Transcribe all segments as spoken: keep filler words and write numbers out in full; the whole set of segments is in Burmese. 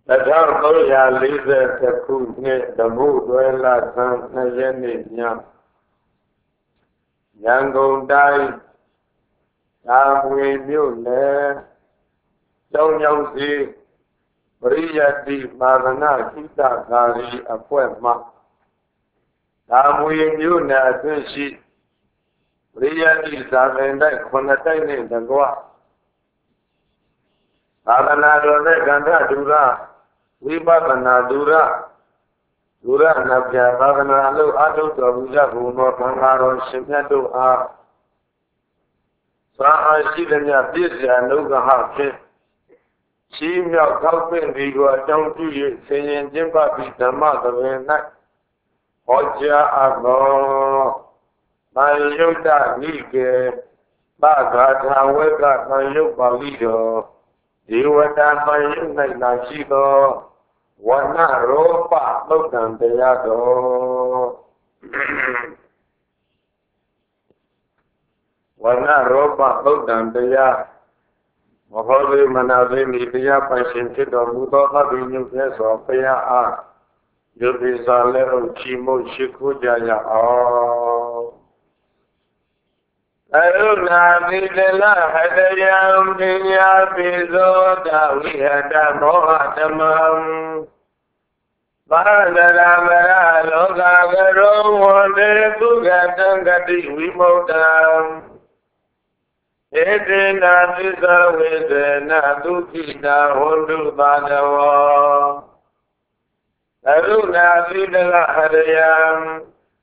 Tethar Koya Lisa Takune, the mood Wella San Najani Yam Yango Dai Yamwe Mune Young Young Si Riyati Marana Kita Kari Apuema Yamwe Mune Atunshi Riyati Savenda Konatai Nagua Marana Done Ganda Dura Vipasana Dura Dura Nabja Bhavana Alu Adu Gavuja Guno Pangaro Shimyadu A Saha Shidanya Disya Nuga Hake Shimya Kalpin Vigo Don't do you saying Jimba Pitama the Vena Hoja Abo Mayuta Nike Bagata Wega Mayupa Lido Iwata Mayuna Nashido Wana ropa lokan teyado. Wana ropa lokan teya. Maholi manave midiya pasintido mudo nabinyum keso peya a. Yubi salero chimo shiku jaya a. Aruna videla hadayam dinya bizo dawihada mohatamam. Bharadara loka garo wande tugatang gati vimodam. Edena tisa vedena dukita hondu bhagava. Karuna vidala hadayam.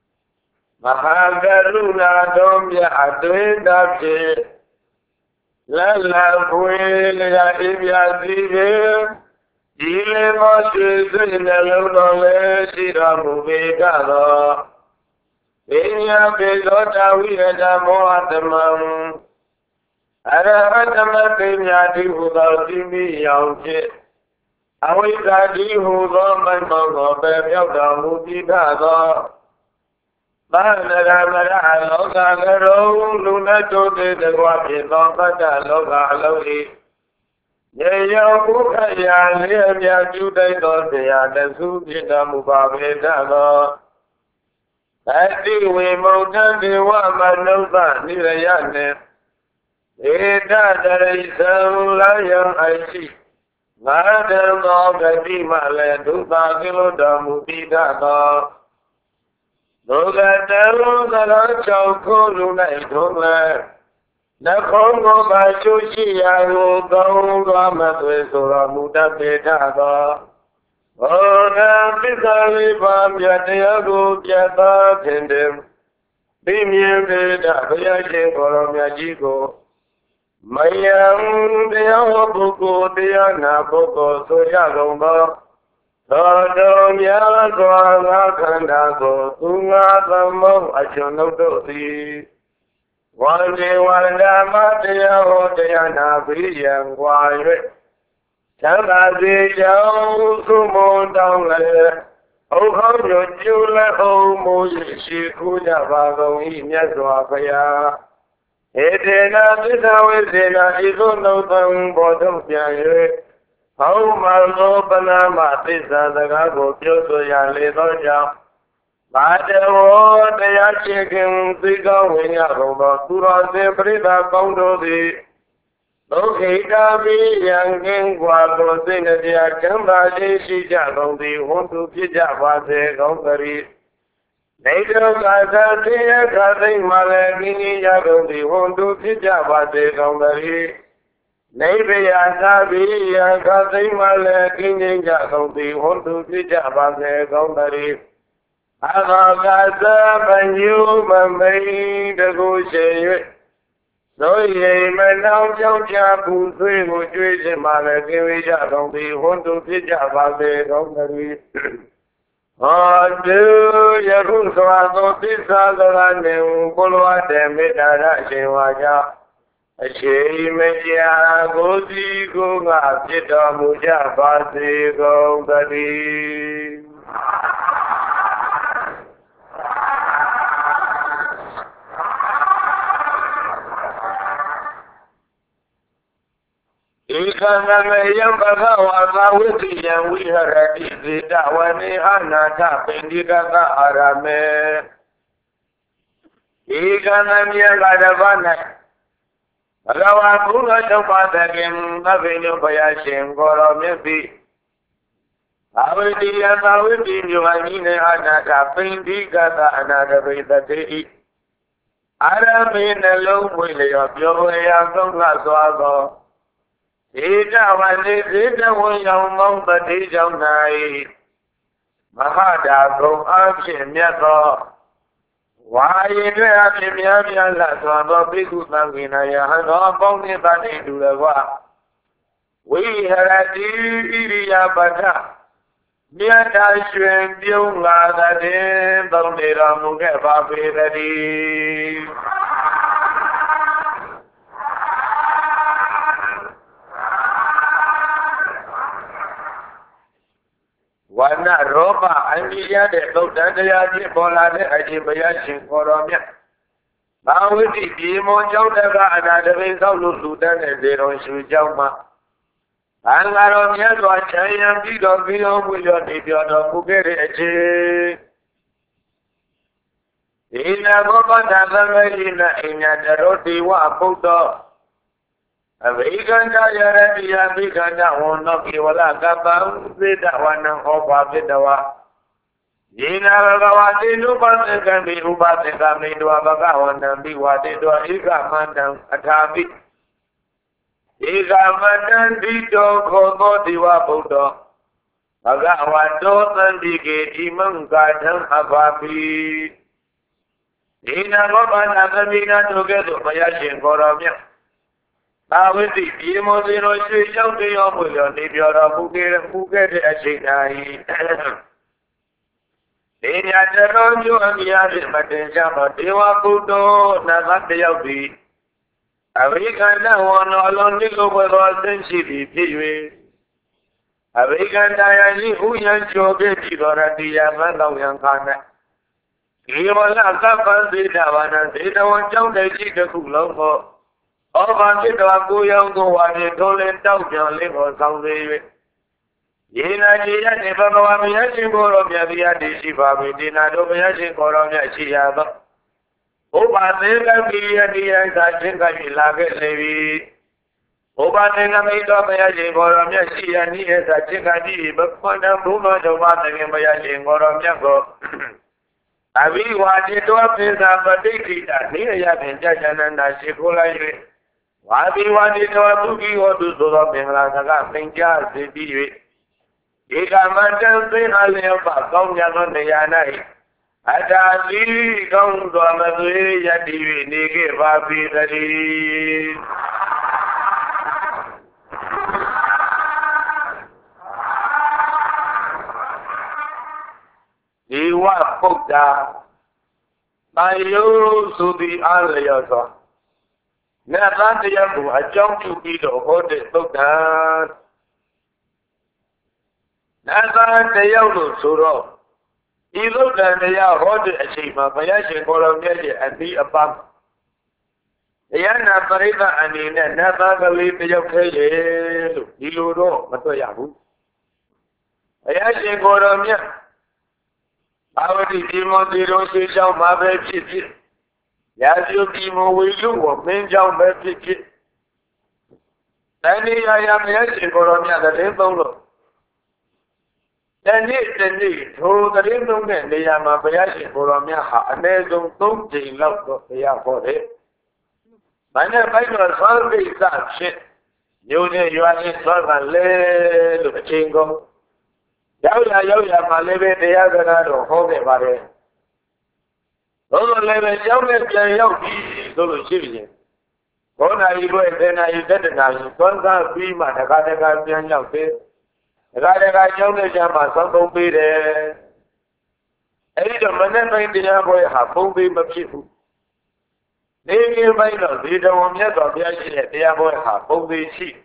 Mahagaruna domya advedapje. Lala puela ibya dive. Ile Moshe Zinalunole Shiramu Vedala Venya Vedota Vihada Mohatamam Arahatama Kenyati Huda Dimi Yauche Awitadi Huda Manmogo Bebyoda Mudidada Bhanara Loka Garo Luna Tote the Wapi Loka Loka Loki Yaya Bukaya Liya Juday Dosya the Sujita Mubaveda Adi we Motandi Wamanova Nirayane Eda Darisa Layan Aishi Madam of the Dimale Duba Giloda Mubida Doga Delu Zala Chauko Luna Idole Nakongo Bashushi Yahu Gaunga Matwesura Muda Bedaba Ona Pisali Bam Yatayagu Yata Tendem Bimien Beda Bayashin Korom Yajiko Mayam Deya Buku Deya Nabuko Soya Tadam Yagwa Kandako Tunga Samo Ashonodosi One day, one day, Matia, Hoteana, Brian, Wire. Tangazi, Yao, Sumo, down there. Oh, how you let home, she could have in Yazwapaya. It is not this hour, it is no tongue, bottom, how my Lord Panama, this other Gago, Joso, Little Bada they are chicken, Siga, Winyago, Tura, Brida, Kondo, the Lokita, Young King, Guado, Sinadia, Kamba, Shija, the want to Pijava, the Gongari. Native Gaza, Gazi, Malagini, Yago, the want to Pijava, the Gongari. Navy, Asabi, Gazi, Malagini, Yago, the want to Pijava, the Gongari. Avagasa Banyu Mamay the Goshe. So ye may now jump Japu, three would do it, Malagivija, don't be one to Pijava, they don't worry. Oh, do Yarusa, this other name, Poloa, them, Midara, Shivaja. A shame, Media, Gozi, Gunga, Jita, Muja, Pasi, Gongari. Ekanameyam Bhagavata Vidiyam Viharati Vidavani Anata Pindikaka Arame Ekanamya Gadavana Bhagavakula Champatakim Navinu Payashim Goramyapi Avidiyam Avidiyam Anine Anata Pindikaka Anata Vidati Arame Nalum William Yoyam Tonga Swago Ida Vani Zida William Mumbati Jamnai Mahada Go Akim Yato Why is there a Kimia Laswabo Bigu Navina Hano Boni Bani Dulawa? We had a Diria Bata Miata Shem Dula that in Bonera Mugeva Bidadi. Wana roba angiya de lokdaya ji bola de ajibaya shin koromya bawiti di mo jaw de ga anadabe saw lu lu dan de zeron shu jaw ma angaro mya so chayan bi do bi do bu yo de do do ku ke de achi ina go ba da ga ina ina de ro di wa buddha Aviganda Yarabia Viganda Wono Kiwala Gaba Vidawana Oba Vidawa Yina Gawati Nuban can be Ubate Kami to Abagawan and be what they do Iga Mandan Atabi Iga Mandan Vito Kogo Diwa Budo Bagawan Dotan Bigi Imam Garden Ababi Yina Goban Agamina together by Yashin Goramia Aviti, Yimosino, young to your million, if you're a Buket, Buket, as in I. In Yadron, you and Yadin, but in Jama, Dewa Puto, Navayabi. Aviganda one alone, Nico was all sensitive, Piwi. Aviganda, who young Jogi, or a Diamanda, young Kana. He was a couple, they don't want to take the cool. All the people young go on the Tolan Town, live or something. Yena, Yena, never go on the Yashimor of Yavia, the Shiva, Dina, Domiashi, or on Yashiaba. Oba, they can be at the end, I think I will like it, Levi. Oba, they can make up Yashi, or on Yashi, and he has a chicken, but for them, who knows about the Yashi, or on Yago. I will watch it to a place of a big that near Yakin Jajan and Shikola. Why be wanted to a boogie or to so of them like a think jazz, the B. He can manage to live about Gong Yagon the Yanai. At a sea, Gong Domazui, Yadi, Niki, Babi, the He was poked down by you to be unreal. Never the young I jumped to be the whole book down. Never the young Suro. He looked at the young hold it as he my Bayashin Colonial and be a bump. The young Naparita and in never believe the young Kay, Hiluro, Matoyahu. Bayashin Colonial. Our demon zero six of my baby. Yes, you demon will you or Minjam baby. Then I am yes in Colonia the Limbo. Then it the need through the Limbo and the Yamabaya in Colonia, and they don't don't think love of the Yapore. My name is always that shit. You know you are in Solomon Lay, Chingo. Yauya Yauya Malebe de Yaganado, Home Mare. Those eleven young Yaoki, those children. When I go and then I said it now, don't have three man, I got a guy young young face. I got a guy young Yama, some don't be there. Any of my name in the Yaboy have both been people. They give my love, they don't want yet of the Yaboy have both been sheep.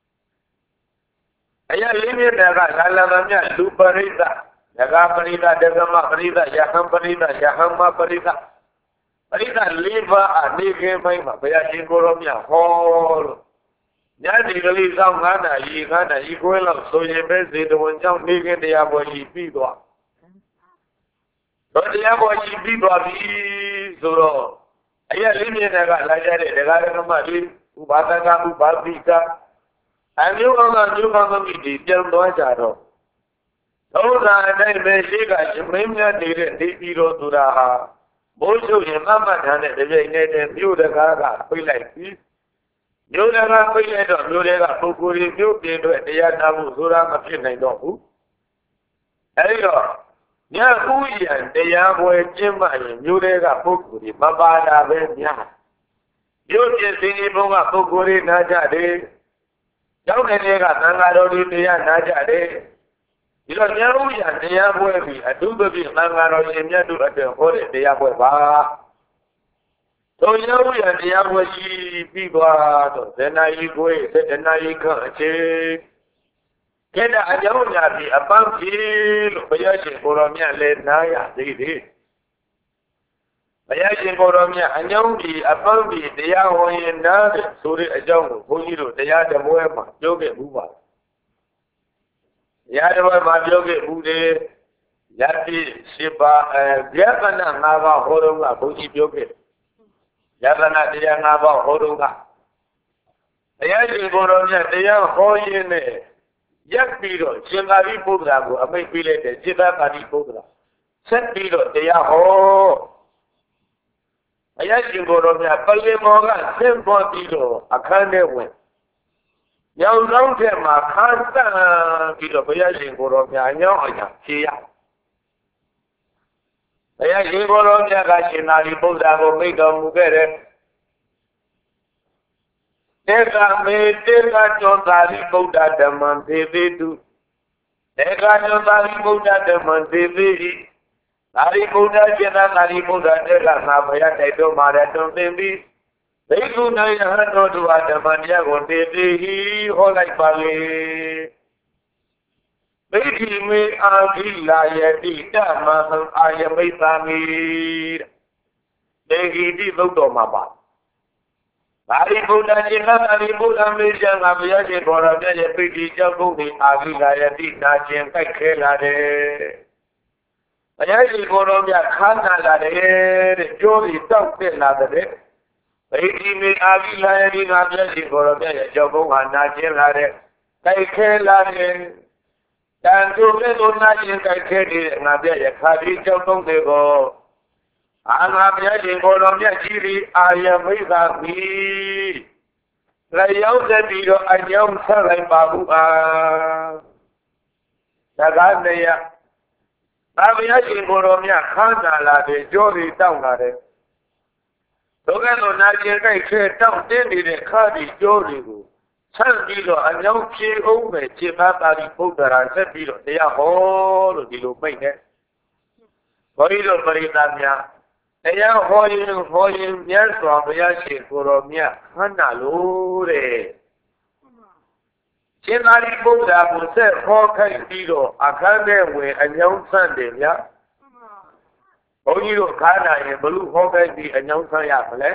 I live in the Galamia, Luparita, the Gaparita, the Gamaparita, Yahamparita, Yahamparita. Parita live and live in my Mapayashin Goromia Hall. ညနေကလေးစောင့်ငါးနာရီငါးနာရီခွဲလောက်ဆိုရင်ပဲစေတဝန်ကြောင့်နေခင်တရားပေါ်ကြီးပြီးသွားတော့တရားပေါ်ကြီးပြီးသွားပြီဆိုတော့အရက်လေးမြင်တဲ့ကလာကြတဲ့ဒကာဒကမလေးဥပါဒကဥပါတိကအမျိုးကောင်းသောမျိုးကောင်းသောမိတွေပြောင်းသွားကြတော့သုံးသာအတိုင်းပဲရှိကရှင်မင်းများနေတဲ့နေပြီးတော့သူရာဟာမိုးချုပ်ရင်မမတ်ထမ်းတဲ့တပြိုင်နက်တည်းမြို့တကားကပြေးလိုက်ပြီမြို့တကားပြေးလိုက်တော့မြို့တွေကပုဂ္ဂိုလ်တွေမြို့ပြင်အတွက်တရားနာမှုဆိုတာမဖြစ်နိုင်တော့ဘူးအဲဒီတော့ညဥ်ရံတရားပွဲကျင်းပရင်မြို့တွေကပုဂ္ဂိုလ်တွေမပါတာပဲများမြို့ပြင်စင်ကြီးဘုံကပုဂ္ဂိုလ်တွေနာကြတယ်ကျောင်းတွေကသံဃာတော်တွေတရားနာကြတယ်ဒီတော့ညဥ်ရံတရားပွဲပြီးအတုပပိသံဃာတော်ရှင်မြတ်တို့အတွက်ဟောတဲ့တရားပွဲပါတို့ညဥ်ရံတရားပွဲကြီးပြီးသွားတော့ဇဏကြီးကိုယ်ဇဏကြီးခန့်အချင်းကျက်တဲ့အကြောင်းညာပြီးအပန်းပြေလို့ဘုရားရှင်ကိုတော်မြတ်လည်းနားရသေးတယ်ဘုရားရှင်ကိုတော်မြတ်အကြောင်းပြီးအပန်းပြေတရားဟောရင်နားတယ်ဆိုတဲ့အကြောင်းကိုဘုန်းကြီးတို့တရားဓမ္မဝဲမှာပြောခဲ့မှုပါတရားဓမ္မမှာပြောခဲ့မှုတယ်ယတိရှိပါအဲဗျာကနာငါးပါးဟောတော့ကဘုန်းကြီးပြောခဲ့ယတနာတရားငါးပါးဟောတော့ကတရားရှင်ကိုတော်မြတ်တရားဟောရင်းနဲ့ရက်ပြီးတော့ရှင်သာရိပုတ္တရာကိုအမိန့်ပေးလိုက်တဲ့จิตသာရိပုတ္တရာဆက်ပြီးတော့တရားဟောအယရှင်ကိုတော်မြတ်ပလင်မော်ကဆင်းပေါ်ပြီးတော့အခန်းထဲဝင်ရောင်ဆောင်ထဲမှာခါစံပြီးတော့ဘုရားရှင်ကိုတော်မြတ်အညောင်းအညာဖြေရဘုရားရှင်ကိုတော်မြတ်ကရှင်သာရိပုတ္တရာကိုမိန့်တော်မူခဲ့တဲ့တေကမေတေကကျောသာရိပုတ္တဓမ္မံသေသေးတုတေကကျောသာရိပုတ္တဓမ္မံသေသေးဟိသာရိပုတ္တရှင်သာသာရိပုတ္တတေကငါဘုရားတိုက်တော်မှာတွင်သင်ပြီးဘိက္ခုနယဟန်တော်တို့ဟာဓမ္မတရားကိုသေသေးဟိဟောလိုက်ပါလေဗိဓိမေအာခိလာယတိတမဟံအာယမိတ်သာမိတေဂိတိသုတ်တော်မှာပါသာရိပုတ္တရှင်သာရိပုတ္တမေကျန်ကဘုရားရှင်ဘောရမြတ်ရဲ့ပိဋိကျောက်ကုန်းဒီအာခိလာယတိနာခြင်းကြိုက်ခဲလာတယ်ဘုရားရှင်ဘောရမြတ်ခါနာလာတယ်တဲ့ကြိုးပြီးတောက်တက်လာတဲ့ဗိဓိမေအာခိလာယတိငါဘုရားရှင်ဘောရမြတ်ရဲ့ကျောက်ကုန်းဟာနာခြင်းလာတဲ့ကြိုက်ခဲလာတယ်တန်တူမဲ့တို့နာခြင်းကြိုက်ခဲတဲ့ငါဘုရားရဲ့ခါဒီကျောက်ကုန်းတွေကိုအာငါဘုရားရှင်ကိုယ်တော်မြတ်ကြီးရီအာယမိတ်သာမိလျောင်းသက်ပြီးတော့အကြောင်းဆက်လိုက်ပါဘူးအာတကားနေရသာဘုရားရှင်ကိုယ်တော်မြတ်ခန်းနာလာတယ်ကြောရီတောက်လာတယ်ဒုက္ခတို့နာကျင်ကြိုက်ခဲတောက်တင်းနေတဲ့ခါဒီကြောတွေကိုဆက်ပြီးတော့အကြောင်းဖြေအောင်ပဲခြေဖသာရိပုတ္တရာဆက်ပြီးတော့တရားဟောလို့ဒီလိုမိတ်တယ်ဘုန်းကြီးတို့ပရိသတ်များတရားဟောရင်ဟောရင်မြတ်စွာဘုရားရှင်ကိုယ်တော်မြတ်ခန္ဓာလို့တဲ့ရှင်သာရိပုတ္တရာကိုဆက်ဟောခိုင်းပြီးတော့အခန်းထဲဝင်အညောင်းဆန့်တယ်ဗျာဘုန်းကြီးတို့ခန္ဓာရင်ဘလို့ဟောခိုင်းပြီးအညောင်းဆန့်ရမလဲ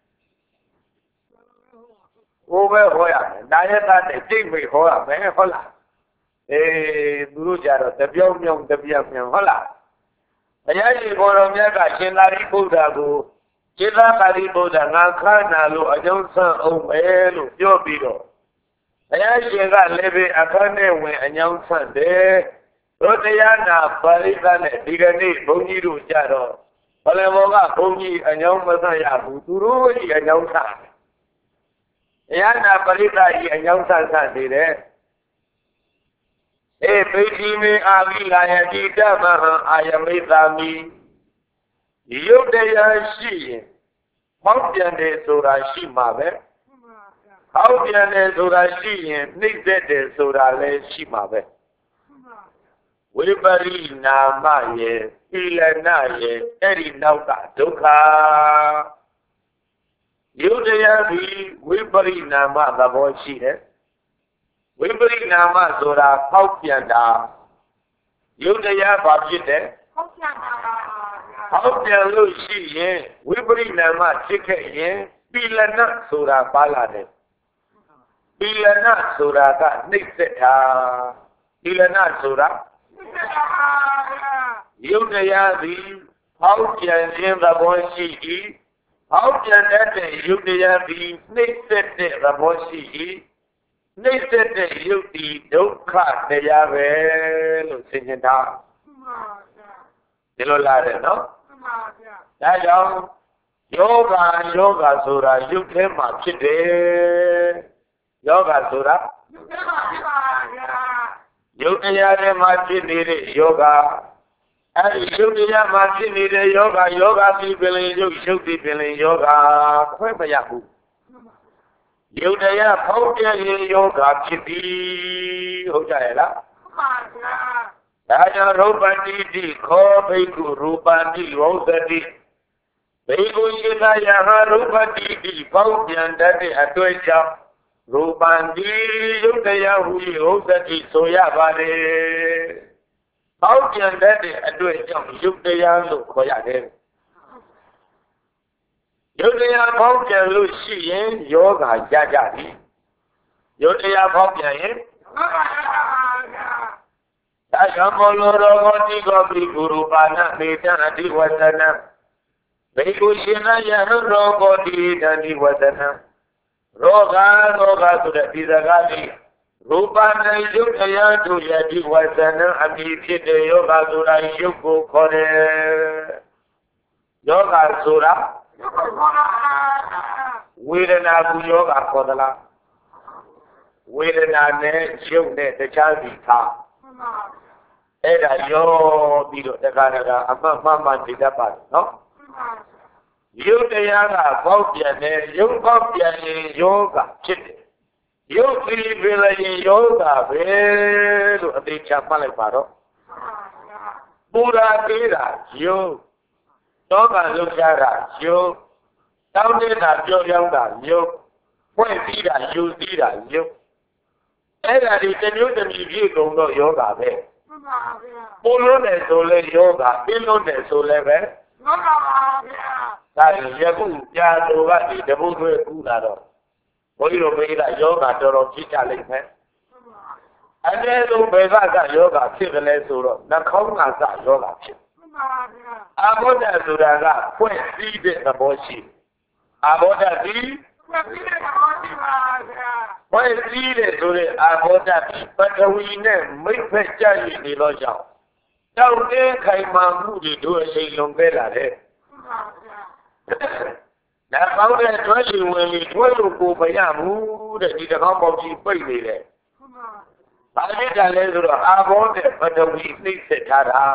ဘိုးပဲဟောရမယ်ဒါရက်သားနဲ့ကြိတ်မိဟောရမယ်ဟုတ်လားအေးသူတို့ကြတော့တပြောင်းမြောင်းတပြောင်းမြောင်းဟုတ်လားဘုရားရှင်ကိုယ်တော်မြတ်ကရှင်သာရိပုတ္တရာကိုရှင်သာရိပုတ္တရာငါခန္ဓာလို့အကျုံးဆန်းအောင်ပဲလို့ပြောပြီးတော့ဘုရားရှင်ကလည်းပဲအခန်းထဲဝင်အညောင်းဆန်းတယ်တို့တရားနာပါဠိသနဲ့ဒီကနေ့ဘုန်းကြီးတို့ကြတော့ဘယ်လိုမောကဘုန်းကြီးအညောင်းမဆန်းရဘူးသူတို့ကြီးအညောင်းဆန်းတရားနာပါဠိသကြီးအညောင်းဆန်းဆန်းနေတယ်ေပိတိမေအာဝိလာယတိတမဟံအာယမိသာမိယုတ်တရားရှိရင်ဟောက်ပြန်တယ်ဆိုတာရှိမှာပဲဟောက်ပြန်တယ်ဆိုတာရှိရင်နှိမ့်သက်တယ်ဆိုတာလည်းရှိမှာပဲဝိပရိနာမယေသီလနာယေအဲ့ဒီနောက်ကဒုက္ခယုတ်တရားပြီးဝိပရိနာမသဘောရှိတယ်ဝိပရိနာမဆိုတာဖောက်ပြန်တာယုတ်တရားဘာဖြစ်တယ်ဖောက်ပြန်တာဖောက်ပြန်လို့ရှိရင်ဝိပရိနာမဖြစ်ခဲ့ရင်ပိလနဆိုတာပါလာတယ် Ilana Suraka, Nixeta, Ilana Sura, Yudayabi, how can in the Boshi, how can that Yudayabi, Nixet the Boshi, Nixet the Yudi, don't cut the Yave, singing down. You know, no? That young Yoga, Yoga Sura, you came up today. Yoga Sura. Yoga Martin Yoga. And Yoga Martin Yoga, Yoga people, you should be feeling Yoga. Yaku. Yoga Podia Yoga Chibi Hojaela. Daya Robandi, Kobe Rubandi, Rosadi. Beguina Yaha Rubandi, Podia, Daddy, Atoya. Rubandi, Yudaya, who Rosadi, Soya Valley. How can Daddy Atoya, Yudaya, Lukoya? Yudaya Podia, Lucy, Yoga, Yajadi. Yudaya Podia, Ayamoloro Gobi Guru Bana Meta Diwadana. Begushina Yahro Godi Dani Wadana. Roga Roga to the Pizagali. Rupana Yukaya to Yadi Wadana, Amiti de Yoga Sura Yuku Kore. Yoga Sura. We didn't have Yoga Kodala. We didn't have Yukne, the Chalvita. Era yo digo de Canadá, a mamá de Japón, ¿no? Yo te haga copia de yo copia de yoga, chile. Yo vive en yoga, pero de chapale paro. Pura vida, yo. Toma luchara, yo. Donde la yo yoga, yo. Pues vida, yo vida, yo. Era de tener de mi vida con yoga, ve. Uno de sole yoga, uno de sole ve. Dai, ya ku, ya lo va di de bu de ku la do. Boi lo me la yoga do do chi cha lai me. Ane lo be ga ga yoga phit le so do, na khong ga sa yoga phit. Abodaဆိုတာကဖွင့်ပြီးတဲ့သဘောရှိတယ်။ Aboda ဒီဖွင့်ပြီးတဲ့ဆိုတဲ့ Aboda ပထဝီနဲ့မိတ်ဖက်ကြရည်နေတော့ကြောင့်တောင်းတင်းခိုင်မာမှုတွေတို့အချိန်လွန်ခဲ့လာတဲ့ဒါကောင်းတဲ့တွဲချင်ဝင်ပြီးတွဲလို့ကိုမရဘူးတဲ့ဒီတကောင်းပေါက်ကြီးပိတ်နေတယ်။ဘာဖြစ်တာလဲဆိုတော့အာဘောတဲ့ပထဝီနှိမ့်ဆက်ထားတာ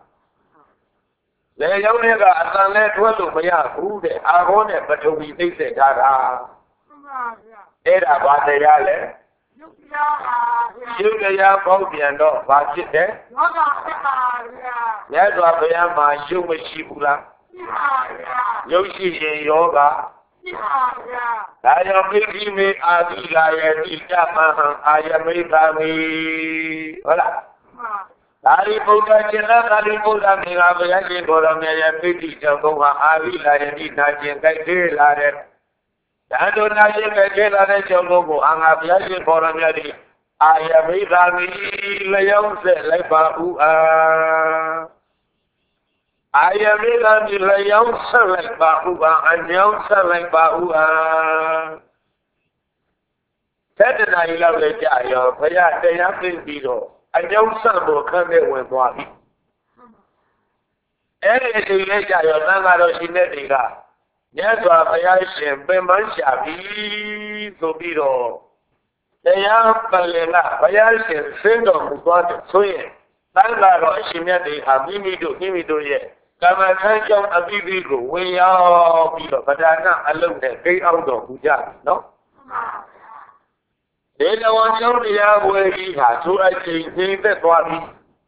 လေရောက်တဲ့ကအတန်လဲတွဲလို့မရဘူးတဲ့အာဘောနဲ့ပထဝီနှိမ့်ဆက်ထားတာအဲ့ဒါဘာတရားလဲယုတ်တရားပါဗျာယုတ်တရားပေါက်ပြန်တော့ဘာဖြစ်တယ်ယောဂဖြစ်ပါဗျာမြတ်စွာဘုရားမှာယုတ်မရှိဘူးလားရှိပါဗျာယုတ်ရှိရင်ယောဂရှိပါဗျာဒါကြောင့်မိခိမေအာသီလာယတိတမဟံအာယမိသာမိဟုတ်လားသာရိပုတ္တရှင်သာရိပုတ္တမေဃဘုရားရှင်ကိုယ်တော်မြတ်ရဲ့ပိဋိကျောင်းကုန်းဟာအာဝိလာယတိနာကျင်ကြိုက်သေးလာတဲ့ဓာတုနာရှင်ကြိုက်သေးလာတဲ့ကျောင်းကုန်းကိုအာငါဘုရားရှင်ကိုယ်တော်မြတ်ဒီအာယမိသာမိလျောင်းဆက်လိုက်ပါဥအာအာယမိသာမိလျောင်းဆက်လိုက်ပါဥအာအညောင်းဆက်လိုက်ပါဥအာသက်တနာရီလောက်လည်းကြာရောဘုရားတရားသိပြီးတော့အညောင်းဆက်ဖို့ခန့်နဲ့ဝင်သွားပြီအဲ့ဒီအချိန်လေးကြာရောသံဃာတော်ရှင်တဲ့တွေကမြတ်စွာဘုရားရှင်ပင်ပန်းရှာပြီဆိုပြီးတော့တရားပလင်ကဘုရားရှင်ဆင်းတော်မူသွားတယ်ဆိုရင်သံဃာတော်အရှင်မြတ်တွေဟာမိမိတို့မိမိတို့ရဲ့ကမ္မထမ်းကြောင့်အပိပိကိုဝင်ရောက်ပြီးတော့ဗဒနာအလုံးနဲ့ဂိမ်းအောင်တော်မူကြတယ်နော်ဒီလဝံကျောင်းတရားဝယ်ကြီးဟာသူအချိန်သိသက်သွားပြီ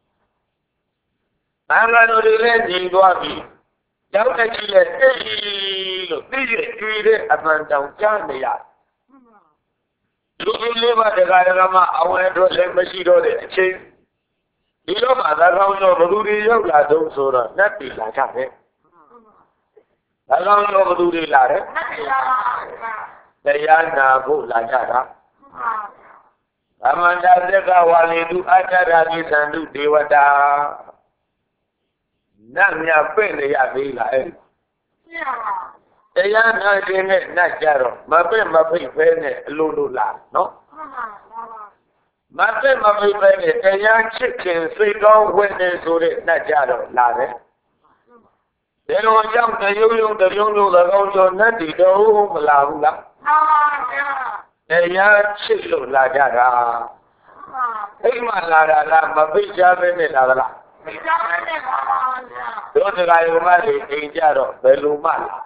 သံဃာတော်တွေလည်းညီသွားပြီကျောင်းတက်ကြီးရဲ့တိတ်လို့သိရကြွေတဲ့အမှန်တောင်ကြားနေရလူကြီးလေးပါးတရားဓမ္မအဝဲတော့လည်းမရှိတော့တဲ့အချိန်ဒီတော့မှသာကောင်းတော့ဘသူတွေရောက်လာတော့ဆိုတော့နတ်ပြည်လာကြတယ်သာကောင်းတော့ဘသူတွေလာတယ်နတ်ပြည်လာပါတရားနာဖို့လာကြတာ Amanda Zeka Walidu Ataragi Sandu Dewata Namya Pele Yavila. Ayana Dene Najaro, Mabe Mabe Pene Lulula, no? Mabe Mabe Pene, Ayan Chicken, Sweet Dog Witness to the Najaro, Lade. They don't jump the Yoyo, the Yoyo, the Yoyo, Nandi, the Umla. Ayan Chicken Lajara. Ayman Lada, Mabe Javin Lada. Don't I marry in Jaro, Belumala.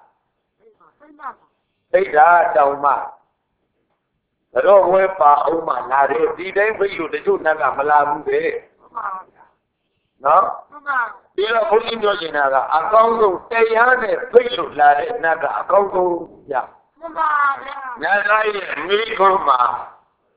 Take that down, ma. The road went by Uma, Nari, didn't for you to do Nagamala. No? You are putting your Jinaga. A Congo, stay on it, please, Larry, Naga, a Congo, yeah. Nagai, Mikoma.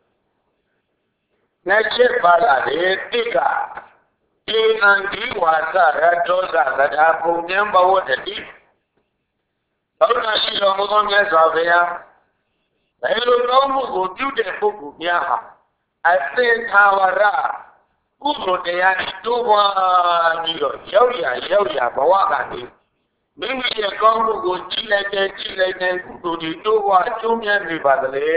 Nature Balade, Tika. King and Diwasa, Ratosa, that have remember what the deep. Ona shi lo mo kon ye so fe ya e lo lo mu koပြုတဲ့ပုဂ္ဂိုလ်များဟာအသင်္သာဝရကုသိုလ်တရားတိုးပွားပြီးတော့ရောက်ရရောက်ရဘဝကနေမိမိရဲ့ကောင်းမှုကိုကြည်လိုက်တဲ့ကြည်လိုက်တဲ့ကုသိုလ်တွေတိုးပွားကျိုးမြတ်နေပါသလဲ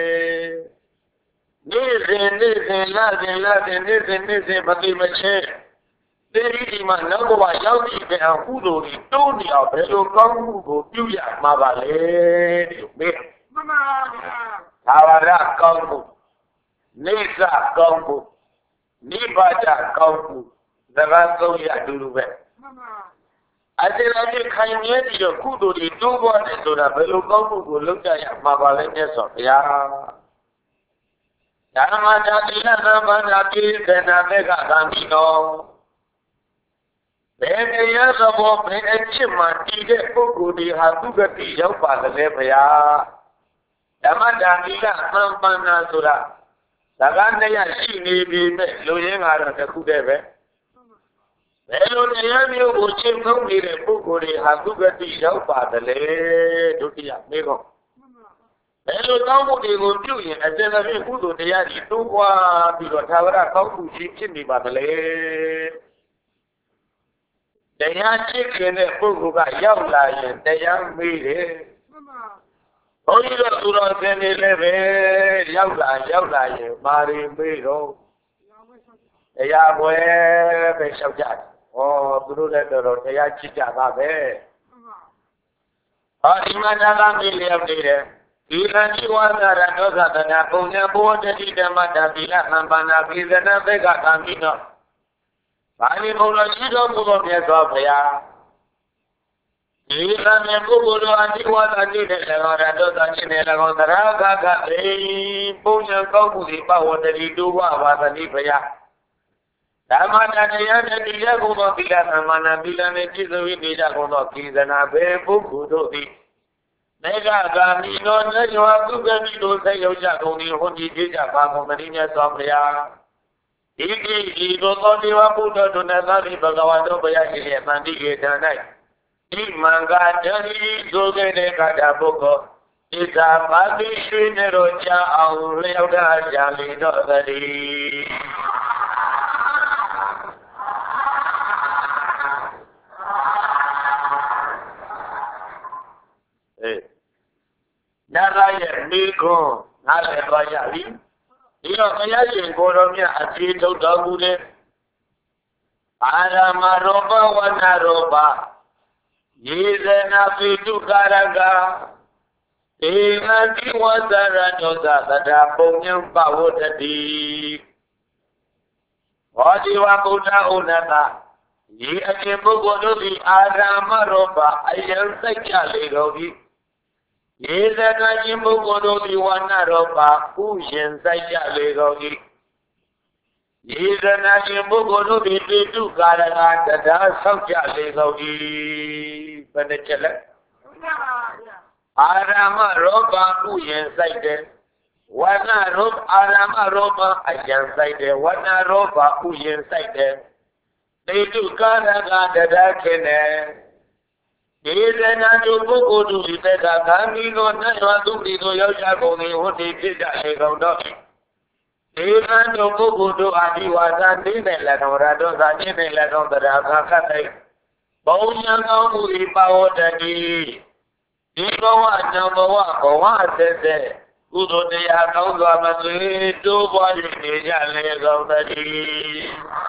နေ့စဉ်နေ့စဉ်လစဉ်လစဉ်နေ့စဉ်နေ့စဉ်မတိမချဲဒီဒီမှာနောက်ဘဝရောက်ပြီတဲ့ကုသိုလ်တွေတိုးနေအောင်ဘယ်လိုကောင်းမှုကိုပြုရမှာပါလဲလို့မေးမှန်ပါဗျာသာဝရကောင်းမှုနေသကောင်းမှုနိဗ္ဗာန်ကောင်းမှုသဘာသုံးရအတူတူပဲမှန်ပါအတည်းလည်းခိုင်မြဲပြီးတော့ကုသိုလ်တွေတိုးပွားတယ်ဆိုတာဘယ်လိုကောင်းမှုကိုလုပ်ကြရမှာပါလဲမြတ်စွာဘုရားဓမ္မတာတိလသမ္ပန္နာပိသနာမေကသံဃိနောဘယ်တရားသဘောဘယ်အချက်မှတည်တဲ့ပုဂ္ဂိုလ်တွေဟာသူကတိရောက်ပါလေဗျာဓမ္မတာတိလသမ္ပန္နာဆိုတာဒါကတရားရှိနေပြီမဲ့လူရင်းကတော့တစ်ခုတည်းပဲဘယ်လိုတရားမျိုးကိုရှင်းဆုံးနေတဲ့ပုဂ္ဂိုလ်တွေဟာသူကတိရောက်ပါတယ်လေဒုတိယမေကောဘယ်လိုကောင်းမှုတွေကိုပြုရင်အစင်အဖြစ်ကုသိုလ်တရားတွေတိုးပွားပြီးတော့သာဝရကောင်းမှုရှိဖြစ်နေပါတယ်လေတရားချစ်ခင်တဲ့ပုဂ္ဂိုလ်ကရောက်လာရင်တရားမေးတယ်ဘုန်းကြီးတို့သူတော်စင်နေလည်းပဲရောက်လာရောက်လာရင်မာရီမေးတော့တရားပွဲပဲလျှောက်ကြတယ်ဟောသူတို့လည်းတော်တော်တရားချစ်ကြပါပဲဟောဒီမှာသာကမေးလျောက်နေတယ်ဒီလန်ကြီးဝါဒရတောသတနာပုံညာဘောတတိဓမ္မတာသီလသံပန္နာပိသနာသေကသံမိနောဘာလို့ဘုရားရှိတော်မူသောမြတ်စွာဘုရားဒီကံနဲ့ပုဂ္ဂိုလ်တော်အတိဝါဒတိတဲ့၎င်းရတောသခြင်းနဲ့၎င်းသရဂကအေပုံညာကောက်မှုဒီပဝတ္တိတုဝဘာသတိဘုရားဓမ္မတာတရားနဲ့ဒီရက်ကုန်သောသီလသံမာနာပိလနဲ့ပြည့်စုံ၍နေကြကုန်သောကိစ္စနာဘေပုဂ္ဂိုလ်တို့သည်နေကကာမိနောနေယောသုကမိတို့ဆက်ရောက်ကြကုန်သည်ဟောဒီကြကြပါကုန်တည်းမြတ်စွာဘုရားဒီကိဒီသောသောဒေဝဘုဒ္ဓတို့နဲ့သာရိဘဂဝါတို့ဘုရားရှင်ရဲ့တန်တိကေတံ၌ဒီမင်္ဂတရီဆိုခဲ့တဲ့ကာတာပုဂ္ဂိုလ်ဣဇာပါတိရွှေနဲ့တော့ကြာအောင်လျောက်တာကြာလေတော့သတိအေးနာရရဲ့မိခွန်းနားလည်သွားကြပြီဒီတော့ဘုရားရှင်ကိုတော်မြတ်အပြေထုတ်တော်မူတဲ့အာရမရောဘဝနာရောဘယေဇနာပိတုကာရကဧငတိဝသရတောသတ္တပုံညံပဝတ္တိဘောဓိဝဗုဒ္ဓဥနတယေအရှင်ပုဂ္ဂိုလ်တို့သည်အာရမရောဘအယံစိတ်ကြလေကုန်၏ယေဇနာရှင်ပုဂ္ဂိုလ်တို့သည်ဝနာရောဘဥရှင်စိတ်ကြလေကုန်၏ယေဇနာရှင်ပုဂ္ဂိုလ်တို့သည်ပိတုကာရကတရားဆောက်ကြလေကုန်၏ဘယ်နဲ့ချက်လဲအာရမရောဘဥရှင်စိတ်တယ်ဝနာရောအာရမရောဘအယံစိတ်တယ်ဝနာရောဘဥရှင်စိတ်တယ်ပိတုကာရကတရားခင်တယ်ဒီသဏ္ဍာန်တို့ပုဂ္ဂိုလ်တို့ဒီသက်ကခံပြီးတော့နတ်ရွာသူတွေတို့ယောက်ျားကုန်တွေဟိုဒီဖြစ်ကြလေကုန်တော့ဒီကံတို့ပုဂ္ဂိုလ်တို့အာဒီဝါစာသိတဲ့လက်တော်ရတော်သာသိတဲ့လက်တော်တရားခါခတ်တဲ့ဘုံညာကောင်းမှုဤပါဝတ္တိဒီဘဝနံဘဝဘဝသက်သက်ကုသိုလ်တရားကောင်းစွာမသွေတိုးပွား၍နေကြလေကုန်တည်း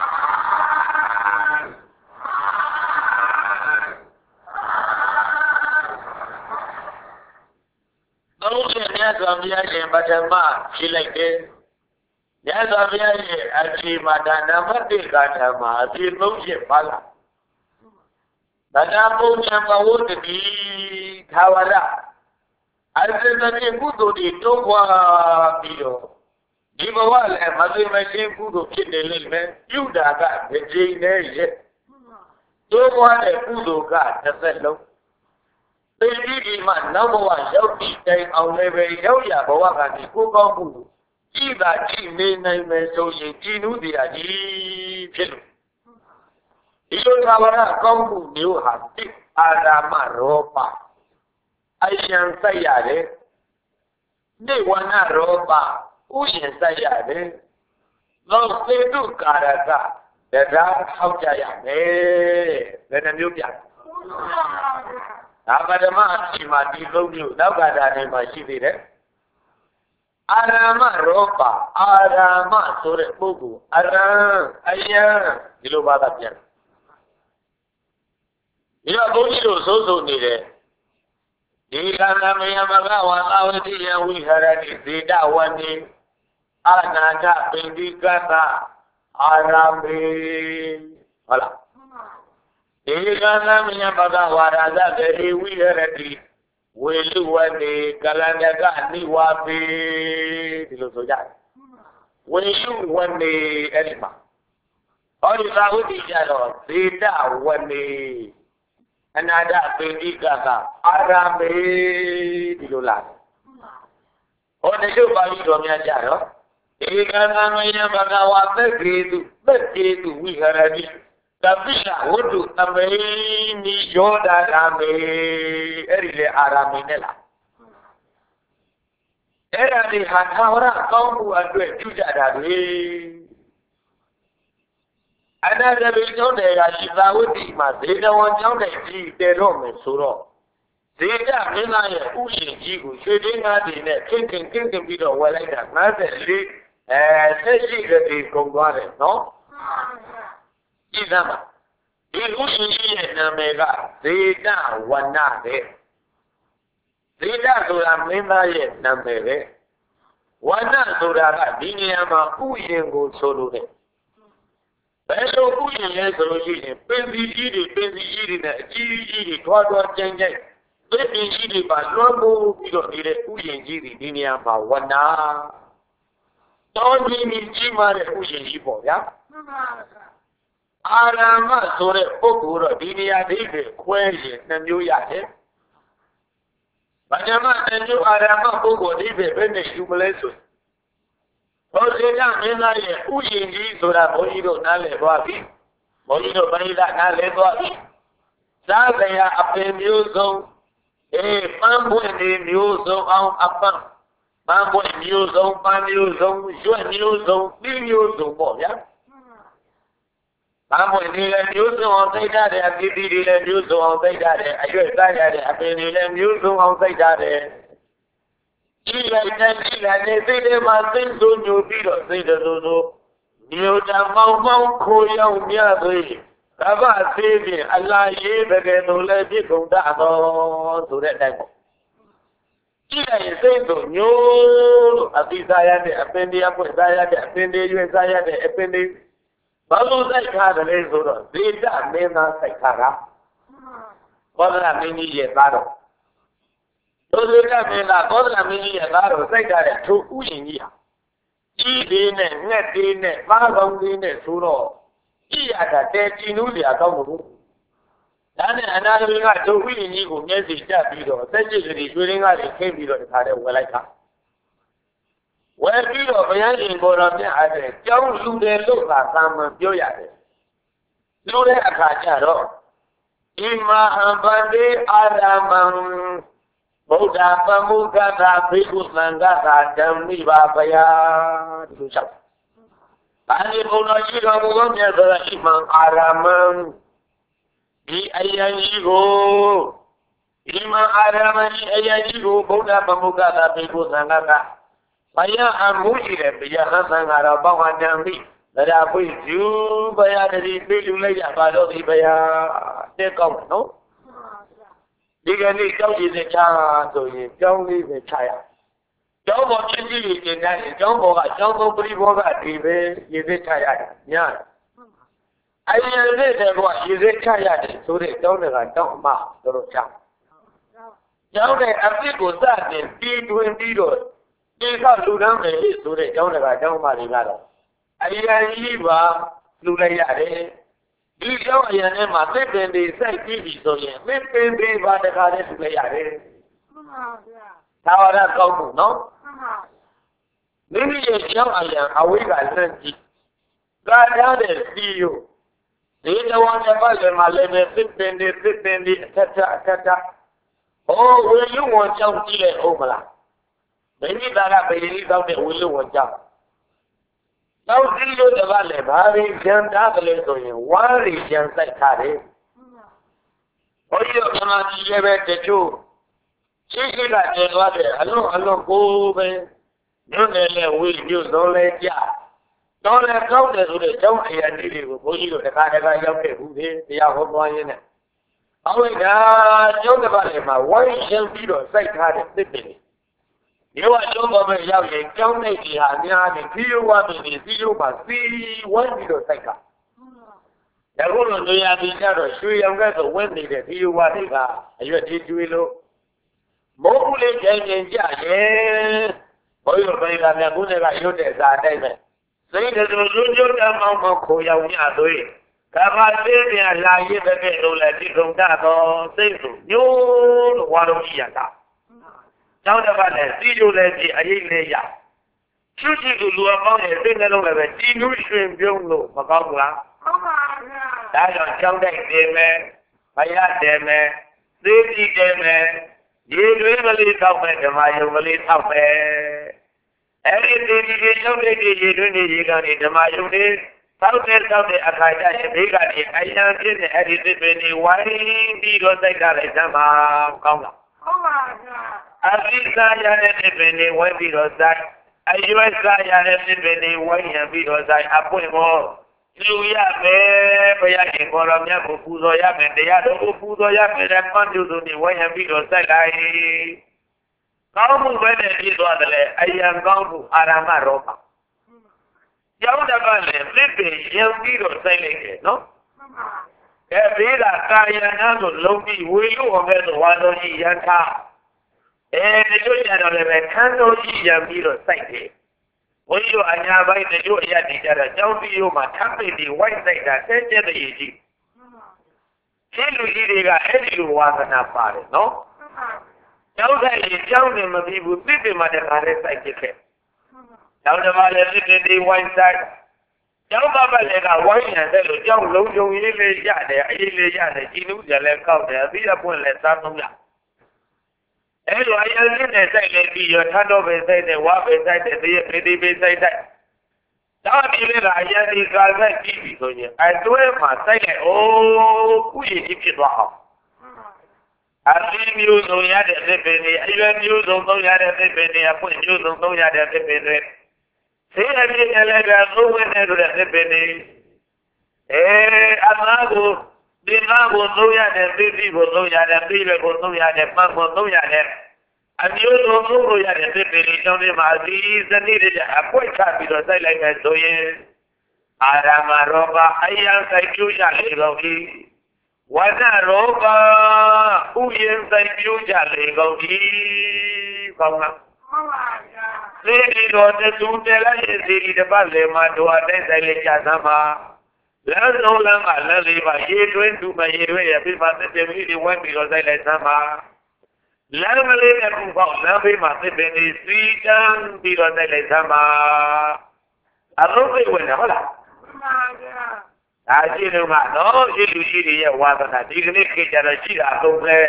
သုံးချက်မြတ်စွာဘုရားရှင်ပထမဖြေလိုက်တယ်မြတ်စွာဘုရားရဲ့အဖြေမှာဒါနံပါတ်တစ်ကထာမှာအဖြေသုံးချက်ပါလားဗဒပုံညာဘဝတတိသာဝရအစတတိကုသိုလ်တွေတိုးပွားပြီးတော့ဒီဘဝလည်းမသွေမရှင်းကုသိုလ်ဖြစ်နေလိမ့်မယ်ပြုတာကတစ်ချိန်နဲ့ရဲ့တိုးပွားတဲ့ကုသိုလ်ကတစ်သက်လုံးသိတိဒီမှာနောက်ဘဝရောက်ပြီးတိုင်အောင်လည်းပဲရောက်ရဘဝကနေကိုကောင်းမှုကြည်သာကြည်နေနိုင်မယ်ဆိုရင်ကြည်နူးတရားကြီးဖြစ်လို့ဒီလိုသာဝရကောင်းမှုမျိုးဟာတိအာရမရောပအယံစိုက်ရတယ်နေဝနရောပဥယျာဉ်စိုက်ရတယ်လောစေတုကာရကတရားထောက်ကြရမယ်ဘယ်နှမျိုးပြဒါပထမအချိန်မှာဒီသုံးမျိုးနောက်ကတာနေမှာရှိသေးတယ်အာရမရောပအာရမဆိုတဲ့ပုဂ္ဂိုလ်အရံအယံဒီလိုပါတာပြန်ဒီတော့ဘုန်းကြီးတို့စိုးစိုးနေတယ်ဒီကံမယမကဝါသဝတိယဝိဟရတိဇေတဝတိအာနာတပိန္တိကတအာရမေဟုတ်လားဒီကံမယမကဝါရာဇဂရိဝိဟရတိဝေလူဝတိကလန္တကနိဝါပိဒီလိုဆိုကြတယ်ဝေလူဝတိအဲ့ဒီမှာဟောဒီသာဝတိကြတော့ဇေတဝတိအနာတပိန္တိကကအာရမေဒီလိုလာတယ်ဟောတချို့ပါဠိတော်များကြတော့ဧကံမယံဘဂဝါသက်ကေတုသက်ကေတုဝိဟရတိတပိလဝတ္တုအမေနိယောဒာမေအဲ့ဒီလေအာရမေနဲ့လားအဲ့ဒါဒီဟာသာဝရကောင်းမှုအတွက်ပြုကြတာလေအနာဂတ်ကျောင်းတွေကရှိသာဝတိမှာဇေတဝန်ကျောင်းတွေကြီးတည်တော့မယ်ဆိုတော့ဇေတမင်းသားရဲ့ဥယျာဉ်ကြီးကိုရွှေတင်းကားတွေနဲ့ခင်းခင်းခင်းခင်းပြီးတော့ဝယ်လိုက်တာငါးဆယ်လေးအဲဆက်ရှိကလေးကုန်သွားတယ်နော်ကြည့်သမ်းပါဒီဥယျာဉ်ကြီးရဲ့နာမည်ကဇေတဝနတဲ့ဇေတဆိုတာမင်းသားရဲ့နာမည်ပဲဝနဆိုတာကဒီနေရာမှာဥယျာဉ်ကိုဆိုလိုတယ်ဘယ်လိုဥယျာဉ်လဲဆိုလို့ရှိရင်ပင်စီကြီးတွေပင်စီကြီးတွေနဲ့အကြီးကြီးတွေထွားထွားကျန်းကျန်းပင်စီကြီးတွေပါလွှမ်းမိုးပြီးတော့နေတဲ့ဥယျာဉ်ကြီးတွေဒီနေရာမှာဝနာတောကြီးကြီးမားတဲ့ဥယျာဉ်ကြီးပေါ့ဗျာအာရမဆိုတဲ့ပုဂ္ဂိုလ်တော့ဒီနေရာဒိဋ္ဌိခွဲရင်နှမျိုးရတယ်ဗญမတညုအာရမပုဂ္ဂိုလ်ဒိဋ္ဌိဘယ်နဲ့ယူမလဲဆိုဘုရားမင်းသားရဲ့ဥယျာဉ်ကြီးဆိုတာဘုန်းကြီးတို့နားလည်သွားပြီဘုန်းကြီးတို့ပရိသတ်နားလည်သွားပြီသာသရာအပင်မျိုးစုံအေးပန်းပွင့်တွေမျိုးစုံအောင်အပန်းပန်းပွင့်မျိုးစုံပန်းမျိုးစုံရွက်မျိုးစုံပြီးမျိုးစုံပေါ့ဗျာပန်းပွင့်တွေလည်းမျိုးစုံအောင်သိတတ်တယ်အပီပီတွေလည်းမျိုးစုံအောင်သိတတ်တယ်အရွက်သားရတဲ့အပင်တွေလည်းမျိုးစုံအောင်သိတတ်တယ်ဒီလိုက်တဲ့ဒီလိုက်တဲ့စိတ်ထဲမှာသိဆိုညူပြီးတော့စိတ်တော်ဆိုမြို့တမောင်မောင်ခိုရောက်မြတ်သွေးကဗ္ဗသေးဖြင့်အလားရေးတကယ်လို့လည်းဖြစ်ကုန်တတ်တော်ဆိုတဲ့အတိုင်းပေါ့ဒီလိုက်စိတ်ဆိုညူလို့အတိစားရတဲ့အပင်တရားပွင့်စားရတဲ့အပင်တွေရွေးစားရတဲ့အပင်တွေဘာလို့စိုက်ထားတယ်လဲဆိုတော့ဇေတမင်းသားစိုက်ထားတာဘောဓမင်းကြီးရဲ့သားတော်တို့ဇေတမင်းသားဘောဓမင်းကြီးရဲ့သားတော်စိုက်ထားတဲ့ထိုဥယျာဉ်ကြီးဟာကြီးသေးနဲ့ငှက်သေးနဲ့သားကောင်းသေးနဲ့ဆိုတော့ကြည့်ရတာတဲကြည်နူးစရာကောင်းဘူးဒါနဲ့အနာဂတ်ကထိုဥယျာဉ်ကြီးကိုမျက်စိကျပြီးတော့သက်ရှိကလေးကျွေးရင်းကားတွေခင်းပြီးတော့တခါတည်းဝယ်လိုက်တာဝယ်ပြီးတော့ဘုရားရှင်ကိုယ်တော်မြတ်အားဖြင့်ကြောင်းလူတယ်လို့သာသာမန်ပြောရတယ်လူတဲ့အခါကျတော့ Ima abadi adamam Buddha pamukata bhikkhu sangata dhammi vapaya. Bani Buddha jiga bukan nyata imam aramam di ayat jigo. Imam aramam di ayat jigo Buddha pamukata bhikkhu sangata. Paya amuji le paya sangara bawa dhammi. Ada pun jubaya dari belu lagi kalau dibaya dekau, no? Jika ni kau ini cah tu ini kau ni percaya. Kau mau jadi jadi kau mau kau mau beri bawa tiba ini caya, ya. Ayah ni dewa ini caya ni sudah kau dengan kau mah terus cah. Kau ni abis kuasa ni di dua tidur. Jika sudah ni sudah kau dengan kau mah dengar. Ayah ini bah lulai ada. Di jauh ayah ni mati bendi saya tibi soalnya. Bendi pada kali lulai ada. Tahu ada kau no? Ini jauh ayah awal nanti. Kadang ada video. Di jauh ayah balik malam ni bendi bendi caca caca. Oh, ulu wancang tidak oh malah. Ini darah bendi kau ni ulu wancang. Kau video dapat lepas janda kalau tu ni, wari janda cari. Oh iya, kalau dia bercecu, sih lah jawab dia. Alo alo kau be, ni le video dole dia. Dole kau ni sudah jauh ayat ni, kau itu dekat dekat jauh ke budi, dia orang ni. Awak dah jauh dapat lepas, wari janda video saya cari sendiri. Nếu anh chúng tôi bây giờ hiện trong này thì hả nha thì thiếu qua thì thì thiếu mà phi quên đi rồi tất cả. Đã có lần tôi ăn đi ra rồi suy ông cái rồi quên đi để thiếu qua thì cả, anh vừa đi chui luôn. Mỗi lên trên trên chả nhé, mỗi lần bây giờ nhà cũng này là yêu để ra đây này. Đấy là rồi luôn luôn đang mong mong khổ giàu nhà tôi. Các bạn biết nhà là như thế này rồi là chỉ không ta có xây dựng nhớ qua đâu đi à. Cháu đã bảo là video này thì ai lấy ra. Chú chỉ có lúa mong để bên này luôn là về chỉ núi xuyên biếng luôn mà có không? Đã rồi cháu đây đem mẹ, phải ra đem mẹ, đi đi đem mẹ, đi đuổi mà đi thăm mẹ, mà dùng mà đi thăm mẹ. Em đi đi đi đi cháu đi đi đi đuổi đi đi cái này mà dùng đi. Sau khi sau khi ăn khai ra thì cái này ai đang đi thì ai đi đi bên đi quay đi rồi tay ra lại ra mà không nào. Afisa ya ne bene wai bi rozai ayiwa sa ya ne bene wai ya bi rozai apo mo lu ya me ba ya ke ko lo mya ko pu zo ya me de ya do pu zo ya me de man ju do ni wai ya bi rozai lai kaw mu be ne bi zo da le ayan kaw bu arama ro ma yaw da ba le libe ya bi rozai le ke no ke bi la ka ya na so lo bi wi lu ho me so wa lo ji yan tha Eh, ni tu jangan oleh mereka tu yang biru saja. Oyo hanya baik ni tu yang dicara jauh biru macam ni white saja saja tu ini. Kalau ini kan ini luar sana pare, no? Jauh saja jauh ni mesti bukti di mana kare saja ke. Jauh ni malah ni ni white saja. Jauh bapa lega white yang tu jauh long ini le jadi, ini le jadi. Ini jalan kau dia tidak pun le satu ya. Eh, lo ayah ni ni saya lagi yo, thando besai ni, wah besai ni, dia bedi besai ni. Jangan pilih ayah ni kalau saya tibi tu ni. Itu emang saya oh, kuih ni kita faham. Asli news tu ya ada sebeni, ayah news tu ya ada sebeni, apa news tu ya ada sebeni. Saya ni kalau tu ni ada sebeni. Eh, anak tu. Bina bodoh ya deh, bibi bodoh ya deh, bibi bodoh ya deh, mak bodoh ya deh. Aniyo bodoh ya deh, bibi ni masih sendiri je. Apa yang kita saya lagi tu ye, arah maroba ayam saya cuci lagi. Wana roba uyen saya cuci lagi. Kau nak? Sini roda sungai lagi, sini depan lema dua dan saya lepas sama. Lalu orang Allah lewat ye tuan tu ye tuan ya pi masa demi di wan bi rozai lai sama. Lalu mereka kumpul nabi masa beni sidang bi rozai lai sama. Aku pergi mana hola? ဒါရှိတော့မှတော့ရှိလူရှိတွေရဲ့ဝါသနာဒီကနေ့ခေတ်ကြတော့ရှိတာတော့ပဲ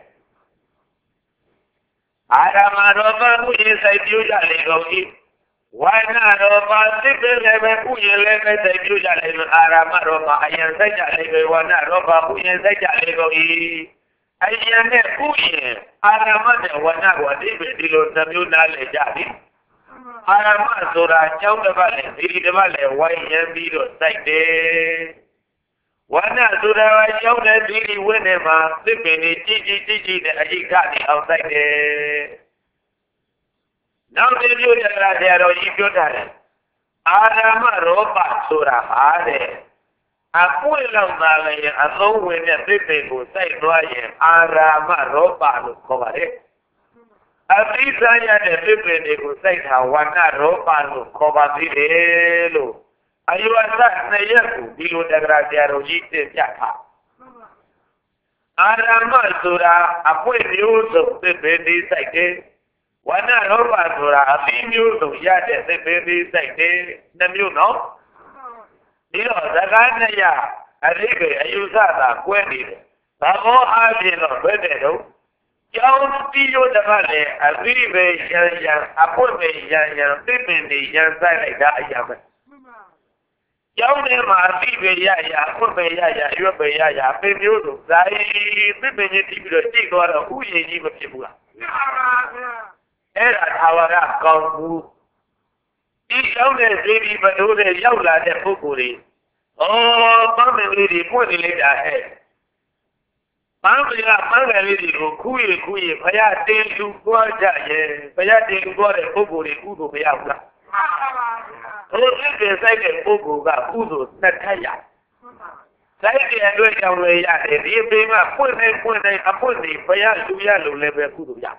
အာရမရောပမှုရင်စိုက်ပြိုးကြလေကုန်၏ဝါနာရောပစစ်ပင်လည်းပဲဥယျာဉ်လည်းပဲစိုက်ပြိုးကြလေအာရမရောပအယံစိုက်ကြလေပဲဝါနာရောပဥယျာဉ်စိုက်ကြလေကုန်၏အယံနဲ့ဥယျာဉ်အာရမနဲ့ဝါနာကိုအတိပ္ပယ်ဒီလိုနှမျိုးနားလည်ကြသည်အာရမဆိုတာကျောင်းတစ်ပတ်နဲ့ဒီတစ်ပတ်နဲ့ဝိုင်းရမ်းပြီးတော့စိုက်တယ်ဝါနာဆိုတာကကျောင်းနဲ့ဒီဒီဝင်းနေမှာသစ်ပင်တွေကြီးကြီးကြီးကြီးနဲ့အရိကတွေအောင်စိုက်တယ်နောက်တစ်မျိုးရတာဆရာတော်ကြီးပြောတာလေအာရမရောပဆိုတာဟာတဲ့အပွင့်လောက်သာလည်းအသုံးဝင်တဲ့သစ်ပင်ကိုစိုက်သွားရင်အာရမရောပလို့ခေါ်ပါတယ်အပိသရတဲ့သစ်ပင်တွေကိုစိုက်တာဝါနာရောပလို့ခေါ်ပါသေးတယ်လို့အယုအသနှစ်ရက်ကိုဒီလိုတက္ကရာဆရာတော်ကြီးတင်ပြထားအာရမဆိုတာအပွင့်မျိုးစုံသစ်ပင်တွေစိုက်တယ်ဝါနာရောပဆိုတာအပိမျိုးစုံရတဲ့သစ်ပင်တွေစိုက်တယ်နှမျိုးနော်ဒီတော့ဇကားနှစ်ရအရိကေအယုသသာကွဲနေတယ်ဘာလို့အားဖြင့်တော့ဘယ်တဲ့တော့ကျောင်းတီးရတဲ့ကလည်းအရိကေရံရံအပွင့်ပဲရံရံသစ်ပင်တွေရံစိုက်လိုက်တာအရာပဲကျောင်းထဲမှာအရိကေရရအပွင့်ပဲရရရွက်ပဲရရပင်မျိုးစုံဇာယီသစ်ပင်ကြီးတီးပြီးတော့ကြိတ်သွားတော့ဥယျာဉ်ကြီးမဖြစ်ဘူးလားအဲ့ဒါသာဝရကောင်းမှုဒီရောက်တဲ့ဇေဒီဘဒိုးတွေရောက်လာတဲ့ပုဂ္ဂိုလ်တွေဩပန်းမင်းလေးတွေပွင့်နေလိုက်တာဟဲ့ပန်းမင်းကပန်းကလေးတွေကိုခူးရခူးရဖယားတင်လူပွားကြရဲ့ဖယားတင်လူပွားတဲ့ပုဂ္ဂိုလ်တွေကုသိုလ်မရဘူးလားဟိုအစ်တွေစိုက်တဲ့ပုဂ္ဂိုလ်ကကုသိုလ်နှစ်ထပ်ရစိုက်တဲ့အတွက်ကြောင့်လည်းရတယ်ဒီအပင်ကပွင့်နေပွင့်နေအပွင့်နေဖယားလူရလို့လည်းပဲကုသိုလ်ရ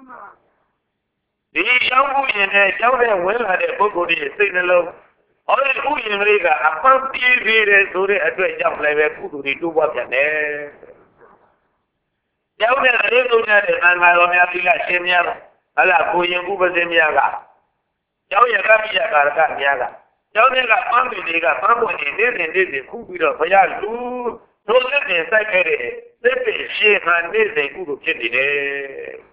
ဒီကျောင်းဥယျာဉ်နဲ့ကျောင်းထဲဝင်လာတဲ့ပုဂ္ဂိုလ်တွေစိတ်နှလုံးဟောဒီဥယျာဉ်လေးကအပန်းပြေးပြေးတယ်ဆိုတဲ့အတွက်ကြောင့်လည်းပဲကုသိုလ်တွေတိုးပွားပြန်တယ်။ကျောင်းထဲလေးလုံးရတဲ့သံဃာတော်များသီလရှင်များကဟလာကိုရင်ဥပဇင်းများကကျောင်းရကပိယကာရကများကကျောင်းထဲကပန်းပင်တွေကပန်းပွင့်နေနေနေနေခုပြီးတော့ဘုရားလူတို့လက်ပင်စိုက်ခဲ့တဲ့လက်ပင်ရှေ့ခံနေစဉ်ကုသိုလ်ဖြစ်နေတယ်။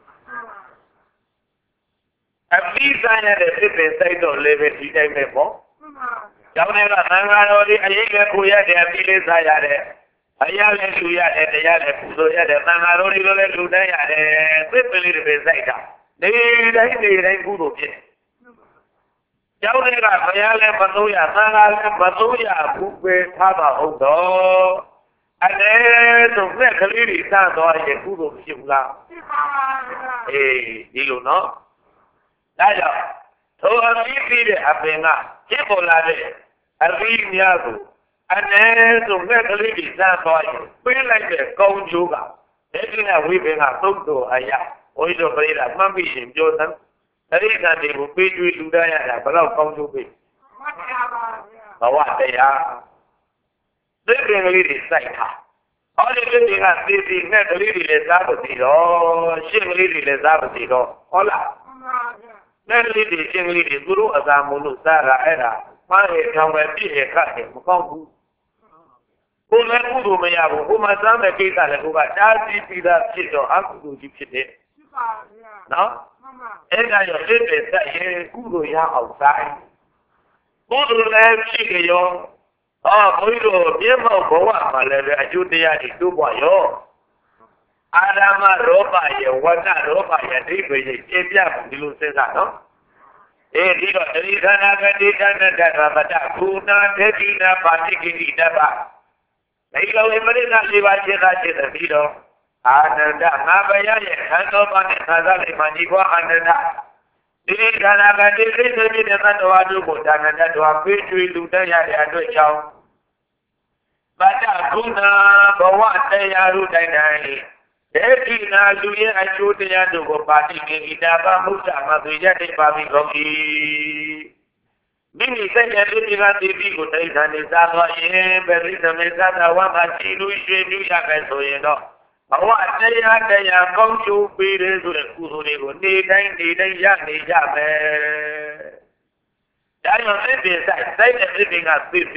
အပိသရတဲ့သစ်ပင်စိုက်တော့လည်းပဲဒီတိုင်းပဲပေါ့။ကျောင်းထဲကသံဃာတော်တွေအရေးလည်းကိုရတဲ့အပိလေးစားရတဲ့အရာလည်းလူရတယ်တရားလည်းပူဇော်ရတယ်သံဃာတော်တွေလည်းလူတန်းရတယ်သစ်ပင်လေးတွေစိုက်တာနေတိုင်းနေတိုင်းကုသိုလ်ဖြစ်တယ်။ကျောင်းထဲကဘုရားလည်းမသုံးရသံဃာလည်းမသုံးရဘူးပဲထားပါဟုတ်တော့အနေဆိုဖက်ကလေးတွေစသွားရင်ကုသိုလ်ဖြစ်ဘူးလား။အေးဒီလိုနော်ဒါကြောင့်သို့အပြီးပြီးတဲ့အပင်ကဖြစ်ပေါ်လာတဲ့အပြီးများကိုအနေဆိုငှက်ကလေးကြီးစမ်းသွားရင်ပြင်းလိုက်တဲ့ကောင်းကျိုးကဒီကိနဲ့ဝိပင်ကသုတ်တော်အရာဘုရားတော်ပြိတာမှတ်ပြီးရင်ပြောသမ်းတရိကံတွေကိုပေးကျွေးလူတန်းရတာဘယ်တော့ကောင်းကျိုးပေးဘဝတရားသိပင်ကလေးတွေစိုက်ထားဟောဒီကိကသေသေးငှက်ကလေးတွေလည်းစားပါသေးတော့ရှင်းကလေးတွေလည်းစားပါသေးတော့ဟုတ်လားနဲ့လေးတွေချင်းလေးတွေသူတို့အသာမို့လို့စားတာအဲ့ဒါမှားရထောင်ပဲပြည့်ရခတ်တယ်မကောင်းဘူးကိုယ်လည်းကုသိုလ်မရဘူးကိုယ်မှစားမဲ့ကိစ္စလည်းကိုကတားစီးပြီးသားဖြစ်တော့အကုသိုလ်ကြီးဖြစ်တယ်ဖြစ်ပါဗျာနော်အဲ့ဒါရောစိတ်ပဲဆက်ရင်ကုသိုလ်ရအောင်စားကုသိုလ်လည်းဖြစ်ကြရောဟောဘုန်းကြီးတို့ပြည့်မောက်ဘဝမှာလည်းပဲအကျိုးတရားတွေတိုးပွားရောအာရမရောပယဝဏရောပယဒိဗေယပြပြဒီလိုစဉ်းစားနော်အဲဒီတော့တတိခဏကတိတဏ္ဍတဗတကုဏတေတိနာပါတိကိတိတပဒီလိုအမရိကလေးပါခြေသားခြေတဲ့ပြီးတော့အာနန္ဒငါဘယရဲ့ခန္ဓာပါနဲ့ခါစားလေးမှညီကွာအာနန္ဒဒီခန္ဓာကတိစိတ်စိတ်နဲ့သတ္တဝါတို့ကိုဒါနန္ဒတော်ပေးကျွေးလူတက်ရတဲ့အတွက်ကြောင့်ဗတကုဏဘဝတရားတို့တိုင်းတိုင်းဒေတိနာလူရဲ့အကျိုးတရားတို့ကိုပါတိကိတာပါမုဒ္ဒမသွေရတဲ့ပါပြီကုန်၏မိမိစိတ်ရဲ့ဒီကတိပိကိုတိဋ္ဌာနေစားသွားရင်ပရိသမေသနာဝမှာရှိလူရွှေမြူရမယ်ဆိုရင်တော့ဘဝတရားတရားကောင်းကျိုးပေးတယ်ဆိုတဲ့ကုသိုလ်တွေကိုနေတိုင်းနေတိုင်းရနေကြမယ်။ဒါကြောင့်စိတ်ပင်ဆိုင်စိတ်နဲ့စိတ်ပင်ကသိပြီး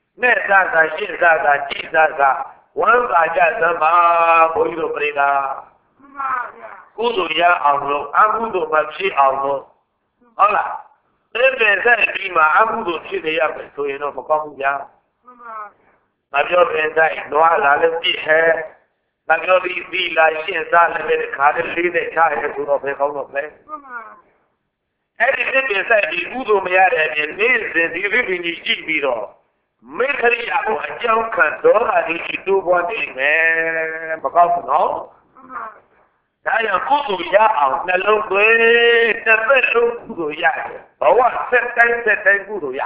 မဲ့သာသာရှင်းသာသာကြည်သာသာဝမ်းသာကြသမာဘုန်းကြီးတို့ပြိတာကုသိုလ်ရအောင်လို့အကုသိုလ်မဖြစ်အောင်လို့ဟုတ်လားဒီပဲဆိုင်ပြီးမှအကုသိုလ်ဖြစ်နေရမယ်ဆိုရင်တော့မကောင်းဘူးဗျာမပြောပဲဆိုင်နွားလာလည်းပြည့်ဟဲမပြောပြီးပြီးလာရှင်းစားလည်းတဲ့ခါတည်းလေးနဲ့ချရဲဆိုတော့ဘယ်ကောင်းတော့လဲအဲ့ဒီဒီပဲဆိုင်ပြီးကုသိုလ်မရတဲ့အပြင်နေ့စဉ်ဒီပြင်းကြီးကြည့်ပြီးတော့မေခရိယာကိုအကြောင်းခံတော့ဟာဒီတိုးပွားနေမယ်မကောင်းဘူးနော်ဒါကြောင့်ကုသိုလ်ရအောင်နှလုံးသွင်းတစ်သက်လုံးကုသိုလ်ရတယ်ဘဝဆက်တိုင်းဆက်တိုင်းကုသိုလ်ရ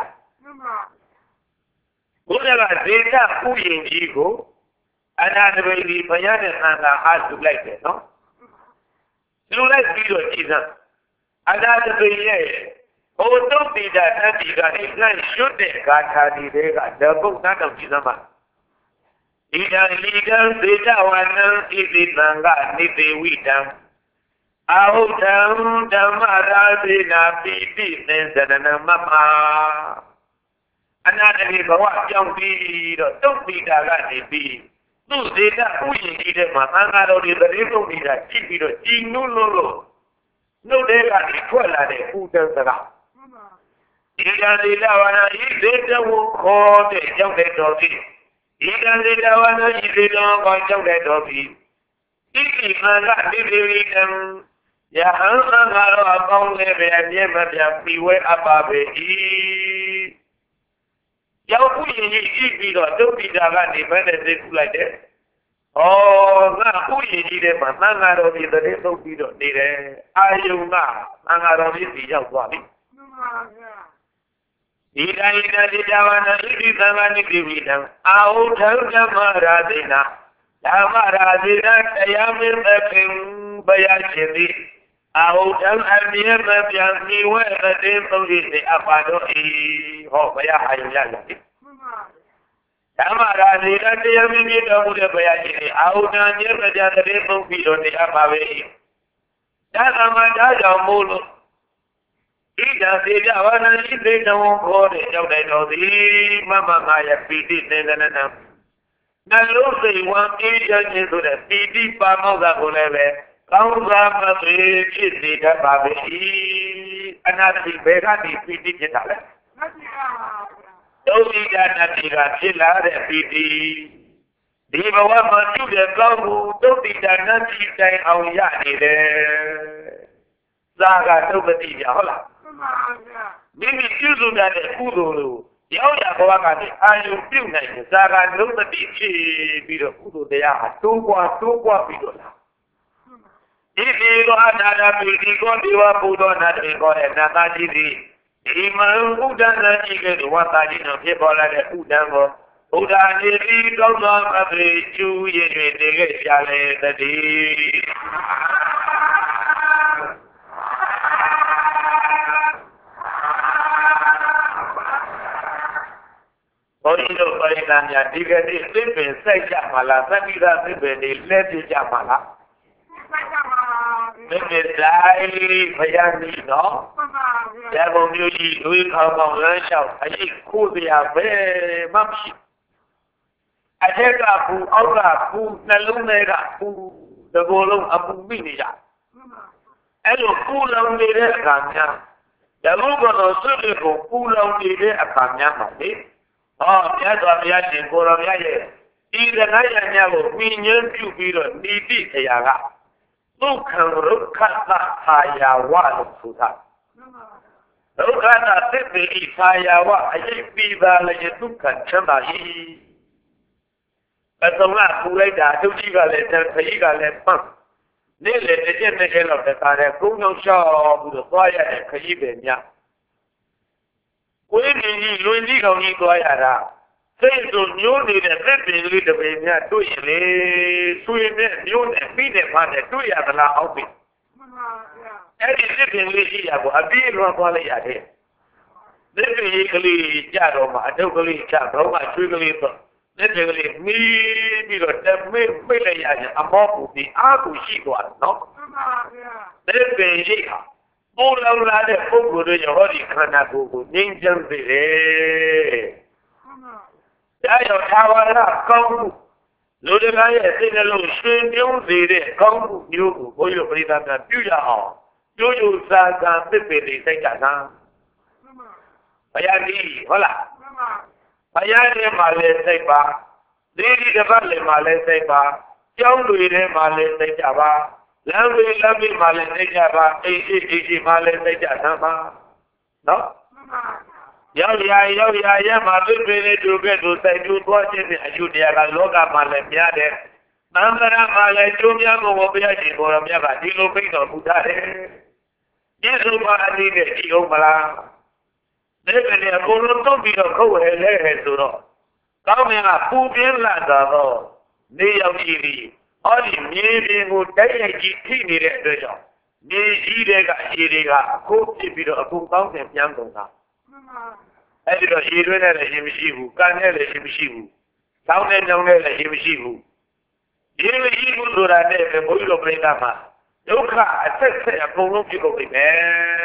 ဘုရားကဒေတာဥယျင်ကြီးကိုအနာတပိဒီဘုရားနဲ့သံဃာအားလူလိုက်တယ်နော်လူလိုက်ပြီးတော့ကြည်စမ်းအနာတပိရဲ့ဘုဒ္ဓပိဒတတိကနေငှက်ရွတ်တဲ့ဂါထာဒီတွေကဓမ္မုတ်နာတော်ကြည်စမ်းပါဣဒံလီကံသေတဝနံဣတိသံဃနိသေဝိတံအာဟုတံဓမ္မရာသေနာပိတိသင်္စရဏမမအနာတတိဘဝကြောင်းပြီးတော့တုတ်ပိတာကနေပြီးသူ့သေတဥယျင်ကြီးတဲ့မှာသံဃာတော်တွေတရေပုတ်နေတာကြည့်ပြီးတော့ကြည်နုလို့လို့နှုတ်တဲ့ကနေထွက်လာတဲ့ဥဒ္ဒစကားဣဒံသေတဝနံဣသေတဝခေါ်တဲ့ကြောင့်တဲ့တော်ကြီးဣဒံသေတဝနံဣသေတဝခေါ်ကြောင့်တဲ့တော်ကြီးဣတိမန္တနိသေဝိတံယဟံသံဃာတော်အပေါင်းလည်းပဲအမြဲမပြတ်ပြီးဝဲအပ်ပါပေ၏ရောက်ဥယျင်ကြီးကြည့်ပြီးတော့တုတ်ပိတာကနေဘယ်နဲ့သိခုလိုက်တယ်။ဩငါဥယျင်ကြီးထဲမှာသံဃာတော်ကြီးတည်းတုတ်ပြီးတော့နေတယ်။အာယုံကသံဃာတော်ကြီးစီရောက်သွားပြီ။မှန်ပါဗျာ။ဒီတိုင်းတည်းကြဝနာဣတိသံဃာနိတိဝိတံအာဟုထံဓမ္မရာသေနာဓမ္မရာသေနာတရားမင်းသခင်ဘုရားရှင်သည်အာဟုတံအမြဲမပြတ်မိဝဲတဲ့သုံးကြီးအပါတော်ဤဟောဘုရားအာယုံရတယ်ဓမ္မရာဇေတတရားမင်းမြတ်တော်မူတဲ့ဘုရားရှင်အာဟုတံမြဲမပြတ်တဲ့သုံးပြီးတော့တရားပါပဲဒါသမန်ဒါကြောင့်မို့လို့ဣဒံသေပြဝနံဣသေတဝံခေါ်တဲ့ကြောင့်တဲ့တော်သည်မမငါယပိတိသင်္ကနနံနှလုံးစိတ်ဝမ်းအေးချမ်းခြင်းဆိုတဲ့ပိတိပါမောက္ခကိုလည်းပဲကောင်းစွာမသွေဖြစ်စေတတ်ပါ၏အနာတိဘေကနေပိတိဖြစ်တာလေဒုတိယနတိကဖြစ်လာတဲ့ပိတိဒီဘဝမှာပြုတဲ့ကောင်းမှုဒုတိယနတိတိုင်အောင်ရနေတယ်သာကဒုပတိပြဟုတ်လားမိမိပြုစုတဲ့ကုသိုလ်ကိုရောက်ရဘဝကနေအာယုပြုနိုင်တဲ့သာကဒုပတိဖြစ်ပြီးတော့ကုသိုလ်တရားဟာတိုးပွားတိုးပွားပြီးတော့လာဒီဒီကောအနာနာပိဒီကောဒီဝဘုဒ္ဓနာတိကောရဲ့နာတာကြီးဒီဒီမံဥဒ္ဒနာကြီးကဝတ်တာကြီးတို့ဖြစ်ပေါ်လာတဲ့ဥဒ္ဒံကိုဘုရားနေပြီးကောင်းသောအပရိကျူရည်တွေနေခဲ့ကြလေတည်းဘုန်းကြီးတို့ပရိသတ်များဒီကနေ့သစ်ပင်စိုက်ကြမှာလားသတိသာသစ်ပင်တွေလဲပြကြမှာလားမင်းတို့တိုင်းဘုရားကြီးနော်ရပုံမျိုးကြီးလူခေါင်းကောင်းလမ်းလျှောက်အရှိခိုးစရာပဲမမရှိအထက်ကပူအောက်ကပူနှလုံးထဲကပူဒီကိုယ်လုံးအပူမိနေကြအဲ့လိုပူလောင်နေတဲ့အခါများဓမ္မကတော့စွတ်တွေကိုပူလောင်နေတဲ့အခါများမှာလေဟောမြတ်စွာဘုရားရှင်ကိုရောမြတ်ရဲ့ဒီသနာရများကိုမြင်ညွှန်းပြုပြီးတော့နိတိခရာကဒုက္ခရုက္ခသဟာယဝလို့ဆိုတာဒုက္ခနာသစ္စေဤဟာယဝအရေးပြီးပါလေဒုက္ခချမ်းသာ၏အစုံကပူလိုက်တာဒုတိကလည်းတခကြီးကလည်းပန်းနေ့လေတစ်ချက်တစ်ချက်လောက်တခါတည်းကုန်းလုံးလျှောက်ပြီးတော့သွားရတဲ့ခကြီးပဲများကိုယ်ကြီးကြီးလွင်ကြီးကောင်ကြီးသွားရတာစိတ်ဆိုမျိုးနေတဲ့သက်ပင်လေးတစ်ပင်များတွေ့ရင်လေဆွေနဲ့မျိုးနဲ့ပြီးတဲ့ဘာနဲ့တွေ့ရသလားအောက်ပြီအဲ့ဒီသက်ပင်လေးရှိရကိုအပြည့်လွန်သွားလိုက်ရတယ်သက်ပင်လေးကလေးကြတော့မှအထုပ်ကလေးချဘုံကချွေးကလေးတော့သက်ပင်ကလေးမီးပြီးတော့တမေးပိတ်လိုက်ရရင်အမောပူပြီးအားကိုရှိသွားတယ်နော်သက်ပင်ရှိဟာပိုးလောင်လာတဲ့ပုဂ္ဂိုလ်တွေဟောဒီခန္ဓာကိုယ်ကိုငြိမ်းချမ်းစေတယ်ဒါကြောင့်သာဝရကောင်းမှုလူတကာရဲ့စိတ်နှလုံးရှင်ပြုံးစေတဲ့ကောင်းမှုမျိုးကိုဘုန်းကြီးတို့ပရိသတ်များပြုရအောင်ကျိုးကျိုးစားစားသစ်ပင်တွေစိတ်ကြတာဘုရားကြီးဟုတ်လားဘုရားရဲ့မှာလည်းစိတ်ပါဒီဒီတစ်ပတ်လည်းမှာလည်းစိတ်ပါကျောင်းတွေထဲမှာလည်းစိတ်ကြပါလမ်းတွေလမ်းတွေမှာလည်းစိတ်ကြပါအိမ်အိမ်အိမ်အိမ်မှာလည်းစိတ်ကြသမ်းပါနော်ရောက်ရရောက်ရရမှာသစ်ပင်တွေတူကဲ့သို့စိုက်တူသွားခြင်းဖြင့်အကျိုးတရားကလောကမှာလည်းများတယ်သံဃာမှာလည်းကျိုးများကိုဘုရားရှင်ကိုယ်တော်မြတ်ကဒီလိုပြိတော်မူထားတယ်ကျေးဇူးပါအနည်းနဲ့ကြည်အောင်မလားဒီကနေ့အကုန်လုံးတုတ်ပြီးတော့ခုတ်ဟဲလဲဟဲဆိုတော့ကောင်းမင်းကပူပြင်းလာတော့နေရောက်ကြည့်ပြီးအော်ဒီမြေပြင်ကိုတိုက်ရိုက်ကြည့်ထိနေတဲ့အတွက်ကြောင့်မြေကြီးတွေကခြေတွေကအခုဖြစ်ပြီးတော့အခုကောင်းတယ်ပြန်ကုန်တာအဲ့ဒီတော့ခြေတွင်းနဲ့လည်းရှင်မရှိဘူးကံနဲ့လည်းရှင်မရှိဘူးဆောင်းနဲ့ညောင်းနဲ့လည်းရှင်မရှိဘူးဒီလိုရှိဘူးဆိုတာနဲ့ပဲဘုရားတော်ပြိဋ္ဌာမှာဒုက္ခအဆက်ဆက်အကုန်လုံးပြုလုပ်နေမယ်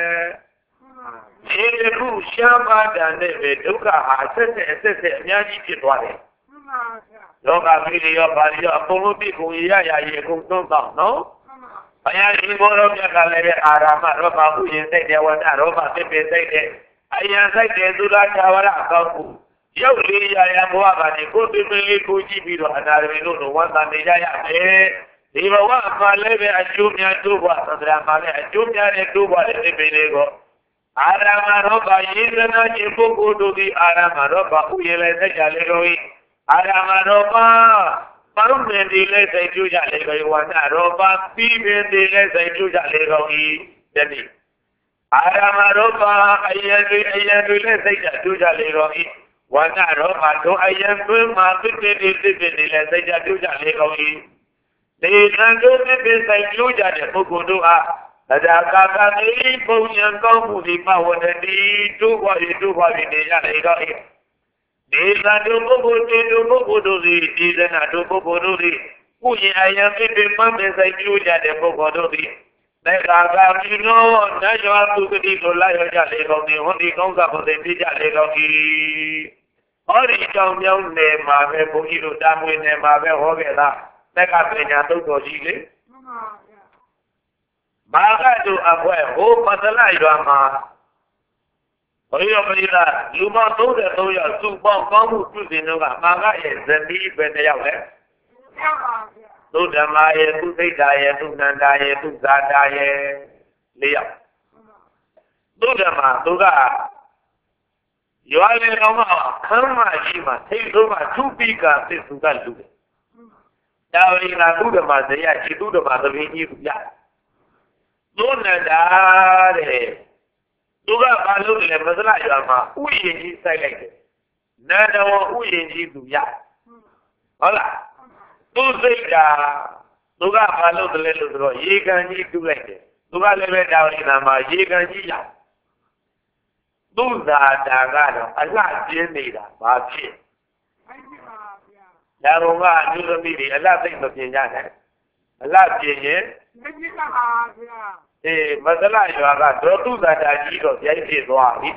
ဒီတစ်ခုရှားပါတာနဲ့ပဲဒုက္ခဟာအဆက်ဆက်အဆက်ဆက်အများကြီးဖြစ်သွားတယ်လောကပြည်ရောပါရောအကုန်လုံးပြည့်ကုန်ရရရအကုန်သုံးတော့နော်ဘုရားရှင်ဘောတော်မြတ်ကလည်းအာရမရောပါဥယျာဉ်စိတ်တယ်ဝဏရောပါသစ်ပင်စိတ်တယ်အယံစိတ်တယ်သုလာချဝရအကောင်းမှုရောက်လေရရဘဝကနေကိုယ်ပြင်းလေးကိုကြည့်ပြီးတော့အနာရမင်းတို့လိုဝန်တန်နေကြရမယ်ဒီဘဝမှာလည်းပဲအကျိုးများတို့ဘဝသဒ္ဒရာမှာလည်းအကျိုးများတဲ့တို့ဘဝတဲ့သစ်ပင်လေးကိုအာရမရောပါယေသနာခြင်းပုဂ္ဂိုလ်တို့ဒီအာရမရောပါဥယျာဉ်လေးစိတ်ကြလေတို့အာရမရောပါပေါင်းပင်ဒီလေးစိတ်ကြိုးကြလေတို့ဝဏရောပါပြီးပင်ဒီလေးစိတ်ကြိုးကြလေတို့ဤတတိအာရမရောပါအယံတွေအယံတွေလည်းစိတ်ကြကြိုးကြလေတို့ဤဝဏရောပါတို့အယံသွင်းမှာသစ်ပင်ဒီသစ်ပင်ဒီလည်းစိတ်ကြကြိုးကြလေတို့ဤဒီသံတို့သစ်ပင်စိတ်ကြိုးကြတဲ့ပုဂ္ဂိုလ်တို့အားတရားကာကတိပုံညာကောင်းမှုဒီပဝတ္တိတို့ဘဝရတို့ဘဝရနေရလေတော့ဤဒီသံတို့ပုဂ္ဂိုလ်တွေတို့ပုဂ္ဂိုလ်တို့သည်ဒီသနာတို့ပုဂ္ဂိုလ်တို့သည်ဥယျာဉ်အယံသစ်ပင်မှမဆိုင်ကြိုးကြတဲ့ပုဂ္ဂိုလ်တို့သည်တရားကာမိနောနတ်ရွာသူကတိကိုလာရောက်ကြလေကောင်းသည်ဟောဒီကောင်းစားဖို့သိပြကြလေကောင်းသည်ဟောဒီကြောင်မြောင်းနယ်မှာပဲဘုန်းကြီးတို့တာမွေနယ်မှာပဲဟောခဲ့တာသက်ကပညာသုတ်တော်ကြီးလေဘာကတို့အဖွဲဟိုပတလရွာမှာဘုရားပရိသတ်လူမသုံးဆယ်သုံးယောက်စုပေါင်းကောင်းမှုပြုစဉ်တော့ကမာကရဲ့ဇနီးပဲတစ်ယောက်လေသုဓမ္မာရဲ့သူသိတ္တာရဲ့သူနန္ဒာရဲ့သူဇာတာရဲ့လေးယောက်သုဓမ္မာသူကရွာလေတော်မှာခမ်းမရှိမှသိဆုံးမှသူပိကသစ္စုကလူတယ်ဒါဝိနာသုဓမ္မာဇယခြေသုဓမ္မာသမီးကြီးကိုရသုနန္ဒာတဲ့သူကဘာလို့လဲမစလရွာမှာဥယျာဉ်ကြီးစိုက်လိုက်တယ်နန္ဒဝဥယျာဉ်ကြီးသူရဟုတ်လားသူစိတ်တာသူကဘာလို့လဲလို့ဆိုတော့ရေကန်ကြီးတူးလိုက်တယ်သူကလည်းပဲဒါဝိနာမှာရေကန်ကြီးရသူဇာတာကတော့အလှကျင်းနေတာဘာဖြစ်ဒါကောင်ကအကျိုးသမီးတွေအလှသိမ့်မပြင်ကြနဲ့အလှပြင်ရင်မပြင်ပါဗျာအေးမစလရွာကဒေါတုဇာတာကြီးတော့ရိုက်ဖြစ်သွားပြီ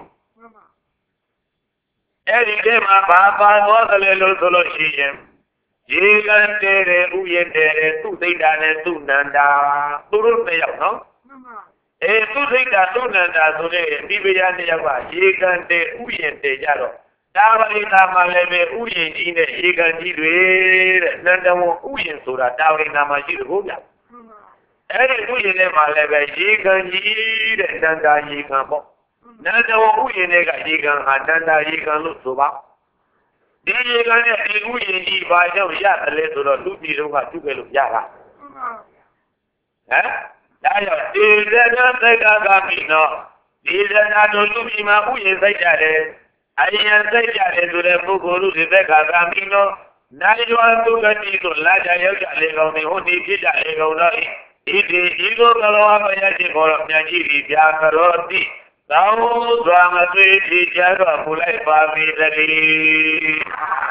အဲ့ဒီထဲမှာဘာပါသွားတယ်လို့ဆိုလို့ရှိရင်ရေကန်တဲတဲ့ဥယျာဉ်တဲတဲ့သူသိတ္တာနဲ့သူနန္ဒာသူတို့နှစ်ယောက်နော်အေးသူသိတ္တာသူနန္ဒာဆိုတဲ့ဒီပညာနှစ်ယောက်ကရေကန်တဲဥယျာဉ်တဲကြတော့ဒါဝိနာမှာလည်းပဲဥယျာဉ်ကြီးနဲ့ရေကန်ကြီးတွေတဲ့နန္ဒဝဥယျာဉ်ဆိုတာဒါဝိနာမှာရှိတယ်ဟုတ်ဗျာအဲ့ဒီဥယျာဉ်ထဲမှာလည်းပဲရေကန်ကြီးတဲ့နန္ဒာရေကန်ပေါ့နန္ဒဝဥယျာဉ်တွေကရေကန်ဟာနန္ဒာရေကန်လို့ဆိုပါဒီရေကန်နဲ့ဒီဥယျာဉ်ကြီးဘာကြောင့်ရတယ်လဲဆိုတော့လူပြည်တို့ကသူ့ပဲလို့ရတာဟမ်ဒါကြောင့်ဒီဇနာသက္ကကမိနောဒီဇနာတို့လူပြည်မှာဥယျာဉ်စိုက်ကြတယ်အယံစိုက်ကြတယ်ဆိုတဲ့ပုဂ္ဂိုလ်တို့ဒီသက္ကကမိနောနိုင်ရွာသူကတိတို့လာကြရောက်ကြလေကောင်းနေဟိုဒီဖြစ်ကြလေကောင်းတော့ဒီဒီဒီလိုကလောဘရရှိခေါ်တော့မြန်ကြီးပြီးပြာကရောတိသောစွာမသွေးကြည်ကြတော့ပူလိုက်ပါမိတည်း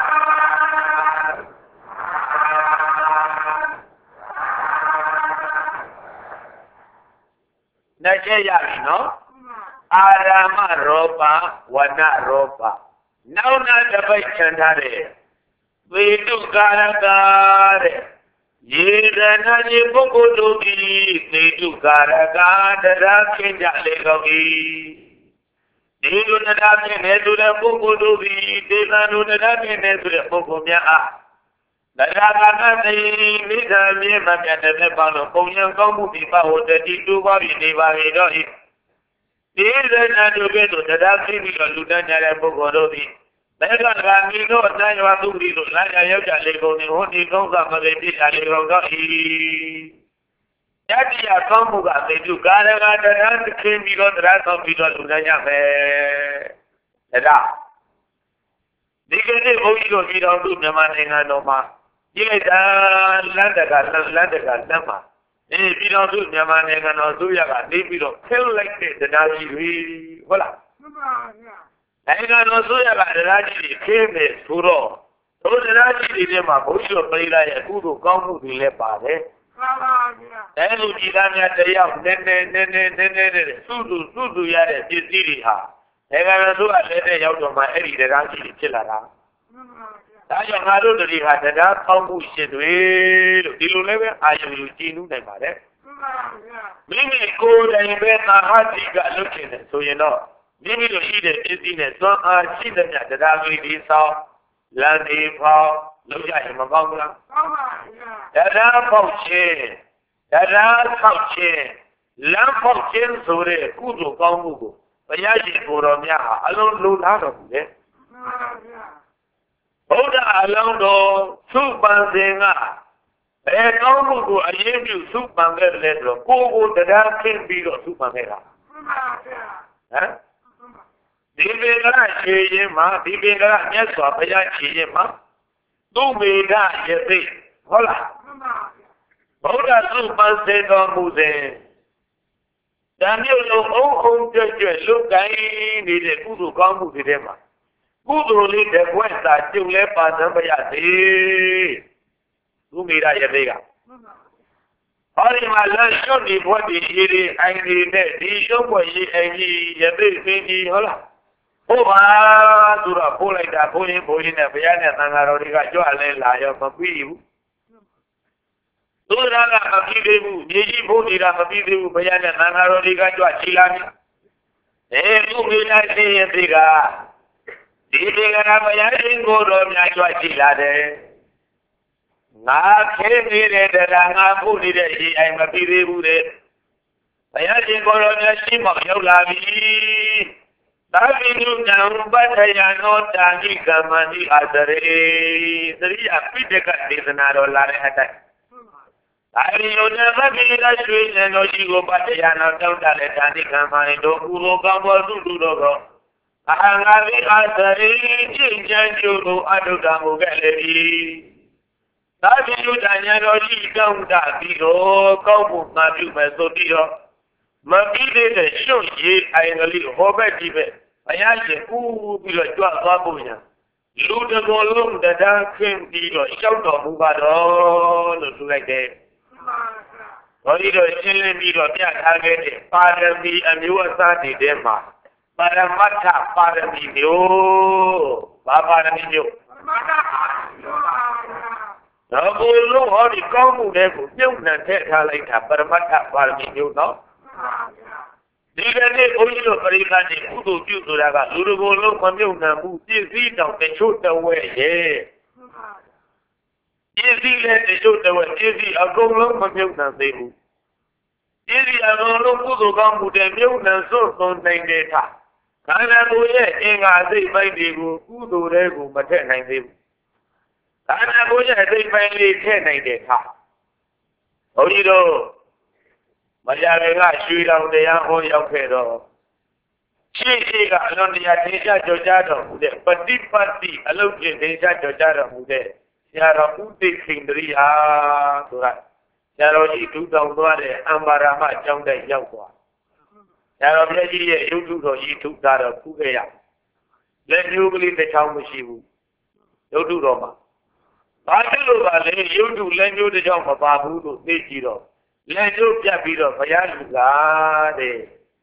နှစ်ချက်ရပြီနော်အာရမရောပဝဏရောပနောက်နာတစ်ပိတ်ချန်ထားတဲ့ We do Karaka. Ye Ranaji Bokodogi, they do Karaka, the Rakin Jalegogi. They do the Rakin, they do the Bokodogi, they do the Rakin, they do the Bokomia. The Raka, they need a name at the Nepal, Ponyan Komu, Pipa, the two body, they vary it. They then you get to the Rakin, you do the Bokodogi. Mereka kami tu orang waktu itu, lagi yang jadi kau ni, orang ni kau tak mengerti jadi kau tak i. Jadi ya kamu tak setuju, kadang-kadang kita bila terasa bila tunanya me, dah. Dikini kau itu bila tu memang dengan nama, ini dah landakan, landakan nama. Ini bila tu memang dengan nama tu ya kan, ini bila feel like it, dah jadi, bola. Aina no soya ka daraji kheme suro to daraji de ma bosho paila ya kudo kaung mu de leပါတယ်မှန်ပါဗျာအဲလိုဒီသားများတယောက်နည်းနည်းနည်းနည်းနည်းနည်းတဲ့စုစုစုစုရတဲ့ပစ္စည်းတွေဟာအဲကရဆိုကလည်းတဲ့ရောက်တော့မှအဲ့ဒီတရားကြီးဖြစ်လာတာမှန်ပါဗျာဒါကြောင့်ငါတို့တွေဟာတရားကောင်းမှုရှင်တွေလို့ဒီလိုလည်းပဲအာရုံယူကြည်နူးနိုင်ပါတယ်မှန်ပါဗျာမိမိကိုယ်တိုင်ပဲသာဟတိကလုပ်ချင်တယ်ဆိုရင်တော့မိမိတို့ရှိတဲ့ပစ္စည်းနဲ့သွမ်းအားရှိတဲ့မြတ်တရားကလေးဒီဆောင်လမ်းဒီဖောင်းလုပ်ရရင်မကောင်းဘူးလားကောင်းပါဗျာတရားဖောက်ခြင်းတရားဖောက်ခြင်းလမ်းဖောက်ခြင်းဆိုတဲ့ကုသိုလ်ကောင်းမှုကိုဘုရားရှင်ကိုယ်တော်မြတ်ဟာအလုံးလိုလားတော်မူတယ်မှန်ပါဗျာဘုရားအလုံးတော်သုပန်စဉ်ကဘယ်ကောင်းမှုကိုအရေးပြုသုပန်ခဲ့တယ်ဆိုတော့ကိုယ်ကိုတရားခင်းပြီးတော့သုပန်ခဲ့တာမှန်ပါဗျာဟမ်ဒီပင်ကခြေရင်မှာဒီပင်ကမြတ်စွာဘုရားခြေရင်မှာသူမေဒယသိဟုတ်လားဘုရားသူပန်းစေတော်မူစဉ်တန်မြုပ်လုံးအုံအုံကြွကြွလုကိုင်းနေတဲ့ကုသိုလ်ကောင်းမှုတွေထဲမှာကုသိုလ်လေးတစ်ခွက်သာကျုံလဲပါသံပရစေသူမေဒယသိကဟောဒီမှာလက်ရှုပ်ဒီဘွက်ဒီရေးဒီအိုင်ဒီနဲ့ဒီရှုပ်ဘွက်ရေးအိုင်ဒီယသိသိကြီးဟုတ်လားဟုတ်ပါသူတော့ပို့လိုက်တာဘိုးရင်ဘိုးရင်နဲ့ဘုရားနဲ့သံဃာတော်တွေကကြွလဲလာရောမပြီးဘူးသူရကမပြီးသေးဘူးမြေကြီးဘိုးတွေကမပြီးသေးဘူးဘုရားနဲ့သံဃာတော်တွေကကြွချီလာပြီအဲသူမိလိုက်သိရင်ဒီကဒီဒီကဘုရားရှင်ကိုယ်တော်များကြွချီလာတယ်ငါခဲနေတဲ့တရားငါပို့နေတဲ့ရေအိမ်မပြီးသေးဘူးတဲ့ဘုရားရှင်ကိုယ်တော်များရှိမှရောက်လာပြီသာဝိနုဉာဏ်ပတ္ထယနောတာဏိကမ္မဏိအာသရေသရိယပိဋကဒေသနာတော်လာတဲ့အတိုင်းသာဝိနုဉာဏ်ပတ္တိကရွှေဉာဏ်တော်ရှိကိုပတ္ထယနောတောင်းတတဲ့တာဏိကမ္မဏိတို့ကုသိုလ်ကောင်းသောသူတို့သောအဟံငါဝိအာသရေကျင့်ကြံကြို့ကိုအတုတ္တမူခဲ့လေ၏သာဝိနုဉာဏ်တော်ရှိတောင်းတပြီးတော့ကောင်းမှုငါပြုမယ်ဆိုပြီးတော့မပြီးသေးတဲ့ရှုပ်ရည်အိုင်ကလေးဟောဘက်ဒီဘက်ဘုရားရှင်ဥပြီးတော့ကြွသွားဖို့ညာလူတကောလုံးတရားခင်းပြီးတော့ရှောက်တော်မူပါတော့လို့ဆိုလိုက်တယ်။ဘောဓိတော်ရှင်းလင်းပြီးတော့ပြထားခဲ့တဲ့ပါရမီအမျိုးအစားတွေထဲမှာပါရမတ္ထပါရမီမျိုးဘာပါရမီမျိုးပါရမတ္ထပါရမီမျိုးပါတော့ဘုလုံးဟောဒီကောင်းမှုတွေကိုပြုတ်နှံထည့်ထားလိုက်တာပရမတ္ထပါရမီမျိုးနော်ဒီကနေ့ဘုန်းကြီးတို့ပရိသတ်တွေကုသိုလ်ပြုဆိုတာကလူတို့ကိုလုံးမမြုပ်နှံမှုပြည့်စည်တော့တချို့တဝဲရဲ့ပြည့်စည်တဲ့တချို့တဝဲပြည့်စည်အကုန်လုံးမမြုပ်နှံသေးဘူးပြည့်စည်အကုန်လုံးကုသိုလ်ကောင်းမှုတွေမြုပ်နှံစွန့်စွန့်နိုင်တဲ့အခါခန္ဓာကိုယ်ရဲ့အင်္ဂါစိတ်ပိုင်းတွေကိုကုသိုလ်တွေကိုမထည့်နိုင်သေးဘူးခန္ဓာကိုယ်ရဲ့စိတ်ပိုင်းလေးထည့်နိုင်တဲ့အခါဘုန်းကြီးတို့မရခင်ကရွှေတောင်တရားဟောရောက်ခဲ့တော့ရှေ့ရှေ့ကအလွန်တရာသင်္ချာကြော်ကြားတော်မူတဲ့ပฏิပတ်တိအလုတ်ဖြင့်သင်္ချာကြော်ကြားတော်မူတဲ့ဆရာတော်ဥသိခိန္ဒရိယာဆိုတာဆရာတော်ကြီးဒုတောင်သွားတဲ့အံပါရမအကြောင်းတိုက်ရောက်သွားဆရာတော်မြတ်ကြီးရဲ့ရုပ်ထုတော်ကြီးထုတာတော်ဖူးခဲ့ရလက်မျိုးကလေးတစ်ချောင်းမရှိဘူးရုပ်ထုတော်မှာဘာဖြစ်လို့ပါလဲရုပ်ထုလက်မျိုးတစ်ချောင်းမပါဘူးလို့သိကြည့်တော့လက်ကျိုးပြတ်ပြီးတော့ဘုရားလူကတဲ့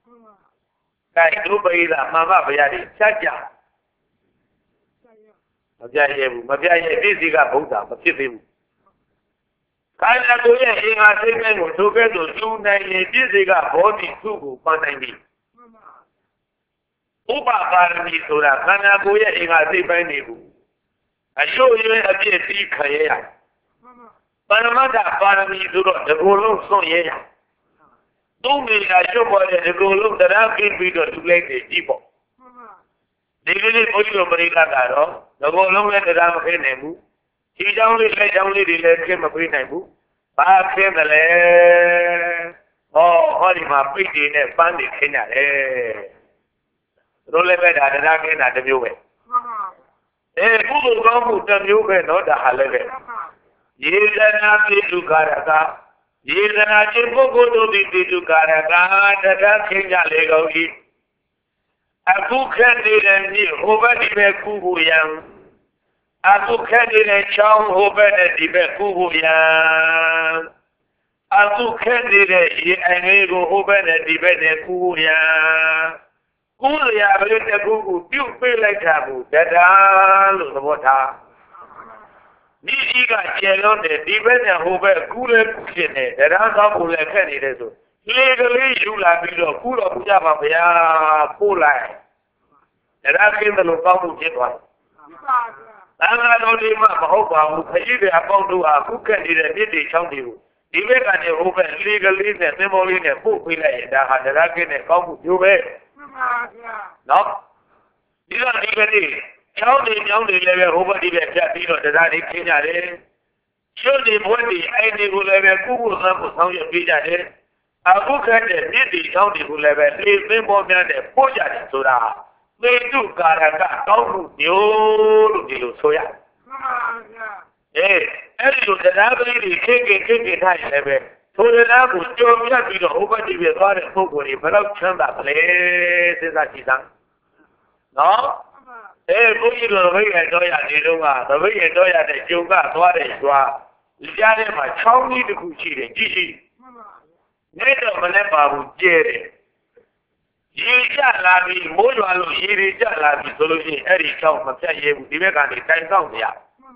။ကဲဒုပိဒါမမဘုရားကြီးချက်ကြမပြည့်ရဲ့ဘူးမပြည့်ရဲ့ပြည့်စည်ကဗုဒ္ဓမဖြစ်သေးဘူးခန္ဓာကိုယ်ရဲ့အင်္ဂါစိတ်ပိုင်းကိုထိုကဲ့သို့သူနိုင်ရင်ပြည့်စည်ကဘောဓိစုကိုပန်းနိုင်ပြီဥပပါရမီဆိုတာခန္ဓာကိုယ်ရဲ့အင်္ဂါစိတ်ပိုင်းတွေကိုအရှုပ်ရွေးအပြည့်ပြီးခရရပါရမတ္ထပါရမီဆိုတော့ဒီကိုယ်လုံးစွန့်ရရသုံးနေရရှုပ်ပေါ်တဲ့ဒီကိုယ်လုံးတရားပြီးပြီးတော့လူလိုက်နေကြည့်ပေါ့ဒီလိုလေးဘုန်းကြီးတို့ပရိသတ်ကတော့ဒီကိုယ်လုံးလည်းတရားမခင်းနိုင်ဘူးခြေချောင်းလေးလက်ချောင်းလေးတွေလည်းခင်းမပေးနိုင်ဘူးဘာခင်းတယ်လဲဟောဟောဒီမှာပိတ်တွေနဲ့ပန်းတွေခင်းရတယ်တို့လည်းပဲဒါတရားခင်းတာတစ်မျိုးပဲအဲကုသိုလ်ကောင်းမှုတစ်မျိုးပဲเนาะဒါဟာလည်းပဲယေဇနာပိတုကာရကယေဇနာခြင်းပုဂ္ဂိုလ်တို့သည်ပိတုကာရကတရားခင်းကြလေကုန်၏အခုခက်နေတဲ့မြစ်ဟိုဘက်ဒီဘက်ကူဖို့ရန်အခုခက်နေတဲ့ချောင်းဟိုဘက်နဲ့ဒီဘက်ကူဖို့ရန်အခုခက်နေတဲ့ရေအိမ်လေးကိုဟိုဘက်နဲ့ဒီဘက်နဲ့ကူဖို့ရန်ကူရရဘယ်တကူကိုပြုတ်ပေးလိုက်တာကိုတရားလို့သဘောထားဒီကြီးကကျေလုံးတယ်ဒီဘက်နဲ့ဟိုဘက်ကူလဲကူဖြစ်နေတရားကောင်းကိုလည်းခက်နေတယ်ဆိုလေကလေးယူလာပြီးတော့ကူတော့ပြပါဗျာပို့လိုက်တရားခင်းတယ်လို့ကောင်းမှုဖြစ်သွားတယ်သံဃာတော်တွေမှမဟုတ်ပါဘူးခကြီးတွေအပေါင်းတို့ဟာခုခက်နေတဲ့ပြစ်တွေချောင်းတွေကိုဒီဘက်ကနေဟိုဘက်လေကလေးနဲ့သင်္ဘောလေးနဲ့ပို့ပေးလိုက်ရင်ဒါဟာတရားခင်းတဲ့ကောင်းမှုမျိုးပဲနော်ဒီတော့ဒီကနေ့ချောင်းတွေညောင်းတွေလည်းပဲဟိုဘက်ဒီဘက်ဖြတ်ပြီးတော့တရားတွေခင်းကြတယ်ကျွတ်တွေဘွဲ့တွေအိမ်တွေကိုလည်းပဲကုကုသမ်းကိုဆောင်ရွက်ပေးကြတယ်အခုခက်တဲ့မြစ်တွေချောင်းတွေကိုလည်းပဲလေသင်္ဘောများနဲ့ပို့ကြတယ်ဆိုတာသေတုကာရကကောင်းမှုမျိုးလို့ဒီလိုဆိုရတယ်အေးအဲ့ဒီလိုတရားပရိတွေခေခေခေခေထားရင်လည်းပဲထိုတရားကိုကြုံရပြီးတော့ဥပတိပြသွားတဲ့ပုဂ္ဂိုလ်တွေဘယ်တော့ချမ်းသာကလေးစဉ်းစားကြည့်စမ်းနော်အေးဘုန်းကြီးတို့ဘိရတော်ရနေတော့ကဘိရတော်ရတဲ့ကျုံကသွားတဲ့ရွာကြားထဲမှာချောင်းကြီးတစ်ခုရှိတယ်ကြည့်ကြည့်နေတော့မလဲပါဘူးကျဲတယ်ရေကျလာပြီးမိုးရွာလို့ရေတွေကျလာပြီးဆိုလို့ရှိရင်အဲ့ဒီချောင်းမပြတ်ရဲဘူးဒီဘက်ကနေတိုင်ဆောင်နေရ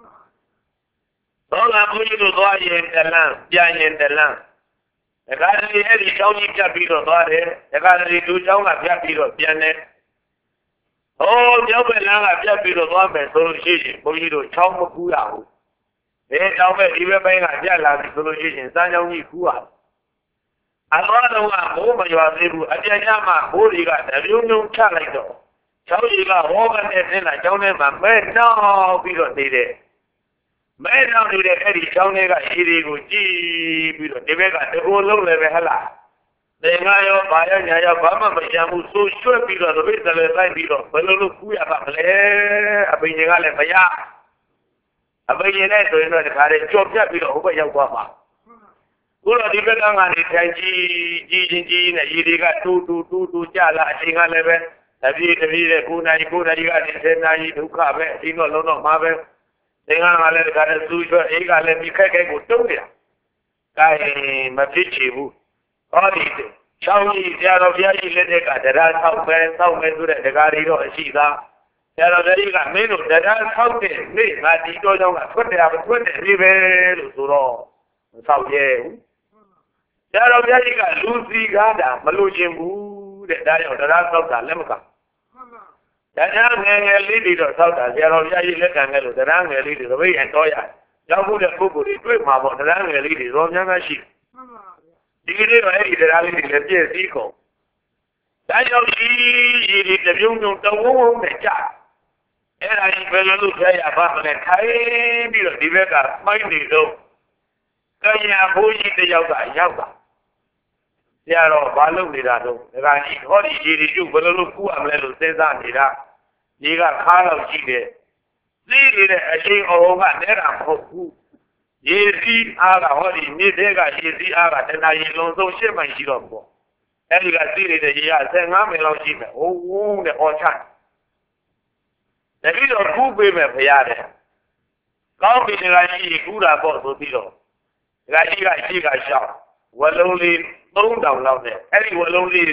တော့လာဘုန်းကြီးတို့သွားရင်တလန်းပြန်ရင်တလန်းဒါကလေးအဲ့ဒီချောင်းကြီးပြတ်ပြီးတော့သွားတယ်ဒါကလေးဒူချောင်းကပြတ်ပြီးတော့ပြန်တယ်ဟောမြောက်ဘက်လမ်းကပြတ်ပြီးတော့သွားမယ်ဆိုလို့ရှိရင်ဘုန်းကြီးတို့ချောင်းမကူးရဘူးဒီချောင်းပဲဒီဘက်ပိုင်းကပြတ်လာပြီဆိုလို့ရှိရင်စမ်းချောင်းကြီးကူးရအတော်လုံးကဘိုးမရွာသေးဘူးအပြန်ကြမှာဘိုးတွေကတပြုံးပြုံးချလိုက်တော့ချောင်းကြီးကဟောကနေဆင်းလာချောင်းထဲမှာမဲနှောက်ပြီးတော့နေတယ်မဲနှောက်နေတဲ့အဲ့ဒီချောင်းထဲကရေတွေကိုကြည့်ပြီးတော့ဒီဘက်ကတကူလုံးလည်းပဲဟလားသင်္ဃာရောဘာရောညာရောဘာမှမရဘူးဆိုရွှဲ့ပြီးတော့တပိတ်တယ်လိုက်ပြီးတော့ဘယ်လိုလုပ်ကူးရပါမလဲအပင်ကြီးကလည်းမရအပင်ကြီးနဲ့ဆိုရင်တော့ဒီခါလေးကြော်ပြတ်ပြီးတော့ဟိုဘက်ရောက်သွားမှာခုတော့ဒီဘက်ကကနေထိုင်ကြည့်ကြည့်ချင်းကြည့်နဲ့ရေတွေကတူးတူးတူးတူးကြလာအချိန်ကလည်းပဲတပြေးတပြေးတဲ့ကိုနိုင်ကိုနိုင်ကနေဆယ်နာရီဒုက္ခပဲအင်းတော့လုံးတော့မှာပဲသင်္ကန်းကလည်းဒီခါလေးသူ့ချွတ်အေးကလည်းဒီခက်ခဲကိုတုံးနေတာဒါရင်မဖြစ်ချေဘူးဟောဒီချောင်းကြီးဆရာတော်ဘုရားကြီးလက်ထက်ကတရားဆောက်ပဲဆောက်ပဲဆိုတဲ့ဒကာတွေတော့အရှိသားဆရာတော်ကြီးကမင်းတို့တရားဆောက်တဲ့နေ့ငါဒီတော့ကြောင့်ကထွက်တယ်မထွက်တယ်ဒီပဲလို့ဆိုတော့မဆောက်ရဲဘူးဆရာတော်ဘုရားကြီးကလူစီကားတာမလို့ခြင်းဘူးတဲ့ဒါကြောင့်တရားဆောက်တာလက်မကတရားငယ်ငယ်လေးတွေတော့ဆောက်တာဆရာတော်ဘုရားကြီးလက်ခံခဲ့လို့တရားငယ်လေးတွေသဘိတ်ရတော့ရရောက်ဖို့တဲ့ပုဂ္ဂိုလ်တွေတွေ့မှာပေါ့တရားငယ်လေးတွေတော့များများရှိဒီကနေ့တော့အဲ့ဒီတရားလေးတွေလည်းပြည့်စည်ကုန်ဒါကြောင့်ဒီရည်ဒီတပြုံးပြုံးတဝုံဝုံနဲ့ကြာအဲ့ဒါကြီးဘယ်လိုလုပ်ရရပါမလဲထိုင်ပြီးတော့ဒီဘက်ကမိုင်းနေတော့ကညာဘိုးကြီးတယောက်ကရောက်တာဆရာတော်ဘာလုပ်နေတာတော့ဒါကကြီးဟောဒီရည်ဒီကျုပ်ဘယ်လိုလုပ်ကူရမလဲလို့စဉ်းစားနေတာဒီကခါတော့ရှိတယ်သိနေတဲ့အချိန်အုံကနဲတာမဟုတ်ဘူးရေစီးအားကဟောဒီမြေထဲကရေစီးအားကတဏှာရေလုံးစုံရှစ်မိုင်ရှိတော့ပေါ့အဲ့ဒီကသိနေတဲ့ရေကဆယ်ငါးမိုင်လောက်ရှိမယ်ဟိုးဝုန်းနဲ့အော်ချတတိတော့ကူးပေးမယ်ဖရားတဲ့ကောင်းပြီတကကြီးကူးတာပေါ့ဆိုပြီးတော့တကကြီးကရှိကရှောက်ဝလုံးလေးသုံးတောင်လောက်နဲ့အဲ့ဒီဝလုံးလေး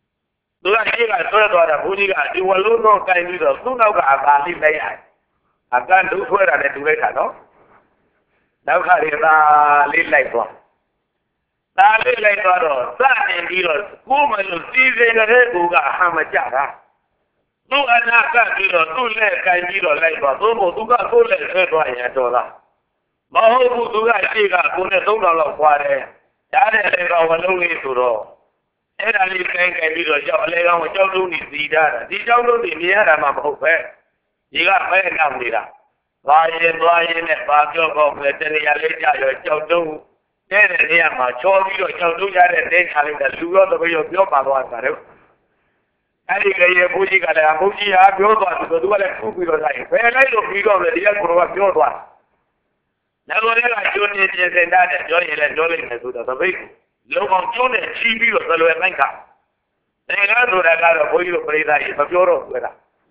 သူကရှိကဆွဲသွားတာဘုန်းကြီးကဒီဝလုံးတော့ကင်ပြီးတော့သူ့နောက်ကအသာလေးလိုက်ရတယ် a can do for a do it. Now, Harita, lead like one. Tali like one, San and Dios, woman who sees in a red book, Hamajara. Do another Dios, do let Kandilo like one, do got full and red dollar. Maho do I see that one is all of water. That is our lonely to row. And I leave Kandilo, lay on with your loony see that. Did you know the Miana Mamma? You got very down there. Ryan, Ryan, and Bajo of the Telia, your Joe, then near my Charlie, your Joe, and then having the sugar the way of your father. I think a Buji got a Buji, I built one to do a food because I fell out of you on the dear for a pure one. Nevertheless, I don't need to send that and join and join to the big. Look on John and she be was the lower banker. They got to that for you to play that is a pure weather.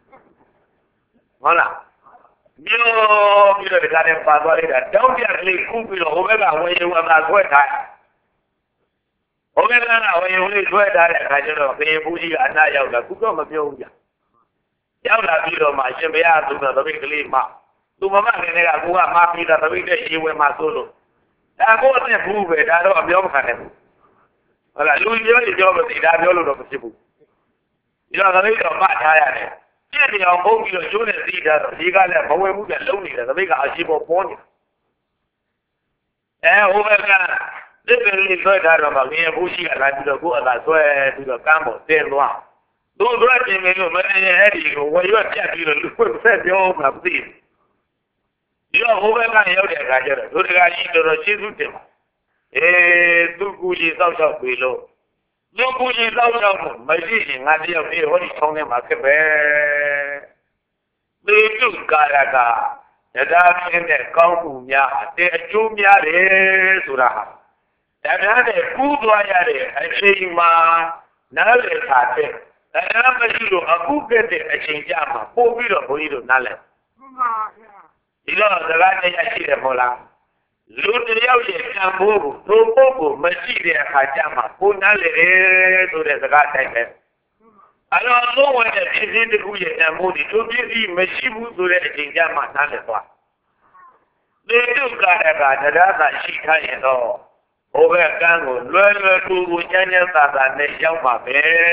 Hola. Yo, mira, le sale en paso a ella. Don't get me cúpido, Omega, when you want that sweater. Omega, when you need sweater, I don't know, pay Buji and I have the cook of a few. Yalla, you know, my Shemia to the big lead map. To Mamma, who are happy that the big day you were my solo. I wasn't a move it, I don't have your hand. Well, I lose your job at the Daviolo of the Sibu. You know, the little bad higher. Jenny on both your junior leader, he got a poem with a lonely, the big Ashibo pony. Eh, over there, this is the time of me, Bushi, and I do the good, I swear to the camel, ten one. Don't write him in your money, Eddie, when you are checking the look, said your own of this. You are over there, you're the guy, to the guy, to the Shizutim. Eh, two good is out of below. No good is out of my vision, I dear me, what is on the market. They do Garaga, the dark in the Kaumia, the Jumia, Suraha. That had a good wire, a chain ma, Nale Tate, and I'm a hero, a good get a chain jama, four wheel of Boido Nale. You know, the land I see the Mola. Ludia Jambu, so Bobo, Machida Hajama, Punale to the Gata. I don't know what is in the Guya and Moody to be Machibu to the Jama Nalepa. They do Garaga, the Dada Shika and all. Over Gango, learn to Janya Tata, Neshama,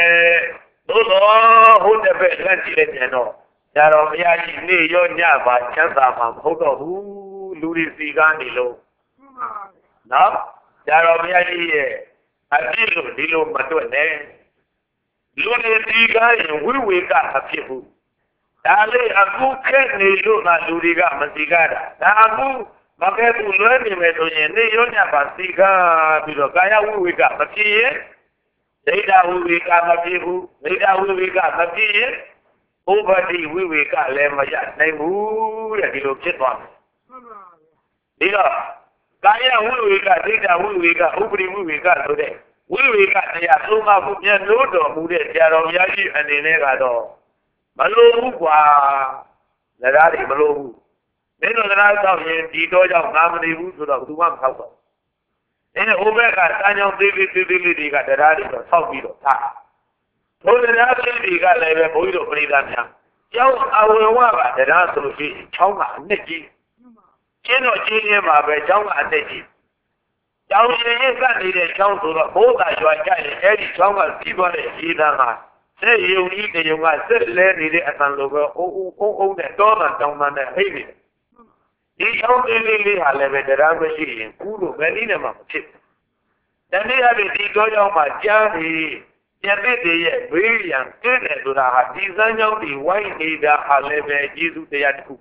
those who the best and all. That of Yashi, Yonya, but Chansama, Hodo, Louis Ganilo. Now, that of Yashi, I feel Dilo Matone. Lune diga and we wake up a people. Dale a good can you not Ludiga Masigada. Namu, Maketu learning method, Neonia Basiga, Bilogaya, we wake up a key. Later we wake up a people, later we wake up a key. Over the we wake up Lemaya, name who the location one. Dila, Kaya, we wake up, later we wake up, Ubri, we wake up today. We will got the Yasuma Punya Nodo, who did Jaro Yashi and the Negado. Malou, the Radi Malou. Then on the last of him, the Doja Namadi Root of the one couple. Then Omega, Daniel David, David, got the Radi of South Vido. So the Radi got like a boy of Bridania. Young Awa, the answer is Chonga, Neki. Chino Chima by Chonga, Neki. Now, you can't need a count to the whole that you are getting any stronger people in Ghana. Say you need the young man, say, let it at an over, oh, the dollar down on the baby. He only really had left the Ramashi, Kuru, Belinam chip. Then they have a decoy on my journey. Yamede, brilliant, and to the design of the wine leader, had left Jesus the Yaku.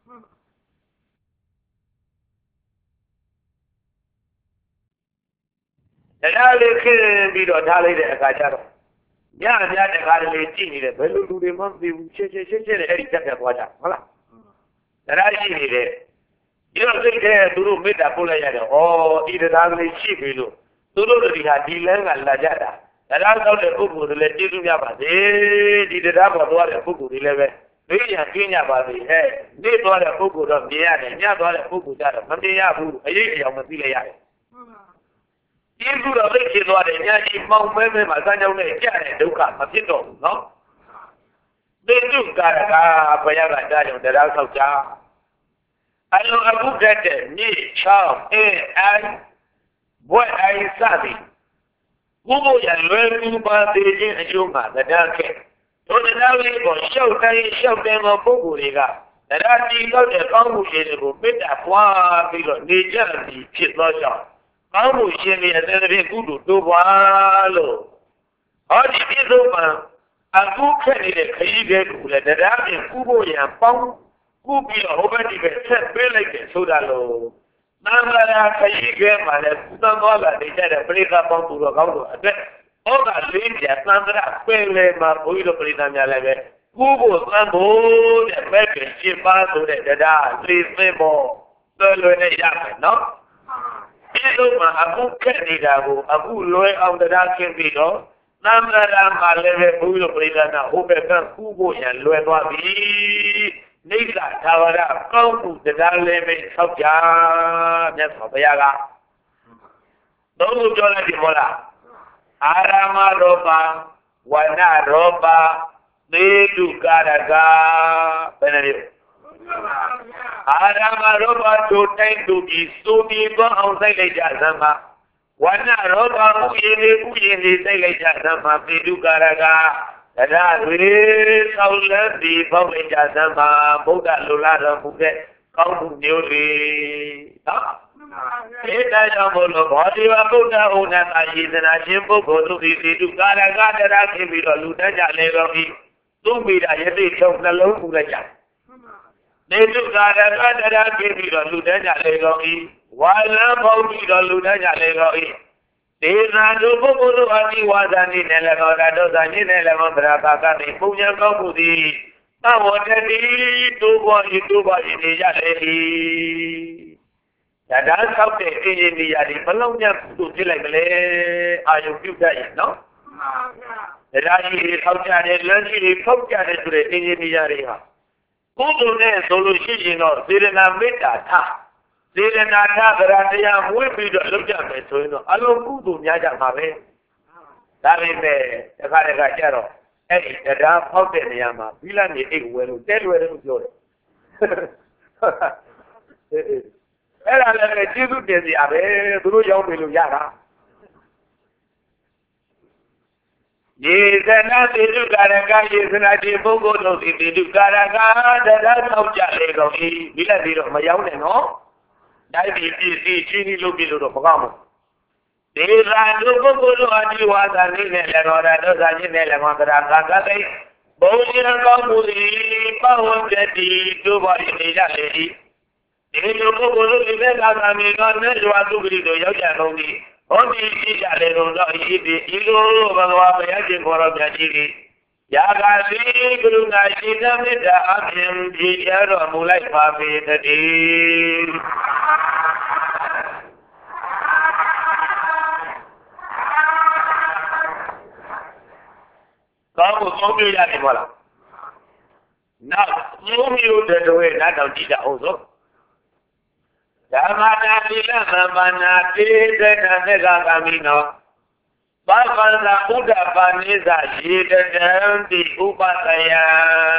And now they can be the Dali de Gajaro. Yan Yan Harley Gini, the Belu, the monthly, Chichen, Eddie Water. And I see it. You don't think they do meet a Pulaya or either Dali Chibilu. To do the Hadilan and Lajada. And I thought the book would let you have a day, did it have a water book with eleven. We are Kenya by the head. They bought a book of the end, and Yabba a book with that. Monday Yabu, a year on the Villa. Into the lake is what a Yaji Mount Meme, Mazano, and Duka, Matino, no? They do Garaga, Payaga, the house of Jah. I know a book that ni chao e ai what I study. Google ya learn ba de jin a yo ma da da ke. To da na we ko shau tai shau tai ma bugu ne ga. Da da ti lo de kaung mu ye ko bit da kwa bi lo ne ja bi phit lo chao. Kaung mu shin ni a da de ku do do ba lo. Ho di bi lo ma a ku khet ni de khayi ge ku le da da bi ku bo ya paung ku bi lo ho ba di be set pe lai de so da lo. နန္ဒရာခရီးကဲမှာလည်းကုသမောလာနေကြတဲ့ပရိသတ်ပေါင်းသူတော်ကောင်းတို့အတွက်ဩဃလေးပြသန္တရပင်လေမှာဘုန်းကြီးတို့ပရိသတ်များလည်းပဲကူးဖို့သံဖို့တဲ့ဘက်ကရှင်းပါဆိုတဲ့တရားလေးသိဖို့လွယ်လွယ်နဲ့ရမယ်နော်ဒီလိုမှအခုခက်နေတာကိုအခုလွယ်အောင်တရားရှင်းပြီးတော့နန္ဒရာမှာလည်းပဲဘုန်းကြီးတို့ပရိသတ်ကဟိုဘက်ကကူးဖို့ရန်လွယ်သွားပြီနိစ္စသာဝရကောင်းမှုတရားလည်းပဲဆောက်ကြမြတ်စွာဘုရားကသုံးခုပြောလိုက်ပြီမို့လားအာရမရောပါဝဏရောပါသေတုကာရကဘယ်နဲ့လဲအာရမရောပါတို့တိုင်းသူပြီးစိုးပြီးတော့အောင်ဆိုင်လိုက်ကြသမ်းပါဝဏရောပါဥယျာဉ်လေးဥယျာဉ်လေးဆိုင်လိုက်ကြသမ်းပါသေတုကာရကတရားတွေသောက်လက်ဒီပေါက်လိုက်ကြသမ်းပါဗုဒ္ဓလူလာတော်မူတဲ့ကောင်းမှုမျိုးတွေနော်ဧတကြောင့်ဘုလို့ဘောဓိဝဗုဒ္ဓဩနတာယေသနာရှင်ပုဂ္ဂိုလ်တို့ဒီဒီတုကာရကတရားခင်ပြီးတော့လူတန်းကြလေတော်ဤသူမိတာယတိချုပ်နှလုံးပူလိုက်ကြနေတုကာရကတရားခင်ပြီးတော့လူတန်းကြလေတော်ဤဝါလံပေါင်းပြီးတော့လူတန်းကြလေတော်ဤဒေနာတို့ပုဂ္ဂိုလ်တို့အနိဝါဒနိနဲ့လည်းတော်တာတို့သာညင်းနဲ့လည်းမဗရာပါကနေပုံညာကောင်းမှုသည်သဝတ္တိတို့ဘောဤတို့ဘောဤနေရလေ၏ဒါဒါဆောက်တဲ့အင်းကြီးနေရာဒီဘလုံးညကုသိုလ်ဖြစ်လိုက်မလဲအာယုပြုတ်တတ်ရင်နော်မှန်ပါဗျာဒါကြီးဆောက်ကြတယ်လမ်းကြီးတွေဖောက်ကြတယ်ဆိုတဲ့အင်းကြီးနေရာတွေဟာကုသိုလ်နဲ့ဆိုလို့ရှိရင်တော့စေရနာမေတ္တာထားစေရနာထားဗရာတရားမွေးပြီးတော့လုပ်ကြမယ်ဆိုရင်တော့အလုံးကုသိုလ်များကြမှာပဲဒါပေမဲ့တခါတခါကျတော့အဲ့ဒီတရားဖောက်တဲ့နေရာမှာဘိလနေအိတ်ဝဲလို့တဲလွယ်တယ်လို့ပြောတယ်အဲ့ဒါလည်းကျေးဇူးတင်စရာပဲသူတို့ရောက်ပြီလို့ရတာယေသနာတိတုကာရကယေသနာတိပုဂ္ဂိုလ်တို့တိတုကာရကတရားထောက်ကြလေကုန်၏ဒီလက်ပြီးတော့မရောက်နဲ့နော်တိုက်ပြီးပြည်စည်းချင်းကြီးလုပ်ပြီးလို့တော့မကောင်းဘူးဒေရာတို့ပုဂ္ဂိုလ်တို့အဒီဝါဒနေနဲ့လည်းတော်တာတို့သာချင်းနဲ့လည်းမကရာကာကတိဘုံရကောင်းမှုသည်ပဝန္တတိတို့ပါနေကြလေ၏ဒီလိုပုဂ္ဂိုလ်တို့ဒီဘက်ကသာမီတော့နဲ့ရွာသူပရိတို့ရောက်ကြကုန်ပြီဟောဒီကြည့်ကြလေတော့ဤဒီဤလိုဘဂဝါဘုရားရှင်ခေါ်တော်ပြကြီးသည်ယာဂာစီကရုဏာရှိသမေတ္တာအပြင်ကြည်ရတော်မူလိုက်ပါပေတည်းကောင်းကိုသုံးပြရတယ်မဟုတ်လားနောက်သုံးမျိုးတည်းတွေနောက်တော့ကြည့်ကြအောင်စို့ဓမ္မနာတိလသမ္ပန္နာတိတတသေကကာမိနောပပန္နာဥဒ္ဒပါနိသယေတတံတိဥပတယံ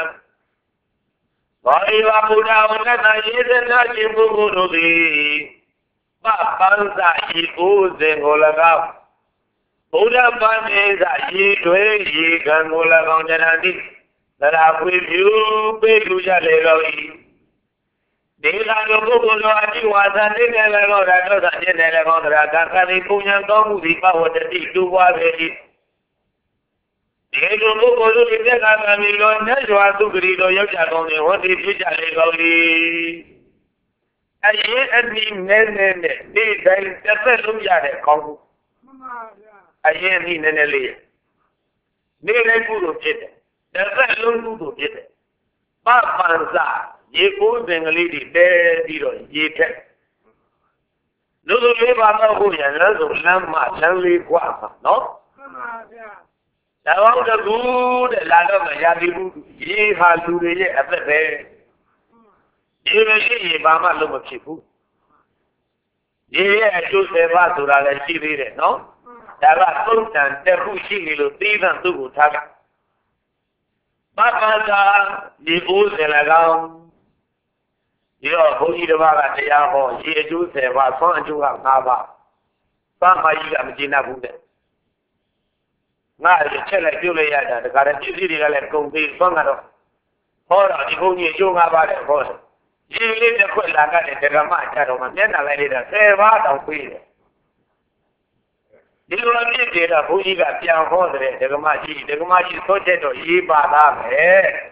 ဘောဓိဝဗုဒ္ဓဝန္တယေတနာရှင်ပုဂ္ဂိုလ်တို့သည်ပပန္စဤကိုယ်စဉ်ကို၎င်းဘုရားပန္နေသရေတွေရေကံကို၎င်းဉာဏ်တိသရာပွေပြုပေးလူကြလေတော်၏ဒေဂာတို့ပုဂ္ဂိုလ်တို့အတိဝါသနေနဲ့လည်းတော့ဒါတော့သာခြင်းနဲ့လည်းကောင်းတာကံကတိပုံညာကောင်းမှုဒီပဝတ္တိတူပွားပေ၏ဒီလိုပုဂ္ဂိုလ်တို့ဒီသက်ကံမီလောနဲ့ရွာသူဂရီတို့ရောက်ကြကောင်းတယ်ဟောဒီဖြစ်ကြလေကောင်း၏အရင်အမိနဲ့နဲ့နဲ့ဒီတိုင်းတစ်သက်လုံးရတဲ့ကောင်းမှုမှန်ပါဗျာအရင်အမိနဲ့နဲ့လေးနေလိုက်ကုသိုလ်ဖြစ်တယ်တစ်သက်လုံးကုသိုလ်ဖြစ်တယ်ပပန္စရေကိုးစင်ကလေးတွေတဲပြီးတော့ရေထက်လူလူလေးပါတော့ကိုရလမ်းဆိုလမ်းမလမ်းလေးกว่าမှာနော်မှန်ပါဗျာဒါတော့တကူတဲ့လာတော့မရသေးဘူးရေဟာလူတွေရဲ့အသက်ပဲရေမရှိရေဘာမှလုံးမဖြစ်ဘူးရေရဲ့အကျိုးစေပါဆိုတာလည်းရှိသေးတယ်နော်ဒါကသုံးတန်တစ်ခုရှိနေလို့သီးသန့်သူ့ကိုထားကပပ္ပန္တာဒီကိုးစင်၎င်းရောဘုန်းကြီးတစ်ပါးကတရားဟောရေအကျိုးဆယ်ပါးဆွမ်းအကျိုးကငါးပါးပန်းမကြီးကမကျေနပ်ဘူးတဲ့ငါချက်လိုက်ပြုတ်လိုက်ရတာတခါတည်းပစ္စည်းတွေကလည်းကုန်သေးဆွမ်းကတော့ဟောတော့ဒီဘုန်းကြီးအကျိုးငါးပါးတဲ့ဟောတယ်ရေလေးတစ်ခွက်လာကတဲ့ဓမ္မအကြတော်မှာမျက်နှာလိုက်လိုက်တာဆယ်ပါးတောင်ပေးတယ်ဒီလိုအဖြစ်တွေတော့ဘုန်းကြီးကပြန်ဟောတဲ့ဓမ္မကြီးဓမ္မကြီးဆိုချက်တော့ရေးပါသားပဲ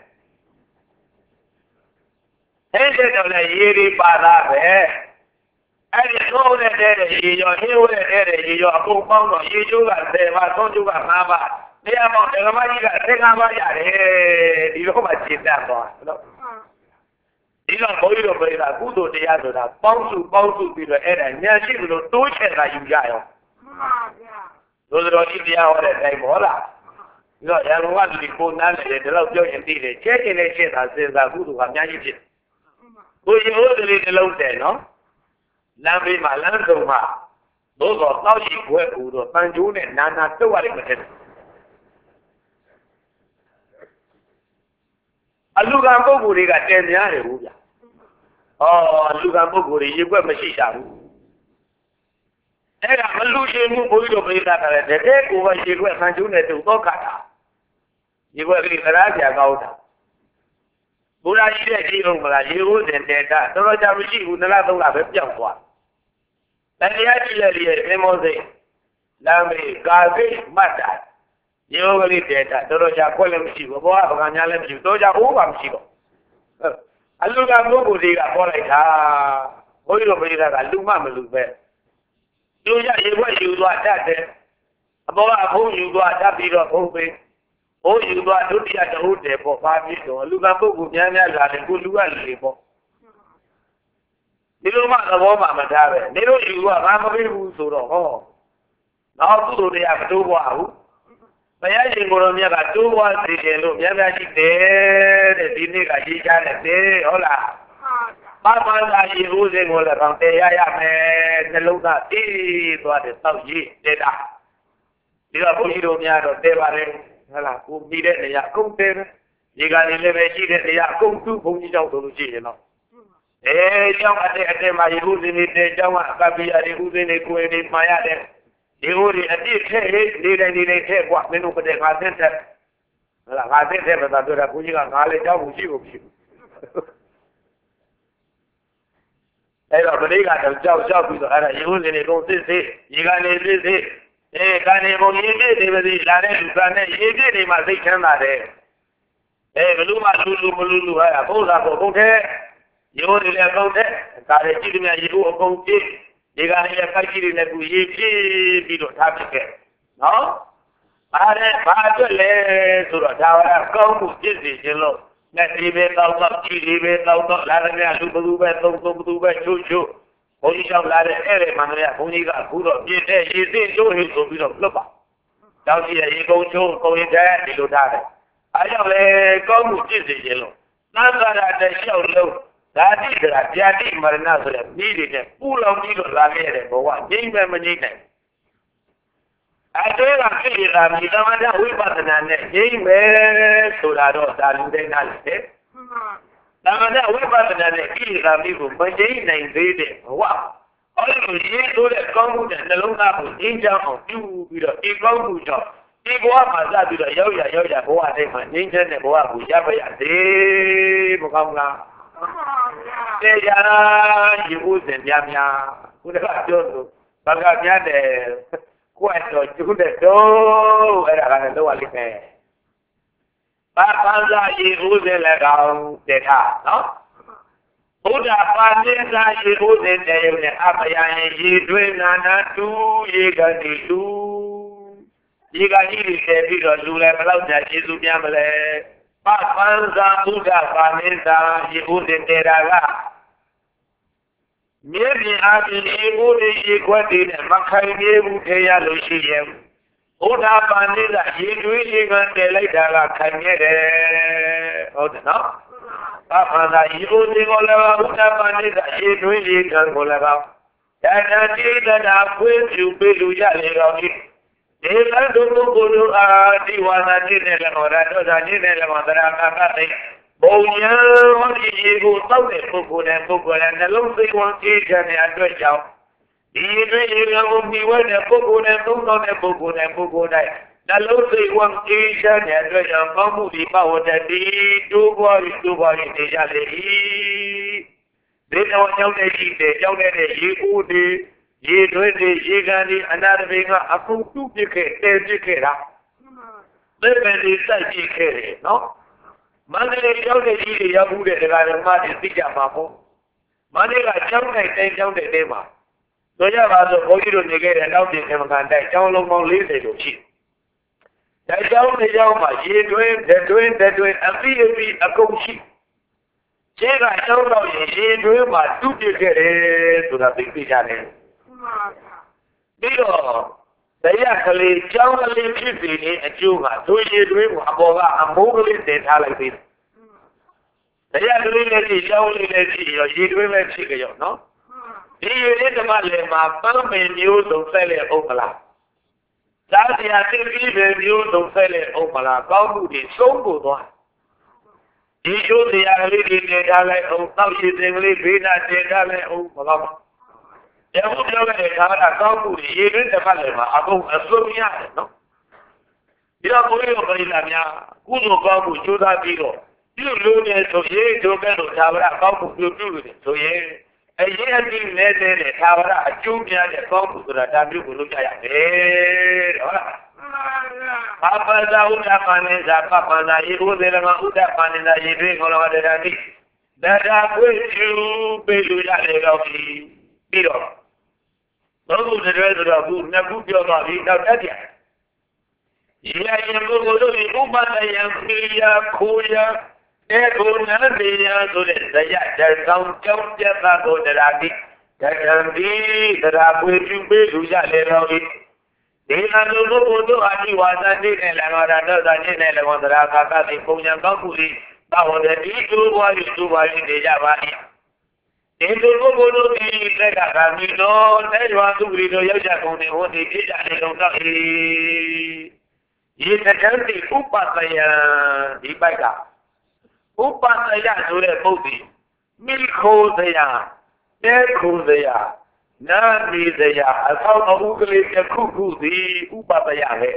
အဲ့ဒီတော့လည်းရေဒီပါသားပဲအဲ့ဒီသုံးတဲ့တဲ့ရေရောဟင်းဝဲတဲ့ရေရောအကုန်ပေါင်းတော့ရေကျိုးကဆယ်ပါးသုံးကျိုးကငါးပါးတရားပေါင်းဓမ္မကြီးကဆယ်ငါးပါးရတယ်ဒီလိုမှရှင်းတတ်သွားနော်ဒီတော့ဘုန်းကြီးတို့ပြောတာကုသိုလ်တရားဆိုတာပေါင်းစုပေါင်းစုပြီးတော့အဲ့ဒါညာရှိလို့တိုးချဲ့တာယူကြရောမှန်ပါဗျာတို့တော်ကြီးတရားဟောတဲ့အတိုင်းပေါ့လားဒီတော့ရန်ကုန်ကလူကိုနားလေတယ်ဒီလောက်ပြောရင်သိတယ်ချဲကျင်တဲ့ချက်သာစဉ်းစားကုသိုလ်ကအများကြီးဖြစ်ကိုရင်ဟိုတလေးတစ်လုံးတယ်နော်လမ်းဘေးမှာလမ်းစုံမှာသို့တော့တောက်ရှိခွဲကူတော့တန်ကျိုးနဲ့နာနာတုတ်ရလိမ့်မယ်အလူကံပုဂ္ဂိုလ်တွေကတည်များတယ်ဘူးဗျာဟောအလူကံပုဂ္ဂိုလ်တွေရေွက်မရှိတာဘူးအဲ့ဒါမလူရှင်မှုဘုန်းကြီးတို့ပြသတာလေတကယ်ကိုပဲရေွက်ဆန်ကျိုးနဲ့တူတော့ကတာရေွက်ကလေးသရားပြကောင်းတာဘုရားကြီးတဲ့ဒီဟုတ်မလားရေဦးစင်တေတာတော်တော်ကြာမရှိဘူးနှစ်လသုံးလပဲပြောက်သွားတရားကြည့်ရလေအမောစိတ်လမ်းမေးကာစိတ်မှတ်တာရေဦးကလေးတေတာတော်တော်ကြာခွက်လည်းမရှိဘူးဘောကဗကညာလည်းမရှိဘူးတော်ကြာဟိုးပါမရှိတော့အလူကပုဂ္ဂိုလ်တွေကပေါ်လိုက်တာဘုန်းကြီးတို့ပြသတာလူမမလူပဲလူရရေဘွက်ယူသွားတတ်တယ်အပေါ်ကဘုံယူသွားတတ်ပြီးတော့ဘုံပေးဘိုးယူသွားဒုတိယတဟုတ်တယ်ပေါ့ဘာဖြစ်တော့လူကပုဂ္ဂိုလ်များများလာတယ်ကိုလူကလေပေါ့ဒီလိုမှသဘောမှမထားပဲနေလို့ယူကဘာမပေးဘူးဆိုတော့ဟောနောက်သူတို့တွေကမတိုးပွားဘူးဘုရားရှင်ကိုယ်တော်မြတ်ကတိုးပွားစေတယ်လို့များများရှိတယ်တဲ့ဒီနေ့ကရေးချတယ်ဟုတ်လားပါပါလာရေဦးစင်ကိုလည်းကောင်းတရားရမယ်နှလုံးသားအေးသွားတယ်တောက်ရည်တေတာဒီတော့ဘုန်းကြီးတို့များတော့တဲပါတယ်ဟုတ်လားကိုပြီးတဲ့နေရာအကုန်တဲတယ်ဒီကနေ့လည်းပဲရှိတဲ့နေရာအကုန်သူ့ဘုန်းကြီးကြောင့်တို့လို့ရှိရင်တော့အဲကြောင့်အတဲ့အတဲ့မှာရေဦးစင်နေတဲ့ကြောင့်ကအကပိယရေဦးစင်နေကိုယ်နေမှာရတယ်ဒီဟိုဒီအတိထဲဟိနေတိုင်းနေတိုင်းထဲကွာမင်းတို့ကတည်းကငါသက်သက်ဟုတ်လားငါသက်သက်ပဲသာပြောတာဘုန်းကြီးကငါလည်းကြောက်မှုရှိဖို့ဖြစ်အဲ့တော့ပရိကတော့ကြောက်ကြောက်ပြီးတော့အဲ့ဒါရေဦးစင်နေကုန်စစ်စစ်ရေကနေစစ်စစ်အဲကနေဘုံရေပြည့်နေပါသေးလာတဲ့လူကနဲ့ရေပြည့်နေမှစိတ်ချမ်းသာတယ်အဲဘလူမှလူလူမလူလူဟာဘုရားကိုဘုံထဲရေဦးတွေလည်းကုန်တဲ့ဒါလည်းကြည့်တယ်ရေဦးအကုန်ပြည့်ဒီကနေ့လည်းဖိုက်ကြည့်တယ်ကူရေပြည့်ပြီးတော့ထားပြခဲ့နော်အားနဲ့ဘာအတွက်လဲဆိုတော့ဒါကကောင်းမှုပြည့်စုံခြင်းလို့နဲ့ဒီပဲတော့တော့ကြည့်ဒီပဲတော့တော့လာတဲ့လူဘသူပဲသုံးသုံးဘသူပဲချိုးချိုးဘုန်းကြီးရောက်လာတဲ့အဲ့ဒီမှန်တယ်ဘုန်းကြီးကအခုတော့ပြည့်တဲ့ရေသိချိုးဟိဆိုပြီးတော့လွတ်ပါတောက်ကြည့်ရရေကုန်ချိုးကုန်ရင်တဲ့ဒီလိုထားတယ်အားကြောင့်လေကောင်းမှုပြည့်စုံခြင်းလို့သံဃာရတဲ့လျှောက်လုံးဓာတိကဗျာတိမရဏဆိုတဲ့ပြီးတွေနဲ့ပူလောင်ပြီးတော့လာခဲ့တဲ့ဘဝငြိမ့်ပဲမငြိမ့်နိုင်အဲ့ဒါကဖြစ်ရတာဒီသမထဝိပဿနာနဲ့ငြိမ့်ပဲဆိုတာတော့ဒါလူတိုင်းနားလည်တယ်သမထဝိပဿနာနဲ့ကြည့်ရတာမျိုးကိုမငြိမ့်နိုင်သေးတဲ့ဘဝအဲ့လိုရေးဆိုတဲ့ကောင်းမှုနဲ့နှလုံးသားကိုငြိမ့်ချအောင်ပြုပြီးတော့ဒီကောင်းမှုကြောင့်ဒီဘဝမှာစပြီးတော့ရောက်ရရောက်ရဘဝတိုင်းမှာငြိမ့်တဲ့ဘဝကိုရပါရသေးမကောင်းလားတရားယူဦးစင်များများဘုရားပြောလို့ဘာကများတယ်ကိုယ်တော့ကျုပ်တဲ့တော့အဲ့ဒါကလည်းတော့လိမ့်မယ်ဘာပန်းစားယူဦးစင်လည်းကောင်းတဲ့ထားနော်ဘုရားပါဠိစာယူဦးစင်တဲ့ရုံနဲ့အပယံရေတွင်းနာနာတူရေကတိလူရေကကြီးတွေဆယ်ပြီးတော့လူလည်းဘယ်လောက်ကြာကျေစုများမလဲပပန်းစာဘုရားပါဠိစာယူဦးစင်တဲ့တာကမြေပြင်အပြင်ဒီဘုရားရေခွက်တွေနဲ့မခိုင်သေးဘူးထေရလို့ရှိရင်ဘုရားပါဠိကရေတွေးရေကန်တည်လိုက်တာကခိုင်မြဲတယ်ဟုတ်တယ်နော်ဘာမှသာရေဦးစင်ကိုလည်းဘုရားပါဠိကရေတွေးရေကန်ကိုလည်းပါဒါနာတိတနာဖွေးပြူပေးလူရလေတော်ကြီးဒီလန်တို့ပုဂ္ဂိုလ်တို့အာဒီဝါဒတိနဲ့လည်းဟောတာတို့သာနေနဲ့လည်းမသရကာကသိပုံရံဟောဒီရေကိုတောက်တဲ့ပုဂ္ဂိုလ်နဲ့ပုဂ္ဂိုလ်နဲ့နှလုံးသွေးဝမ်းအေးချမ်းတဲ့အတွက်ကြောင့်ဒီအတွင်းရေကိုမြည်ဝဲတဲ့ပုဂ္ဂိုလ်နဲ့သုံးတော်တဲ့ပုဂ္ဂိုလ်နဲ့ပုဂ္ဂိုလ်တိုင်းနှလုံးသွေးဝမ်းအေးချမ်းတဲ့အတွက်ကြောင့်ကောင်းမှုဒီပဝတ္တိတိုးပွားပြီးတိုးပွားပြီးနေကြလေ၏ဒီတော့ကြောင့်တဲ့ရှိတဲ့ကြောင့်တဲ့ရေဦးဒီရေတွင်းဒီရေကန်ဒီအနာတပိကအကုန်တုပြစ်ခဲ့တဲပြစ်ခဲ့တာသေပင်ဒီစိုက်ပြစ်ခဲ့တယ်နော်မန္တလေးကြောင့်တဲ့ကြီးတွေရောက်ဘူးတဲ့ဒကာဓမ္မတွေသိကြမှာပေါ့မန္တလေးကကြောင်းတိုင်းတိုင်းကြောင်းတဲ့တဲမှာတို့ကြပါဆိုဘုန်းကြီးတို့နေခဲ့တဲ့နောက်ပြင်ကမ္မကန်တိုက်ကျောင်းလုံးပေါင်း၄၀လို့ရှိတယ်။ဒါကြောင့်ဒီကြောင်းမှာရေတွင်းဓတွင်းဓတွင်းအပိအပိအကုန်ရှိ။ခြေကကျောင်းတော့ရေတွင်းမှာတုပြစ်ခဲ့တယ်ဆိုတာသိသိကြတယ်။ပြီးတော့တရားကလေးကျောင်းကလေးဖြစ်စီနေအကျိုးကသူရေတွင်းကိုအပေါ်ကအမိုးကလေးတင်ထားလိုက်ပြီးတရားကလေးလည်းရှိကျောင်းလေးလည်းရှိရောရေတွင်းလည်းရှိကြရောနော်။ဒီရေဓမ္မလည်းမှာပန်းပင်မျိုးစုံဆက်လက်အောင်မလားသာတရားသိပြီးပဲမျိုးစုံဆက်လက်အောင်မလားကောင်းမှုတွေဆုံးဖို့သွားဒီကျိုးတရားကလေးတွေတင်ထားလိုက်အောင်တောက်ရည်တင်ကလေးဘေးနာတင်ထားလိုက်အောင်မလားကျန်ဖို့ပြောခဲ့တဲ့ခါကကောင်းမှုတွေရေတွင်းတစ်ဖက်လည်းမှာအကုန်အဆုံးရတယ်နော်ဒီတော့ဘုရားပရိသတ်များကုသိုလ်ကောင်းမှုကြိုးစားပြီးတော့ပြုလို့နေဆိုရေတို့ကဲလို့သာဝရကောင်းမှုပြုပြုလို့ဆိုရင်အရေးအကြီးနဲ့တဲ့သာဝရအကျိုးများတဲ့ကောင်းမှုဆိုတာဒါမျိုးကိုလုပ်ကြရတယ်ဟုတ်လားဘာပဇာဥဒ္ဒပါနေဇာပပန္နာယေဥဒေရမဥဒ္ဒပါနေဇာယေတွေခေါ်လာတဲ့ဒါတိဒါတာကိုကျူပေးလို့ရတယ်တော့ပြီးတော့ဘုရားတွေဆိုတော့ခုနှစ်ခုပြောသွားပြီနောက်တက်ပြန်ရေရင်ဘုရားတို့ဒီဥပဒယံပိယခိုးယတေကုဏတေယဆိုတဲ့ဇယတဆောင်ကြောင်းပြတ်တာကိုတရားတိတရံဒီတရားပွေပြုပေးလူရလေတော်ဤဒီအနုဘုရားတို့အတိဝါဒတိနဲ့လည်းတော်တော်သာခြင်းနဲ့လည်းတော်တရားကာကတိပုံညာကောက်ခုဤသာဝတ္တိသူဘွားဤသူဘွားဤနေကြပါ၏ဒီလိုပုဂ္ဂိုလ်တို့ဒီသက်ကကမီလို့တဲ့ရွာသူပရိတို့ရောက်ကြကုန်တယ်ဟောဒီဖြစ်ကြတယ်တော့တော့အေးဒီတကန်းဒီဥပတယံဒီပိုက်ကဥပတယဆိုတဲ့ပုဒ်ဒီမိခိုးစရာတဲခိုးစရာနာမီစရာအဆောက်အဦကလေးတစ်ခုခုစီဥပတယပဲ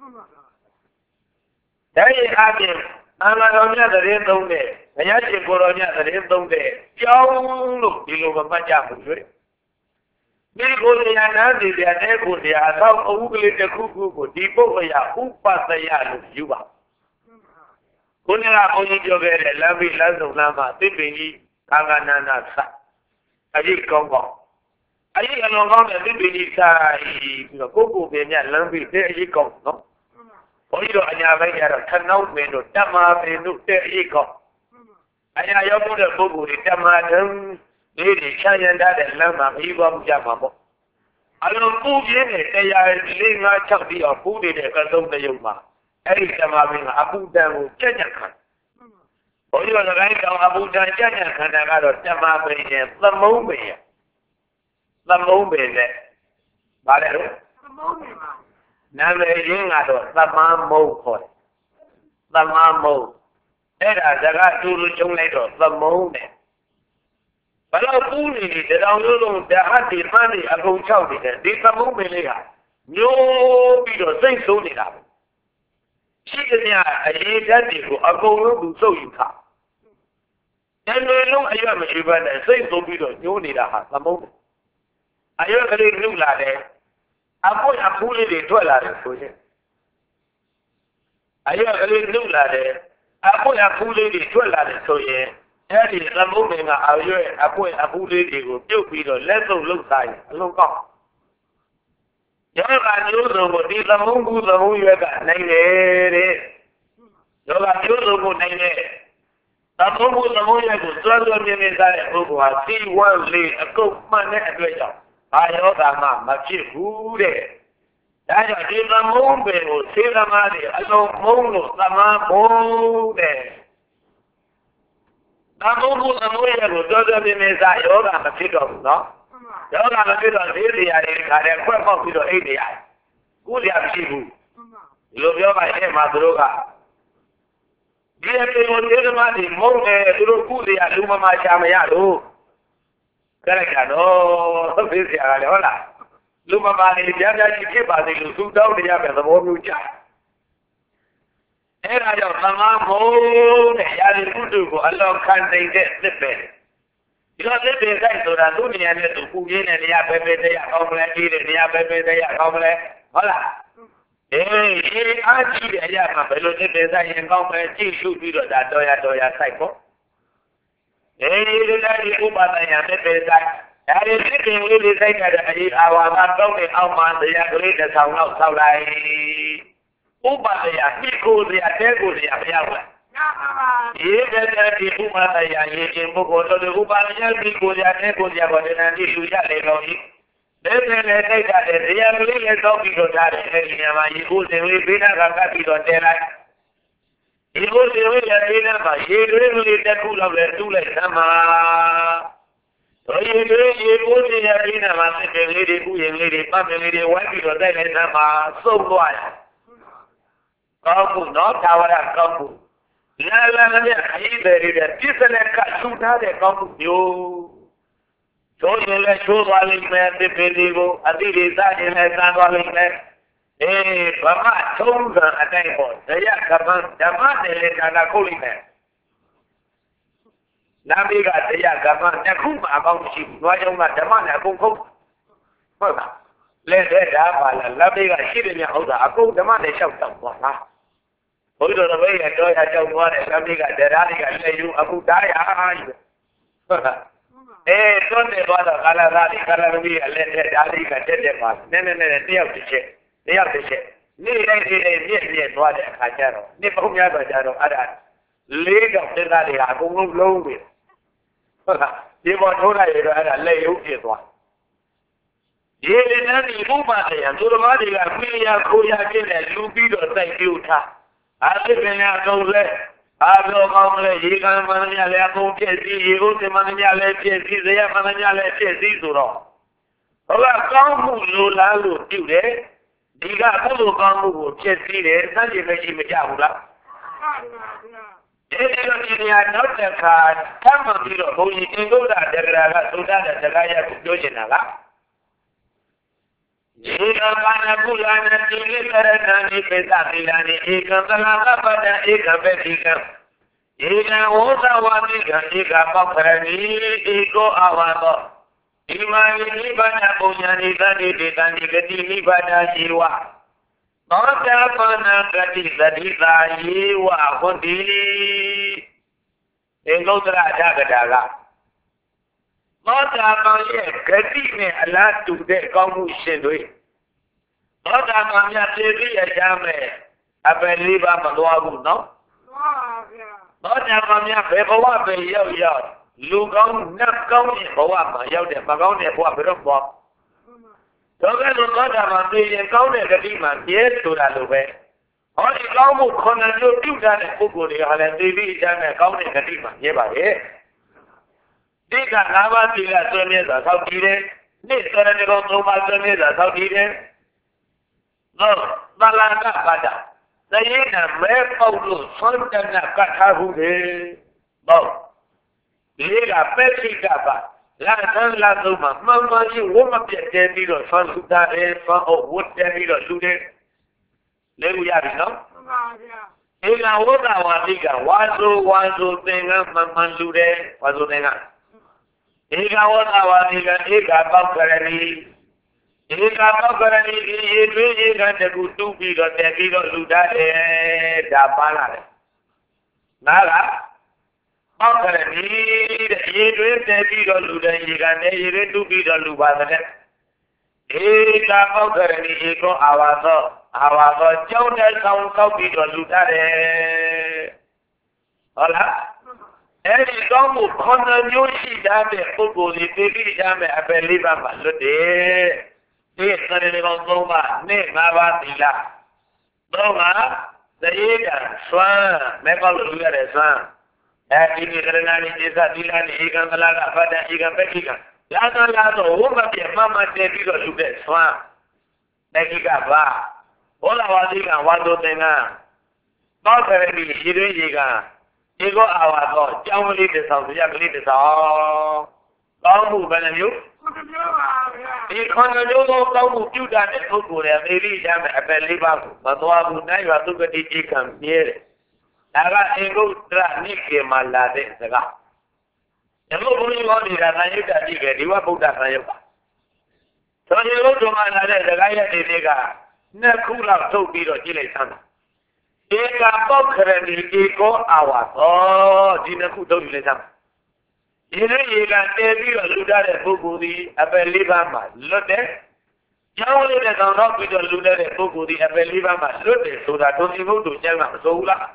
ဒါရဲ့အပြင်အမှန်တော်မြတ်တရင်သုံးတဲ့ဘုရားရှင်ကိုယ်တော်မြတ်တရင်သုံးတဲ့ကြောင်းလို့ဒီလိုမမှတ်ကြဘူးတွေ့ဒီကိုယ်ရနာစီတဲ့အဲကိုယ်တရားအသောအဝုကလေးတစ်ခုခုကိုဒီပုဂ္ဂိုလ်ဥပသယလို့ယူပါခုနကဘုန်းကြီးပြောခဲ့တဲ့လမ်းပြီးလမ်းစုံလမ်းမှာသစ်ပင်ကြီးကာကနန္ဒသအကြီးကောင်းကောင်းအကြီးအလွန်ကောင်းတဲ့သစ်ပင်ကြီးစာပြီးတော့ကိုယ်ကိုယ်ပင်မြတ်လမ်းပြီးတဲ့အကြီးကောင်းနော်ဘုန်းကြီးတို့အညာဘက်ကျတော့ထနောက်ပင်တို့တမ္မာပင်တို့တဲ့အရေးကောင်းအညာရောက်တဲ့ပုဂ္ဂိုလ်တွေတမ္မာတံလေးတွေချမ်းရတဲ့လမ်းမှာပြီးသွားမှုကြမှာပေါ့အလုံးပူပြင်းတဲ့တရားလေးငါး၆ပြီးတော့ပူနေတဲ့ကသုံးတဲ့ယုံမှာအဲ့ဒီတမ္မာပင်ကအပူတန်ကိုကြက်ကြက်ခံဘုန်းကြီးတို့ကလည်းတော့အပူတန်ကြက်ကြက်ခံတာကတော့တမ္မာပင်ရဲ့သမုံးပင်ရဲ့သမုံးပင်နဲ့ဗါလဲတော့သမုံးပင်ပါနာမည်ရင်းကတော့သမမုံခေါ်တယ်သမမုံအဲ့ဒါစကားတူတူကျုံလိုက်တော့သမုံနဲ့ဘလို့ပူနေတယ်တောင်လုံးလုံးဓာတ်ဒီမှန်းနေအကုန်ချောက်နေတယ်ဒီသမုံပင်လေးကမျိုးပြီးတော့စိတ်ဆိုးနေတာပဲရှိကြတဲ့အရေးဓာတ်တွေကိုအကုန်လုံးသူစုပ်ယူထားတယ်လေလုံးအရွက်မရှိဘဲနဲ့စိတ်ဆိုးပြီးတော့ညှိုးနေတာဟာသမုံအရွက်ကလေးလှုပ်လာတယ်အပွင့်အဖူးလေးတွေထွက်လာတယ်ဆိုရင်အရွက်ကလေးလှုပ်လာတယ်အပွင့်အဖူးလေးတွေထွက်လာတယ်ဆိုရင်အဲ့ဒီသမုံပင်ကအရွက်အပွင့်အဖူးလေးတွေကိုပြုတ်ပြီးတော့လက်စုပ်လှုပ်စားရင်အလုံးကောင်းယောဂမျိုးစုံကိုဒီသမုံကူသမုံရွက်ကနိုင်တယ်တဲ့ယောဂမျိုးစုံကိုနိုင်တယ်သမုံကူသမုံရွက်ကိုစွမ်းစွမ်းမြင်မြင်စားတဲ့ပုဂ္ဂိုလ်ဟာစီဝတ်လေးအကုတ်မှန်တဲ့အတွက်ကြောင့်ဘာယောဂမှမဖြစ်ဘူးတဲ့ဒါကြောင့်ဒီသမုံပင်ကိုစေသမားတွေအလုံးမုံလို့သမမုံတဲ့သမုံကူသမုံရွက်ကိုတော်တော်မြင်မြင်စားယောဂမဖြစ်တော့ဘူးနော်ယောဂမဖြစ်တော့သေးတရားတွေခါတယ်ခွက်ပေါက်ပြီးတော့အိတ်တရားကုတရားမရှိဘူးဒီလိုပြောပါရဲ့မှာသူတို့ကဒီဒီပေကိုဒီကမှဒီမုန်းတယ်သူတို့ကုစရာလူမမရှာမရလို့ကြလိုက်တာတော့ဟုတ်ပြီဆရာကလည်းဟုတ်လားလူမမလေးပြပြကြီးဖြစ်ပါသေးလို့သူတောင်းနေရမယ်သဘောမျိုးကြအဲ့ဒါကြောင့်သမားမုန်းတဲ့ရာဇကုတုကိုအလောခံနေတဲ့သစ်ပဲဒီတော့သစ်ပဲဆိုင်ဆိုတာသူ့နေရာနဲ့သူပူရင်းတဲ့နေရာပဲပဲတရားကောင်းမလဲကြီးတဲ့နေရာပဲပဲတရားကောင်းမလဲဟုတ်လားအေးဒီအားကြီးတဲ့အရာမှာဘယ်လိုသစ်ပဲဆိုင်ရင်ကောင်းမလဲကြည့်ရှုပြီးတော့ဒါတော်ရတော်ရဆိုင်ပေါ့အေးဒီလိုဒီဥပါဒညာသစ်ပဲဆိုင်ဒါရီသစ်ပင်လေးလေးဆိုင်တဲ့အရေးအာဝါဒကောင်းတဲ့အောက်မှာတရားကလေးတစ်ဆောင်လောက်ဆောက်လိုက်ဥပါဒညာဒီကိုစရာတဲကိုစရာမရဘူးဒီကတည်းကဥပါဒညာရေးခြင်းပုဂ္ဂိုလ်တို့ဥပါဒညာဒီကိုစရာတဲကိုစရာဘာတဲ့နာဒီလူရလေတော့ဒီဒါနဲ့လည်းတိုက်တာတဲ့တရားကလေးလည်းတောက်ပြီးတော့ထားတယ်အဲဒီနေရာမှာရေကိုစင်လေးဘေးနာကကပ်ပြီးတော့တဲလိုက်ရေကိုစင်လေးလည်းဘေးနာမှာရေတွင်းလေးတစ်ခုလောက်လည်းတူးလိုက်သမှာရေတွေရေကိုနေရပြီးနာမှာသစ်ပင်လေးတွေဥယျာဉ်လေးတွေပတ်ပင်လေးတွေဝိုင်းပြီးတော့တိုက်လိုက်သမှာစုပ်သွားတယ်ကောင်းဘူးနော်သာဝရကောင်းဘူးလာလာနဲ့ခရီးတွေတွေပြစ်စလက်ကထူထားတဲ့ကောင်းမှုမျိုးသို့ရင်လည်းချိုးသွားလိမ့်မယ်သစ်ပင်တွေကိုအတိတွေစရင်လည်းစမ်းသွားလိမ့်မယ်အေးဗမာထုံးစံအတိုင်းပေါ့တရားကပန်းဓမ္မတယ်လေဒါကခုတ်လိမ့်မယ်နာမည်ကတရားကပန်းတစ်ခုမှအကောင်းမရှိဘူး။နွားကြောင့်ကဓမ္မနဲ့အကုန်ခုတ်ဟုတ်လား။လက်တဲ့ဓာပါလားလက်မေးကရှိတယ်များဟုတ်တာအကုန်ဓမ္မနဲ့လျှောက်တော့ပါလား။ဘုရားတော်ရဲ့တော်ရကြောက်သွားတဲ့လက်မေးကတရားတွေကလက်ယူအခုတားရကြီးဟုတ်လား။အေးတွန်းနေသွားတော့ကာလသာဒီကာလသမီးကလက်တဲ့ဓာတွေကတက်တက်ပါနည်းနည်းနဲ့တယောက်တစ်ချက်တယောက်တစ်ချက်နေ့တိုင်းနေ့တိုင်းမြင့်မြင့်သွားတဲ့အခါကျတော့နေ့ပုံများတော့ကြတော့အဲ့ဒါလေးတော့တက်တာတွေကအကုန်လုံးလုံးပြီဟုတ်လားဒီပေါ်ထိုးလိုက်ရတော့အဲ့ဒါလက်ရုပ်ဖြစ်သွားရေလည်းနဲ့ဒီဘုမတရားသူတော်မတွေကခွေးရခိုးရဖြစ်တဲ့လူပြီးတော့တိုက်ပြုတ်ထားအားဖြင့်ပညာကုန်လဲအားပြောကောင်းလဲရေကံမန္တညာလည်းအကုန်ဖြစ်စီရေဥစ္စမန္တညာလည်းဖြစ်စီဇယမန္တညာလည်းဖြစ်စီဆိုတော့ဟုတ်လားကောင်းမှုလိုလားလို့ပြုတယ်ဒီကကုသိုလ်ကောင်းမှုကိုဖြစ်စီတယ်စัจจิမရှိမကြဘူးလားဒီလိုဒီနေရာနောက်တစ်ခါသမ်းမှပြီးတော့ဘုန်းကြီးသင်္ကုဒ္ဒတက္ကရာကသုဒ္ဓတဲ့စကားရပ်ကိုပြောချင်တာကဒီကဘာနာကုလနာတိလိကရဏံဒီပိသတိလာနိဧကံသလကပတ္တဧကပတိကံဧကံဝောသဝတိကံဧကပောက္ခရဏီဧကောအဝါသောဣမာနိနိဗ္ဗာန်ပုညံနိသတိတေတံဒီဂတိနိဗ္ဗာန်ရှိဝသောတာပန္နဂတိသတိသာယေဝဟွန်တိသင်္ကုတ္တရဓဂတာကသောတာပန်ရဲ့ဂတိနဲ့အလားတူတဲ့ကောင်းမှုရှင်တွေသောတာပန်များပြည့်ပြည့်ရကြမယ်အပယ်လေးပါမသွားဘူးနော်မှန်ပါဗျာသောတာပန်များဘယ်ဘဝပဲရောက်ရောက်လူကောင်းနတ်ကောင်းတဲ့ဘဝမှာရောက်တဲ့မကောင်းတဲ့ဘဝဘယ်တော့သွားတော့ကဲလို့သောတာပန်ပြည့်ရင်ကောင်းတဲ့ဂတိမှပြည့်ဆိုတာလိုပဲဟောဒီကောင်းမှုခုနှစ်မျိုးပြုထားတဲ့ပုဂ္ဂိုလ်တွေဟာလည်းသိပြီးအချမ်းနဲ့ကောင်းတဲ့ဂတိမှပြည့်ပါရဲ့ဒီကငါးပါးသီလဆွေးမြဲစွာဆောက်တည်တယ်နေ့စရဏဂုံသုံးပါးဆွေးမြဲစွာဆောက်တည်တယ်သောသလန္ကပါဒသယေနမဲပေါက်လို့သွန်တနာကတ်ထားဘူးလေပေါ့ဒီကပက်စိကပါလာသံလာသုံးမှာမှန်မှန်ကြီးဝတ်မပြတ်တဲပြီးတော့သွန်စုတာတယ်သွန်အုပ်ဝတ်တဲပြီးတော့လူတယ်လဲခုရပြီနော်မှန်ပါဗျာဧကဝတ္တဝါတိကဝါဆိုဝါဆိုသင်္ကန်းမှန်မှန်လူတယ်ဝါဆိုသင်္ကန်းဧကဝတ္တဝါတိကဧကပောက္ခရဏီဧကပောက္ခရဏီဒီရေတွင်းဧကတကူတူးပြီးတော့တက်ပြီးတော့လူတတ်တယ်ဒါပန်းလာတယ်နားကပောက္ခရဏီတဲ့ရေတွင်းတက်ပြီးတော့လူတယ်ရေကနဲ့ရေတွင်းတူးပြီးတော့လူပါတယ်ဧကပောက္ခရဏီဧကောအာဝါသောအာဝါသောကျောင်းတဲ့ဆောင်ကောက်ပြီးတော့လူတတ်တယ်ဟုတ်လားအဲ့ဒီကောင်းမှုခုနှစ်မျိုးရှိတဲ့ပုဂ္ဂိုလ်တွေသိပြီးကြမယ်အပယ်လေးပါးမှာလွတ်တယ်ဒီသရဏဂုံသုံးပါးနေ့ငါးပါးသီလသုံးပါးသရေကစွမ်းမဲကောက်လို့ရတဲ့စွမ်းအဲဒီကရဏာနိဒေသသီလနိဧကံသလကဖတ်တဲ့ဧကပတိကလာသာလာတော့ဝမပြမမတည်ပြီးတော့လူတဲ့စွမ်းတက္ကိကပါဘောလာဝါတိကဝါဒုသင်္ကသောကရဏီရေတွင်းရေကဒီကောအာဝါတော့ကြောင်းကလေးတစ်ဆောင်ကြကလေးတစ်ဆောင်ကောင်းမှုဘယ်နှမျိုးဒီခွန်မျိုးသောကောင်းမှုပြုတာတဲ့ပုဂ္ဂိုလ်ရဲ့သေရိရမယ်အပယ်လေးပါးကိုမသွားဘူးနိုင်ရွာသုကတိဧကံမြဲတယ်ဒါကအင်္ဂုတ္တရနိကေမှာလာတဲ့စကားယမုဘုန်းကြီးဟောနေတာသံယုတ်တာကြည့်ကြဒီဝဗုဒ္ဓသံယုတ်ပါဆိုရင်လို့ဒီမှာလာတဲ့စကားရဲ့ဒီလေးကနှစ်ခုလောက်ထုတ်ပြီးတော့ကြည့်လိုက်သမ်းဧကပောက္ခရဏီဧကောအာဝါသောဒီနှစ်ခုထုတ်ပြီးလိုက်သမ်းဒီလိုဧကတည်ပြီးတော့လူထားတဲ့ပုဂ္ဂိုလ်ဒီအပယ်လေးပါးမှာလွတ်တယ်ကျောင်းလေးတဲ့ကောင်တော့ပြီးတော့လူထားတဲ့ပုဂ္ဂိုလ်ဒီအပယ်လေးပါးမှာလွတ်တယ်ဆိုတာဒုတိယဘုဒ္ဓကျမ်းမှာမဆိုဘူးလား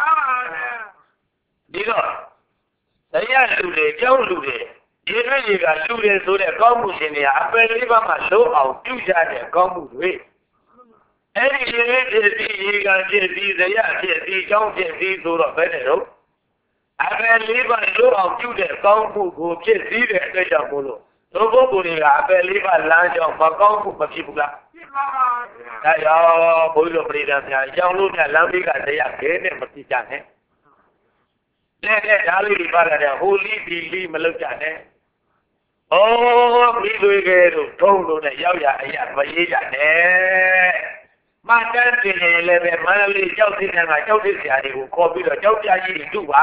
ဒီတော့တရားလူတွေကျောင်းလူတွေဒီလိုရေကလူတွေဆိုတဲ့ကောင်းမှုရှင်တွေအပယ်လေးပါးမှာလုံးအောင်ပြုကြတဲ့ကောင်းမှုတွေအဲ့ဒီရေဖြစ်ပြီးရေကဖြစ်ပြီးတရားဖြစ်ပြီးကျောင်းဖြစ်ပြီးဆိုတော့ဘယ်နဲ့တော့အပယ်လေးပါးလုံးအောင်ပြုတဲ့ကောင်းမှုကိုဖြစ်စည်းတဲ့အတွက်ကြောင့်မို့လို့သောပုဂ္ဂိုလ်တွေကအပယ်လေးပါးလမ်းကြောင်းမကောင်းမှုမဖြစ်ဘူးလားဖြစ်ပါပါဗျာဒါကြောင့်ဘုန်းကြီးတို့ပြည်တော်များကျောင်းလို့များလမ်းလေးကတရားခဲနဲ့မဖြစ်ကြနဲ့တဲ့တဲ့ဓာလေးတွေပါလာတဲ့ဟိုလီဒီလီမလုပ်ကြနဲ့ဩမိသွေးကဲတို့ထုံးလို့နဲ့ရောက်ရအရာမရေးကြနဲ့မတန်းတင်ရင်လည်းပဲမန္တလေးကြောက်သိတဲ့ကကြောက်သိဆရာတွေကိုခေါ်ပြီးတော့ကြောက်ပြကြီးတွေတူပါ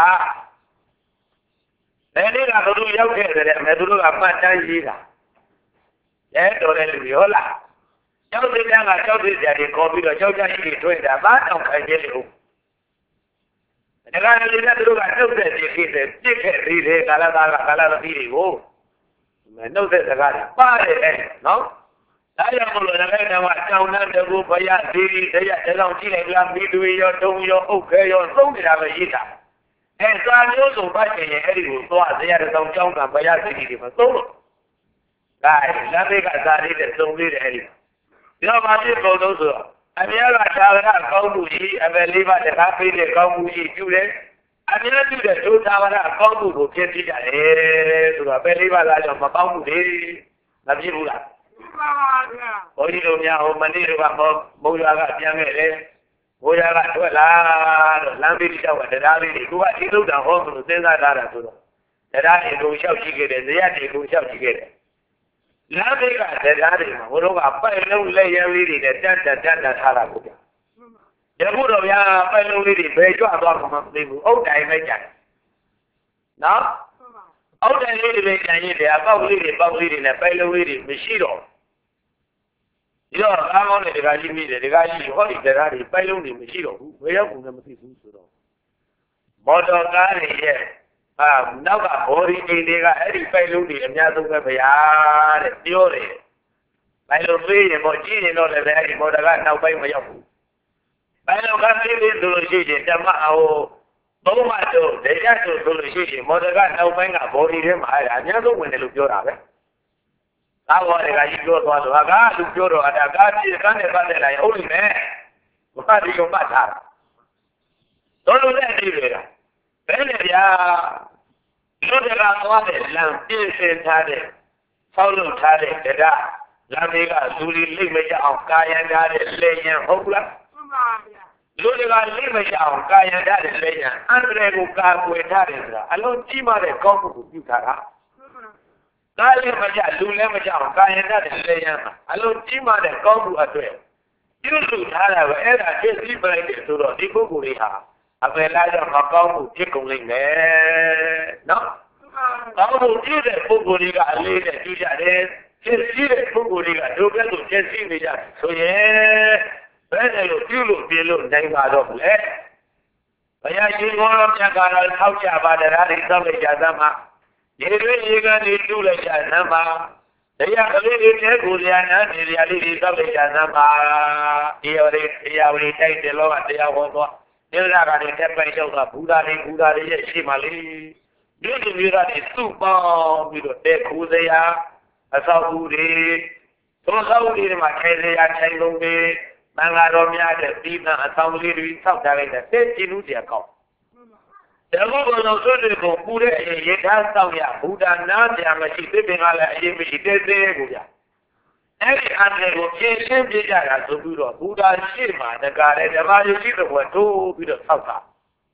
ဘယ်နေ့ကဘုသူရောက်ခဲ့တယ်အမေတို့ကမှတ်တမ်းရေးတာရဲတော်တဲ့လူရောလားကြောက်သိတဲ့ကကြောက်သိဆရာတွေခေါ်ပြီးတော့ကြောက်ပြကြီးတွေထွေးတာသားတောင်ခိုင်နေလေဦးဒါကလည်းလည်းတို့ကနှုတ်တဲ့ဖြစ်ဖြစ်တဲ့ပြစ်ခဲ့သေးတယ်ကာလသားကကာလသတိတွေကိုနှုတ်တဲ့စကားတွေပါတယ်နော်ဒါကြောင့်မလို့လည်းတော့အကြောင်းနဲ့တကူဘယသီရိတရားတကောင်ကြည့်လိုက်လားမိသူရောတုံရောအုတ်ခဲရောသုံးနေတာပဲရေးတာအဲစာမျိုးစုံပတ်ချင်ရင်အဲ့ဒီကိုသွားဇေယျတောင်ကျောင်းကဘယသီရိတွေမသုံးလို့ဒါလက်သေးကစာလေးနဲ့သုံးသေးတယ်အဲ့ဒီဒီတော့ဘာဖြစ်ကုန်လို့ဆိုတော့အများကသာဝရကောင်းမှုကြီးအပယ်လေးပါးတကားပေးတဲ့ကောင်းမှုကြီးပြုတယ်အများပြုတဲ့ဒုသာဝရကောင်းမှုကိုဖြစ်ကြည့်ကြတယ်ဆိုတော့အပယ်လေးပါးလားကြောင့်မကောင်းမှုတွေမဖြစ်ဘူးလားပါပါဗျာဘုန်းကြီးတို့များဟိုမနေ့ကဘုရားကပြန်ခဲ့တယ်ဘုရားကထွက်လာတော့လမ်းပြီးတောက်ကတရားလေးတွေကိုကဒီလုတ်တာဟောဆိုလို့စဉ်းစားထားတာဆိုတော့တရားတွေကိုလျှောက်ကြည့်ခဲ့တယ်ဇယတွေကိုလျှောက်ကြည့်ခဲ့တယ်လမ်းပြီးကတရားတွေမှာဘုရားကပိုက်လုံးလက်ရံလေးတွေနဲ့တက်တက်တက်တက်ထားတာကိုဗျာယခုတော့ဗျာပိုက်လုံးလေးတွေဘယ်ကြွသွားမှမသိဘူးအုတ်တိုင်ပဲကြတယ်နော်အောက်တိုင်လေးတွေကြံရင်တရားပေါက်လေးတွေပေါက်လေးတွေနဲ့ပိုက်လုံးလေးတွေမရှိတော့ဒီတော့အားကောင်းတဲ့ဒကာကြီးမိတယ်ဒကာကြီးဟောဒီတရားတွေပိုက်လုံးတွေမရှိတော့ဘူးဘယ်ရောက်ကုန်လည်းမသိဘူးဆိုတော့မော်တော်ကားတွေရဲ့အာနောက်ကဘော်ဒီအိမ်တွေကအဲ့ဒီပိုက်လုံးတွေအများဆုံးပဲဗျာတဲ့ပြောတယ်ပိုက်လုံးပေးရင်ပေါ့ကြည့်ရင်တော့လည်းအဲ့ဒီမော်တော်ကနောက်ပိုင်းမရောက်ဘူးပိုက်လုံးကားလေးတွေဆိုလို့ရှိရင်ဓမ္မအဟိုဘုံမတို့ဒေကြတို့ဆိုလို့ရှိရင်မော်တော်ကနောက်ပိုင်းကဘော်ဒီထဲမှာအဲ့ဒါအများဆုံးဝင်တယ်လို့ပြောတာပဲသာဝရကကြီးပြောသွားတော့ကလူပြောတော့အတာကားပြည့်ကန်းနဲ့ပတ်သက်လာရင်ဟုတ်လိမ့်မယ်ဘာဒီကိုပတ်ထားတာတော်လို့လည်းနေတယ်ဘယ်နဲ့ဗျာလူတွေကသွားတဲ့လမ်းပြည့်စင်ထားတဲ့ဆောက်လုပ်ထားတဲ့တရားလမ်းတွေကလူတွေလိမ့်မကြအောင်ကာယံထားတဲ့လေရင်ဟုတ်လားမှန်ပါဗျာလူတွေကလိမ့်မကြအောင်ကာယံထားတဲ့လေရင်အန္တရာယ်ကိုကာကွယ်ထားတယ်ဆိုတာအလုံးကြီးမားတဲ့ကောင်းမှုကိုပြုထားတာကာလည်းမကြလူလည်းမကြအောင်ကာယံထားတဲ့လေရင်အလုံးကြီးမားတဲ့ကောင်းမှုအတွက်ပြုစုထားတာပဲအဲ့ဒါဖြစ်ပြီးပြလိုက်တယ်ဆိုတော့ဒီပုဂ္ဂိုလ်တွေဟာအပယ်လားကြောင့်မကောင်းမှုဖြစ်ကုန်လိမ့်မယ်နော်ကောင်းမှုပြုတဲ့ပုဂ္ဂိုလ်တွေကအလေးနဲ့ပြုကြတယ်ဖြစ်စည်းတဲ့ပုဂ္ဂိုလ်တွေကဒုက္ခကိုဖြစ်စည်းနေကြဆိုရင်ဘယ်နဲ့လို့ပြုလို့ပြလို့နိုင်ပါတော့မလဲဘုရားရှင်ကောတော်မြတ်ကတော့ထောက်ကြပါတရားတွေသောက်လိုက်ကြသမှာရေတွေရေကန်တွေတူးလိုက်ကြသမှာတရားကလေးတွေနဲ့ကိုယ်ရနာနေရလေးတွေသောက်လိုက်ကြသမှာဒီရည်တရားဝိတိုက်တယ်လို့ကတရားဟောတော့ဒီလိုကနေတက်ပိုင်တော့ကဘုရားလေးဘုရားလေးရဲ့ရှိမှလေးဒီလိုမျိုးကနေစုပေါင်းပြီးတော့တက်ခိုးစရာအဆောက်အဦတွေသောဆောက်အဦတွေမှာခဲစရာထိုင်လုံးတွေမင်္ဂလာတော်များတဲ့သီးသန့်အဆောင်လေးတွေဆောက်ထားလိုက်တဲ့သိကျင်လူတရားကောင်းဒါကဘုရားဆွေတွေကိုပူတဲ့အရင်ရထားဆောက်ရဘုရားနာတရားမရှိသိပင်ကလည်းအရင်မရှိတဲ့သေးကိုဗျအဲ့ဒီအန္တရာယ်ကိုဖြည့်ရှင်းပြကြတာဆိုပြီးတော့ဘုရားရှိမှတကားတဲ့ဓမ္မယုံကြည်တော်ထိုးပြီးတော့ဆောက်တာ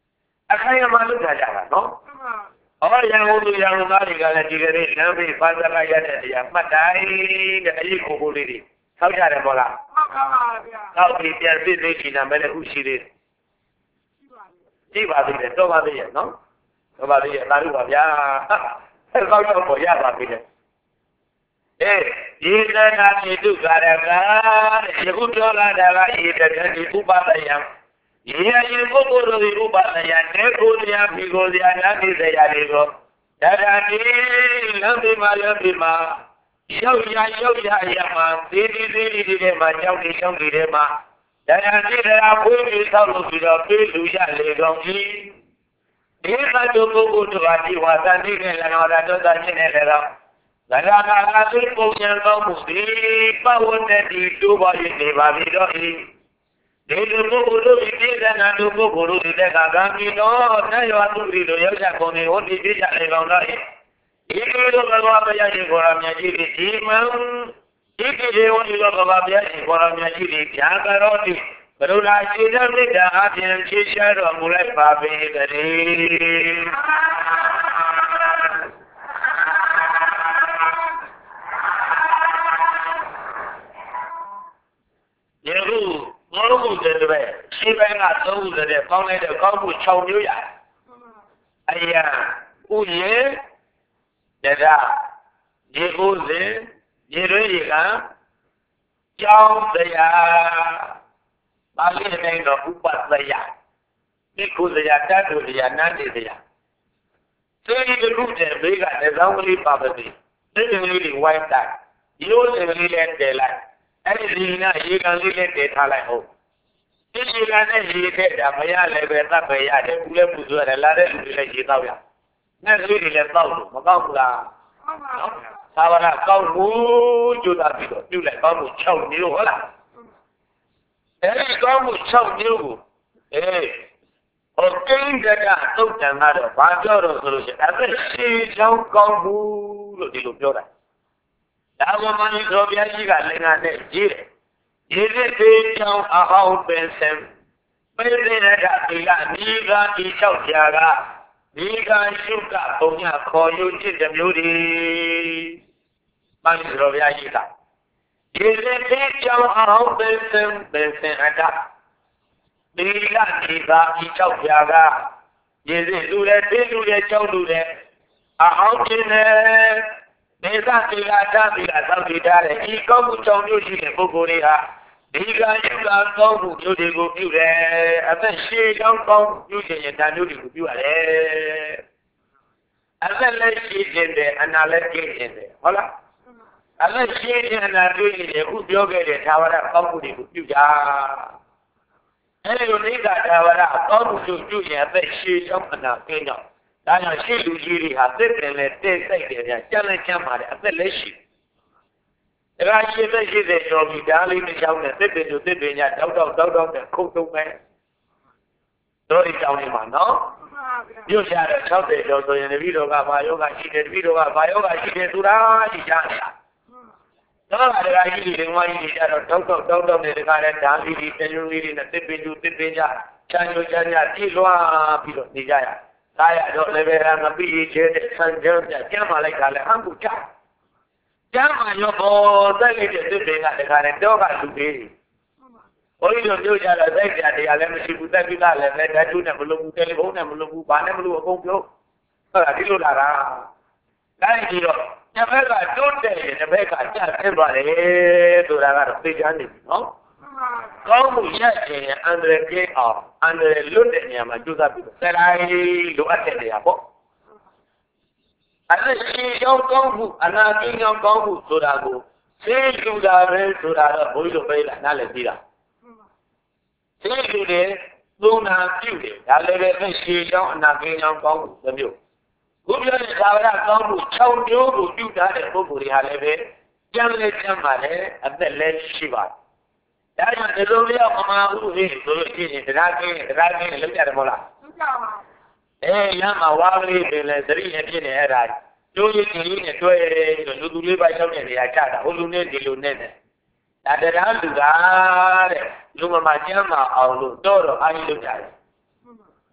Akaya malu saja, no? Orang yang ulu yang rumari kalau jika ni nabi pasal ayat dia, matai dari kubur ini. Kau cari bola. Kau biar biar sini nama dia usiri. Siapa dia? Siapa dia? No? Siapa dia? Lalu apa ya? Kau tahu apa ya apa dia? Eh, jika nanti itu gara-gara, ibu jualan darah ini dan ibu bayang. Iya ibu guru ibu bayang, ibu dia ibu dia nanti saya ibu. Jadi nanti malam lima, jauh ya jauh ya ya mah, sini sini sini mah jauh di jauh di mah. Dan nanti dalam bumi selalu sudah belu ya legong ini. Ini satu buku tu hati wasan ini dan orang tu tadi ni dalam. Kadang-kadang tu punya kamu di bawah di dua ini babi doi. Di dua guru ini dan dua guru ini kadang ni no, saya waktu di dua yang saya koni hodi di jalan orang lain. Ini tu kalau apa yang dikorangnya jadi imam, ini dia orang juga kalau apa yang dikorangnya jadi jangan roti. Berulah kita tidak ada yang sisa mulai babi dari. Yeru, ngomong jadi apa? Siapa yang tahu jadi? Kau ni dah kau pun cakap ni ya. Ayah, uye, jadi, yeru je, yeru je kan? Jauh saya, bagi ni dah ubat saya. Ikut saya, jatuh saya, nanti saya. Saya dulu je berikan dalam ni pabadi. Saya ni white tag. You saya ni daylight. Any reason you can relate it like home. If you can relate a Maya level up by a Pula Puzu and a ladder to relate it out. Next week is a thousand. Macamula Savana, come who do that because you let come with chow new. Any come with chow new. Eh, okay, that are so another one solution. As a she shall come who do you do that? Dalam mana Soviet juga lengan ni, jadi dia ahau pensem, pensem ada tiga, niga isau tiaga, niga suka punya koyu jadi mudi, mana Soviet juga. Jadi dia ahau pensem, pensem ada, niga niga isau tiaga, jadi dulu dulu jauh dulu, ahau jenis. Desa tiga dah tiga tahun tidak ada. Ika muncul ni sih buku ni ha. Ika juga kau buku ni buku ni. Apa sih kau buku ni yang dah ni buku ada. Apa lagi jadi analogi jadi. Hola. Apa sih yang analogi ni buku juga ada. Tawara kau buku ni buku ya. Ini ni dah tawara kau buku ni apa sih yang analogi ni. Tanya si lujiri hasil kena tesai dia, jalan cama dia, apa lesi. Rakyat lesi dia jogi dali ni jauh ni, tebe tu tebe ni, jauh jauh jauh jauh ni, kau tu kan. Dori jauh ni mana? Yo siapa jauh tu jauh tu yang video apa, yoga si dia video apa, yoga si dia tu lah di jalan. Kalau ada lagi di rumah ini, jauh jauh jauh jauh jauh ni dekat dali di penjuru ini, tebe tu tebe ni, jangan jangan di luar video di jalan. Saya dok lebaran nabi jadi sanjungnya kiamat lagi kalau hambu cah. Kiamat yo bodoh ni dia tu dengar dengar itu kan sudah. Oh itu dia jalan saya jadi alam mesti buta kita alam saya tu nak belum telefon nak belum mana belum komputer. Ah di luar lah. Kan dia. Yang mereka tu deh, yang mereka cakap sebalik tu orang tu jangan no. Kau punya je andre ke ah andre lude ni ama juga tu. Serai lu ada dia apa? Ada si yang kau bu, anak ni yang kau bu sudah bu. Si sudah ber sudah boleh boleh lah, nak lebih lah. Si sudah lu nak siapa? Kalau ber si yang anak ni yang kau bu, semua. Kemudian kalau kau bu, kau ni bu juga ada bu beri hal ber. Jangan leceh mana, ada leceh siapa? Jangan terlalu dia mahu ni, terlalu ni, terlalu, terlalu lebih ada bola. Eh, yang awal ni bila seri ni ni ada. Tu ini ni tu eh, tu dulu baca ni dia ada, ulu ni dulu ni. Ada dalam juga, lu macam mana awal tu, ayu ada.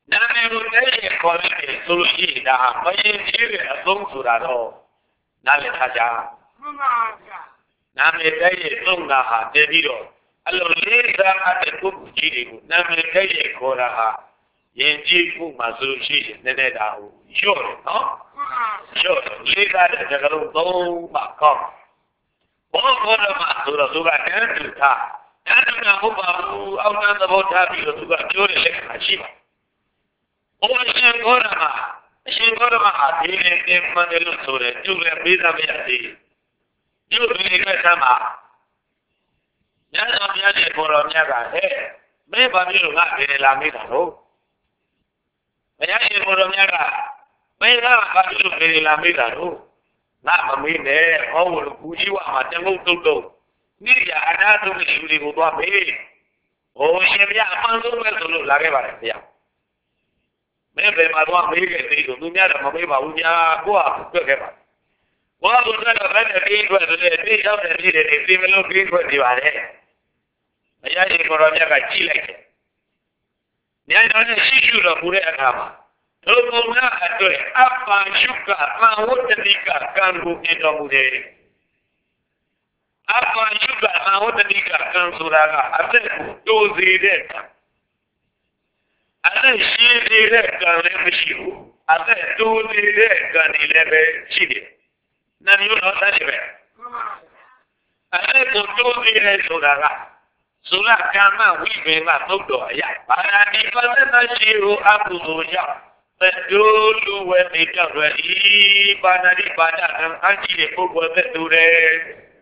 နာမည်ကိုလည်းခေါ်တယ်ဆိုလို့ရှိရင်ဒါမရင်ကြီးတဲ့အသုံးဆိုတာတော့နားလည်ထားကြမှန်ပါဗျာနာမည်တဲ့ရဲ့သုံးတာဟာတည်ပြီးတော့အဲ့လိုလေးစားအပ်တဲ့ပုဂ္ဂိုလ်ကြီးတွေကိုနာမည်တဲ့ရဲ့ခေါ်တာဟာယဉ်ကျေးမှုမှာဆိုလို့ရှိရင်နည်းနည်းဒါဟိုလျှော့တယ်နော်လျှော့တယ်လေးစားတဲ့ကြကလုံးသုံးပါကောင်းဘောဘောရမဆိုတော့သူကတန်းတူထားတန်းတူတာဟုတ်ပါဘူးအောက်နံသဘောထားပြီးတော့သူကပြောတဲ့လက္ခဏာရှိပါဘုရားရှင်ခေါ်တာမှာအရှင်ခေါ်တာမှာဒီနေ့တင်မှန်တယ်လို့ဆိုတယ်သူလည်းပေးသားမရသေးသူဒီနေ့ကတည်းကညတော်များတဲ့ခေါ်တော်မြတ်ကဟဲ့မင်းဘာဖြစ်လို့ငါပြေလာမိတာလို့ဘုရားရှင်ခေါ်တော်မြတ်ကမင်းကဘာဖြစ်လို့ပြေလာမိတာလို့ငါမမေးနဲ့ဟောလို့ကူကြီးဝါမှာတငုတ်တုတ်တုတ်နိရအနာတုတ်တဲ့လူတွေကိုသွားမေးဟိုရှင်ဗျာအမှန်ဆုံးပဲဆိုလို့လာခဲ့ပါတယ်ဗျာမင်းဘယ်မှာသွားမေးခဲ့သေးလို့သူများတော့မမေးပါဘူးညာကိုကပြက်ခဲ့ပါဘွားတို့ကတော့ဘယ်နဲ့ပြီးထွက်တယ်ပြီးရောက်တယ်ပြီးတယ်ဒီမလို့ပြီးထွက်နေပါလေအရာကြီးကိုတော့မြတ်ကကြည့်လိုက်တယ်ညတော်နဲ့ရှိရှုတော့ဘူးတဲ့အခါမှာတို့ဘုရားအတွက်အပ္ပရှုကသံဝတ္တိကကံကိုပြတော်မူတယ်အပ္ပရှုကသံဝတ္တိကကံဆိုတာကအသက်ကိုတိုးစေတဲ့ကံအသက်ရှိစေတဲ့ကံလည်းမရှိဘူးအသက်တိုးစေတဲ့ကံလည်းပဲရှိတယ်နာမျိုးတော့တတ်တယ်ပဲအသက်ကိုတိုးစေတဲ့ဆိုတာကဆိုလာကမ္မဝိပင်ကသုတ်တော်အရာဘာသာဒီပသနာရှိကိုအကုသိုလ်ကြောင့်သတူလူဝဲနေကြောက်ရည်ပါဏာတိပါဒံအကြည့်တဲ့ပုဂ္ဂိုလ်သက်တူတယ်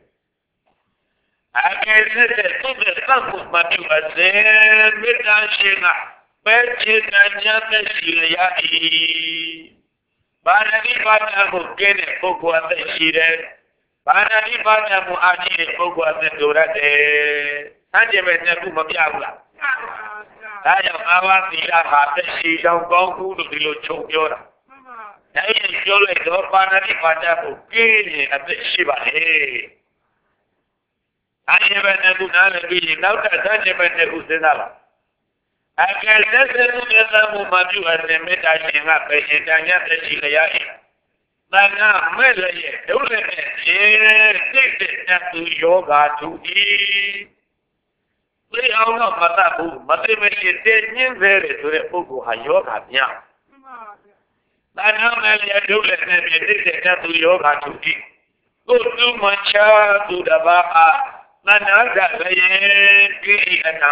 အကယ်၍သုတ်တဲ့သတ်ဖို့မပြုအစေမေတ္တာရှင်ကပဲချေတညာသက်ရှိရ၏ပါဏာတိပါဒံကိုကျဲတဲ့ပုဂ္ဂိုလ်အသက်ရှိတယ်ပါဏာတိပါဒံကိုအကြည့်တဲ့ပုဂ္ဂိုလ်အသက်တူရတယ်ဆန်းကျင်မဲ့နှစ်ခုမပြဘူးလားဒါကြောင့်အာဝသီလဟာသက်ရှိကြောင်းကောင်းခုလို့ဒီလိုချုပ်ပြောတာဒါရင်ပြောလိုက်တော့ပါဏာတိပါဒံကိုကျင်းရင်အသက်ရှိပါလေအဲဒီပဲနှစ်ခုနားလည်ပြီးနောက်ထပ်ဆန်းကျင်မဲ့နှစ်ခုစဉ်းစားပါအကယ်လက်စမှုမျက်နှာမှုမပြုအပ်တဲ့မေတ္တာရှင်ကပဲရှင်တန်ရသက်ရှိလျက်သံဃာမဲ့လည်းရဲ့ဒုလည်းနဲ့ရှင်စိတ်တဲ့သူယောဂါသူဤသိအောင်တော့မတတ်ဘူးမသိမရှိတဲ့ညင်းသေးတယ်ဆိုတဲ့ပုဂ္ဂိုလ်ဟာယောဂါပြသံဃာမဲ့လည်းဒုလည်းနဲ့စိတ်တဲ့သူယောဂါသူဤကိုသူမချာသူတပါးသဏ္ဍာကလည်းကိအနာ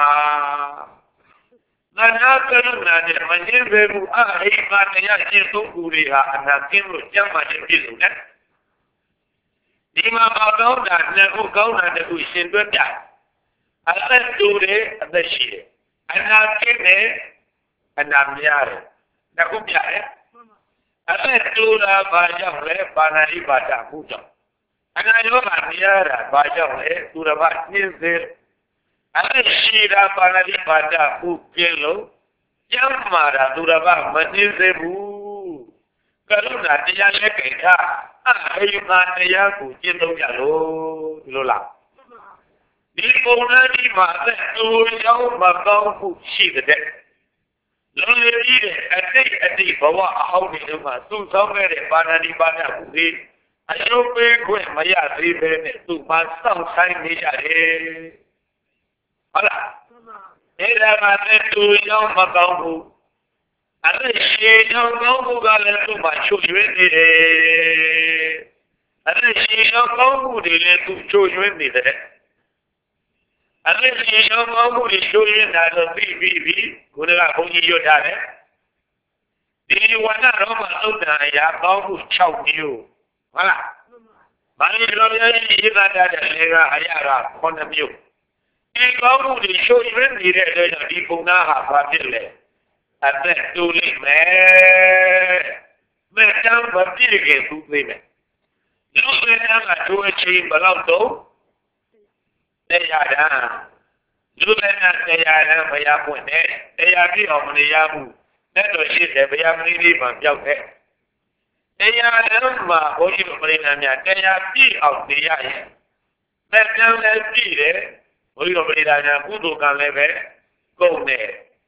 နာနာကရုဏာနဲ့မင်းပဲဘူးအဟိမတရားရှင်းသုံးခုတွေဟာအနာကင်းလို့ကျမ်းမာခြင်းပြည့်စုံတယ်ဒီမှာပေါကောင်းတာနှစ်ခုကောင်းတာတစ်ခုရှင်တွဲပြအသက်တူတယ်အသက်ရှိတယ်အနာကင်းတယ်အနာများတယ်နှစ်ခုပြတယ်အသက်တူတာဘာကြောင့်လဲပါဏာတိပါဒမှုကြောင့်အနာယောဂများတာဘာကြောင့်လဲသူတော်ဘာနှင်းစေအဲ့ရှိတာပါဏာတိပါဒဥကျင်းလို့ကျမ်းမာတာသူတော်ဘာမနှင်းစေဘူးကရုဏာတရားလက်ကိဋ္ဌအဟိမတရားကိုကျင့်သုံးကြလို့ဒီလိုလားဒီပုံနဲ့ဒီမှာသက်သူရောက်မကောင်းမှုရှိတဲ့လုံးရည်ကြီးတဲ့အတိတ်အတိတ်ဘဝအဟောင်းတွေမှာသူ့ဆောင်ခဲ့တဲ့ပါဏာတိပါဒဥဒီအယုတ်ပေးခွင့်မရသေးဘဲနဲ့သူ့မှာစောင့်ဆိုင်နေရတယ်ဟုတ်လားအဲ့ဒါကလည်းသူရောက်မကောင်းဘူးအဲ့ဒီရှေးရောက်ကောင်းမှုကလည်းသူ့မှာချုပ်ရွေးနေတယ်အဲ့ဒီရှေးရောက်ကောင်းမှုတွေလည်းသူချုပ်ရွေးနေတယ်အဲ့ဒီရှေးရောက်ကောင်းမှုတွေချုပ်ရွေးတာတော့ပြီးပြီးပြီးကိုယ်ကဘုန်းကြီးရွတ်ထားတယ်ဒီဝဏ္ဏရောမသုတ်တံအရာကောင်းမှု၆မျိုးဟုတ်လားဘာလို့ဒီလိုများရေးသားတဲ့လေကအရာကခုနှစ်မျိုးဒီကောင်းမှုတွေရှုပ်ရွေးနေတဲ့အတွက်ကြောင့်ဒီပုံသားဟာဘာဖြစ်လဲအသက်တူလိမ့်မယ်မဲ့တမ်းမပြည့်ခင်သူသိမယ်လူတွေကဒုအချင်းဘယ်လောက်တော့တရားတာလူတွေနဲ့တရားတာဘုရားပွင့်တယ်တရားပြည့်အောင်မနေရဘူးတဲ့တော်ရှိတယ်ဘုရားမင်းလေးမှပြောက်တယ်တရားလုံးမှာဘုန်းကြီးတို့ပြိဋ္ဌာန်များတရားပြည့်အောင်နေရရင်သက်တမ်းလည်းပြည့်တယ်ဘုန်းကြီးတို့ပြိဋ္ဌာန်များကုသိုလ်ကံလည်းပဲကုန်တယ်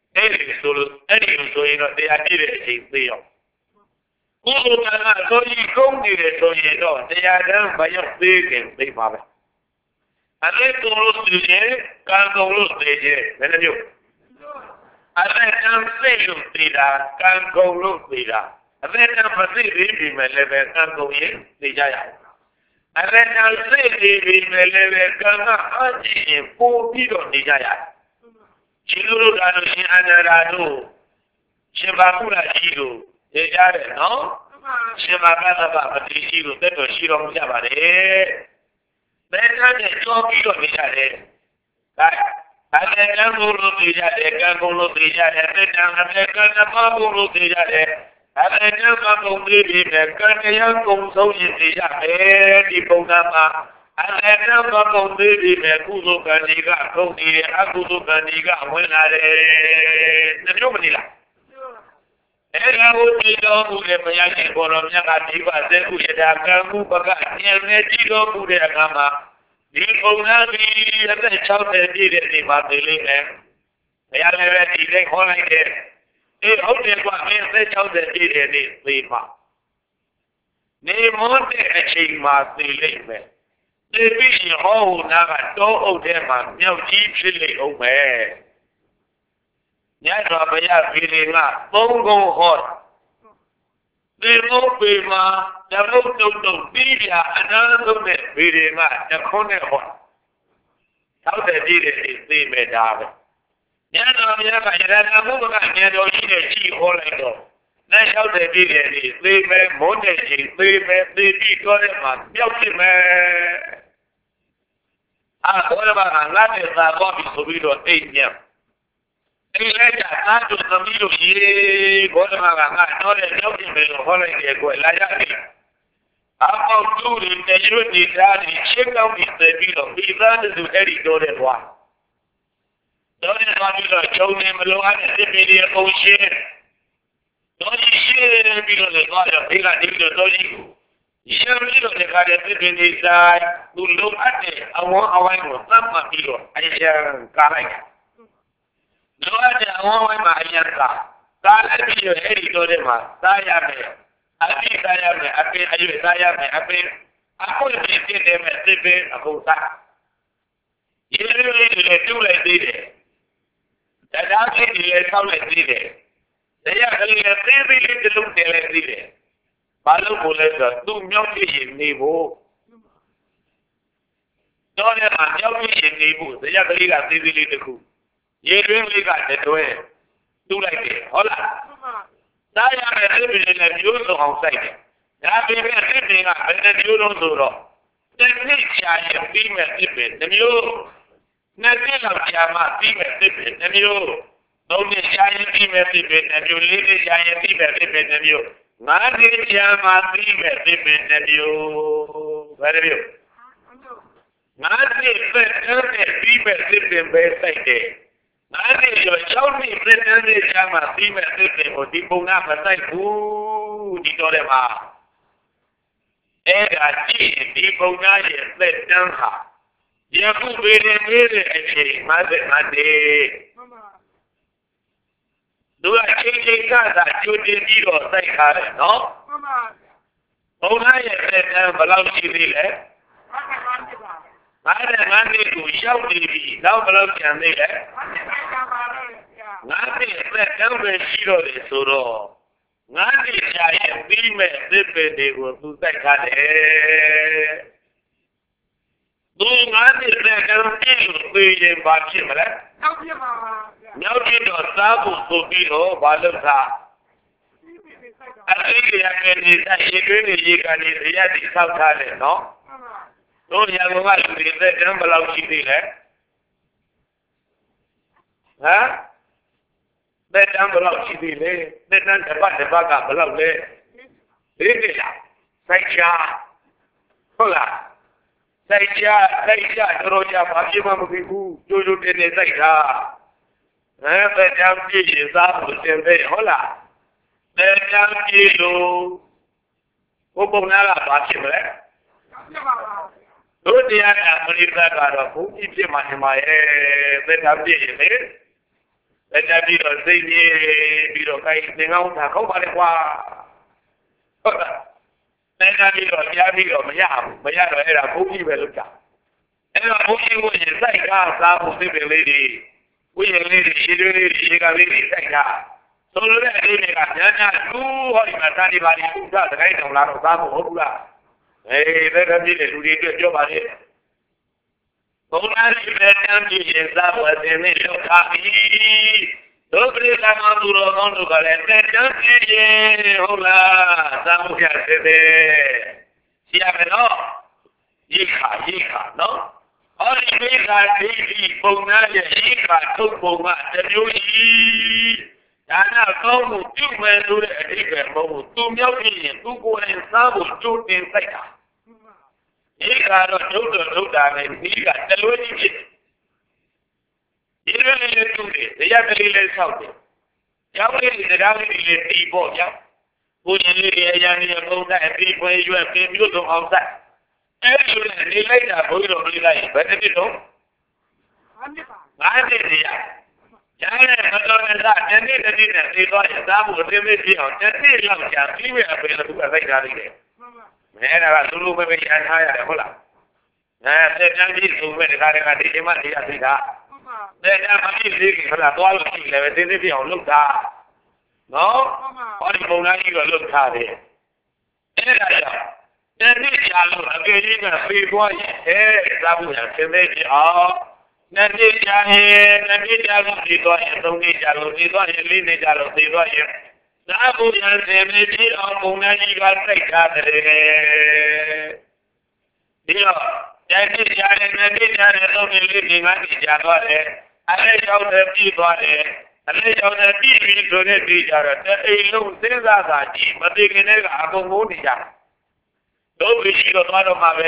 Any solo, any so you know, they are needed a deal. Who are so you go to it so you know, they are done by your big and big mother. And they go to the can't go to the when you. And then I'm saying to that, can't go to that. And then I'm saying, my level can't go in the giant. And then I'm saying, my level can't in four people the giant. Chilo Dano in Anarado, Shibakura Chilo, the Jare, no? Shibaka, the Chilo, that was Shiro Jabare. Then I get two people in Jare. I can go to the Jare, can go to the Jare, and I can go to the Jare. I can go to the Jare, can go to the Jare, the Pogama. I never go to the Kuzo Kaniga, go to the Akuzo Kaniga, when I the Jomanila. And I would be done with the Mayaki for a Yamativa, then we had a Gamuka, and Netigo to the Agama. The Onami and the child that did it in my belief. They are ready, they call it. They only want me the child that did it in Lima. They want to achieve my belief. They be all now, don't them and no deeply away. Yes, I am feeling up, don't go hot. They won't be ma, the road to Bidia, another man feeling up, the corner hot. How they did it is they made out. Yes, I am a woman, I don't see a tea all I go. That's how they did it. They made money, they made the big man, guilty man. Ah, what about a lot of that Bobby Sobido eight years? They let that not to Sobido ye, what about a lot of helping me to holiday go like that? How about doing the unity that is check out with the bill? We learned to Eddie Dolan one. Don't you want to show him alone and the media ocean? Don't you share the bill of the God of Big and Big of Surely the Caddy is that to look at it, I want a wine with some people. I shall correct. No, I want my Yanka. That is your head to them. Diame. I think I am a bit, I use Diame, a bit. I could see them as they been about that. You really do like this. That actually is how they did it. They are really to look like this. Balu boleh tak? Tu nyok ni bu. Jadi nyok ni bu. Saya beli kat T V tu. Ye beli kat tu eh. Tu lagi. Hola. Saya ada beli lagi tu orang saya. Tapi saya beli kat beli tu orang tu. Jadi saya beli mesti beli. Tapi nanti kalau dia mati mesti beli. Tapi tahu ni saya beli mesti beli. Tapi lagi saya beli mesti beli. Tapi Mati dia mati mesti benario, benario. Mati benar mesti mesti benario. Mati jo jauh ni benar dia mati mesti benario. Di bunga pasai bu di dole ma. Eh gaji di bunga ye benar ha. Dia bu benar benar aje mati mati. Dua ciri kata cuci diri saya kare, no? Orang yang saya belau ciri le, ada nanti tu jauh diri, jauh belau ciri le. Nanti saya bersiro le suro, nanti saya bime depende tu saya kare. Tu nanti saya bersiro tu yang baca le. Nyau di dosa buku biru balu sah. Asyik yang ini saya ini jika ni dia di sana no. Tu yang mana kita jangan belau ciri le. Ha? Jangan belau ciri le. Jangan cepat cepat tak belau le. Ini lah. Saya, hola. Saya, saya terus ya bagi mamu ibu jujur ini saya. Eh, saya pergi sahaja sampai hola. Saya pergi lu, aku nak baca boleh. Tu dia yang melihat kalau aku ini macam mana, saya pergi ni. Let that be the thing, be the kind thing out, how about it? Let that be the Yabi of Yam, Mayana era Boogie Veluka. And a Boogie was like us, I was a lady. We a lady, she really, she got lady, thank God. So let me got Yana, two or Matani Badi, who got the right of Lano Babu. Hey, let her be the good job on it. Only let them be a love was in the copy. Dobre la maduro mondo galente janti hola samuya sebe siapa no ika ika no ori ika di pona ye ika tu pona tenyui dana kau tu melu de ke mo tu miao ni tu ko en sa bo tu tin sai ka ika ro tu tu da ne ika telo ni Ile tude, ya dalile sauti. Ya wele de dalile tipo ya. Bunye ya ni ko da ti ko yu ke mi do ko sa. E yu ni lai da ko ro ni lai, ba de to. Ba de ya. Ya le ma do na da, de ni de ni de ti ko ya da bu de me ti ho, de ti lao ja, ti me a pe la tu ka sai da ni. Me na ba lu lu me me ya na ya de ho la. Na se jan ji su me de ka de ka ti ma ti ya ti da. Để ra mà đi đi thì là tôi là chỉ là về thế thì họ lúc ta nó có đi vùng này rồi lúc ta thì thế là gì thế thì trả lời là cái gì là phi qua thế ra vùng nhà thế này thì họ nên đi trả hết nên đi trả lời thì tôi không đi trả lời thì tôi đi đi trả lời thì tôi ra vùng nhà thế này thì họ vùng này gọi là trả thế thì họ Jadi jadi nanti jadi tu milik dengan dijaga le. Ada jauh lebih boleh. Ada jauh lebih ini boleh dijaga. Tapi lu sehingga saji, mesti kena aku mau dijaga. Tu bisi tu mana mabe?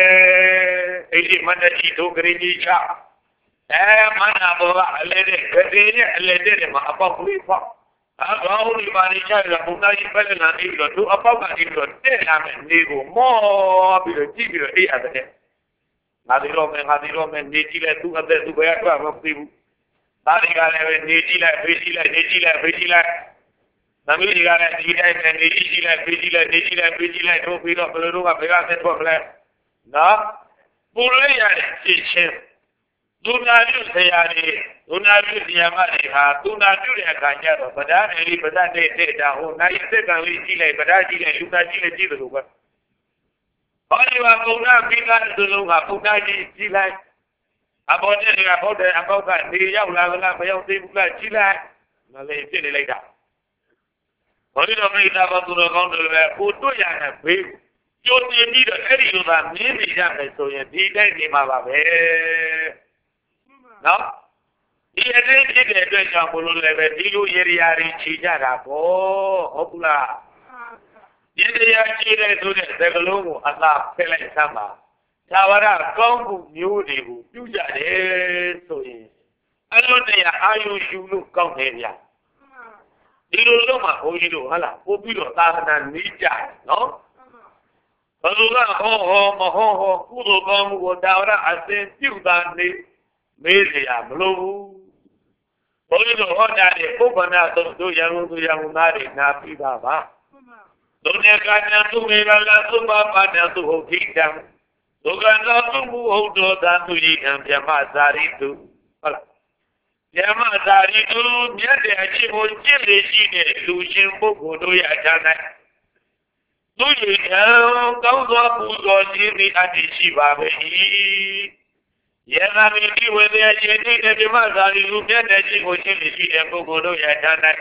Ini mana itu kerja jah? Eh mana bawa lede kerja lede mana apa pun apa. Kalau ni bani cakap bukan ibarat nanti tu apa kan itu? Eh nama ni go mo bila cibi eh ada. Ngadilo men ngadilo men nijile tu ada tu bayar tu apa pun. Tadi kalau men nijile nijile nijile nijile. Nabi kalau nijile men nijile nijile nijile nijile tu bila peluru apa pegang tu boleh. Nah, boleh ya sih. Dunia itu saya ni, dunia itu dia mari ha, dunia itu dia kanya tu. Padahal ini padahal ni ni dah, oh naik tu kan nijile padahal nijile juga nijile nijile tu kan. Orang yang guna bilang dulu apa guna jilat. Apa ni dia apa dia apa kan dia yang lalu lalu yang dia bukan jilat. Malah itu ni lagi dah. Orang yang kita bantu orang dulu foto yang apa. Jadi ni dah hari tu dah ni ni jangan soalnya dia ni malah be. No? Dia ni dia dia yang bulu lebar dilu yeri yeri cija apa. Opula. Jadi yang kira itu ni sebelum Allah pelai sama. Jawara kau new ni bu, juga deh tu ni. Anu ni ayu julu kau ni ya. Dilu lu mah kau dilu, hala, kau dilu tahanan nija, no? Kalau lah ho ho ho ho, kudo kamu kau jawara asen juga ni, media belum. Kau dilu ho jadi, kau benar tu tu yang tu yang nari nabi bapa. Dunia kanya tu melala tu bapa dan tu hukam. Tuhan tu muhud dan tu jikam jamaah dari tu. Jamaah dari tu dia dia si muncul di sini tu simpu kudu ya jangan. Tu jikam kau tu kudu sini adi si babi. Ya kami di wilayah ini jamaah dari tu dia dia si muncul di sini kudu ya jangan.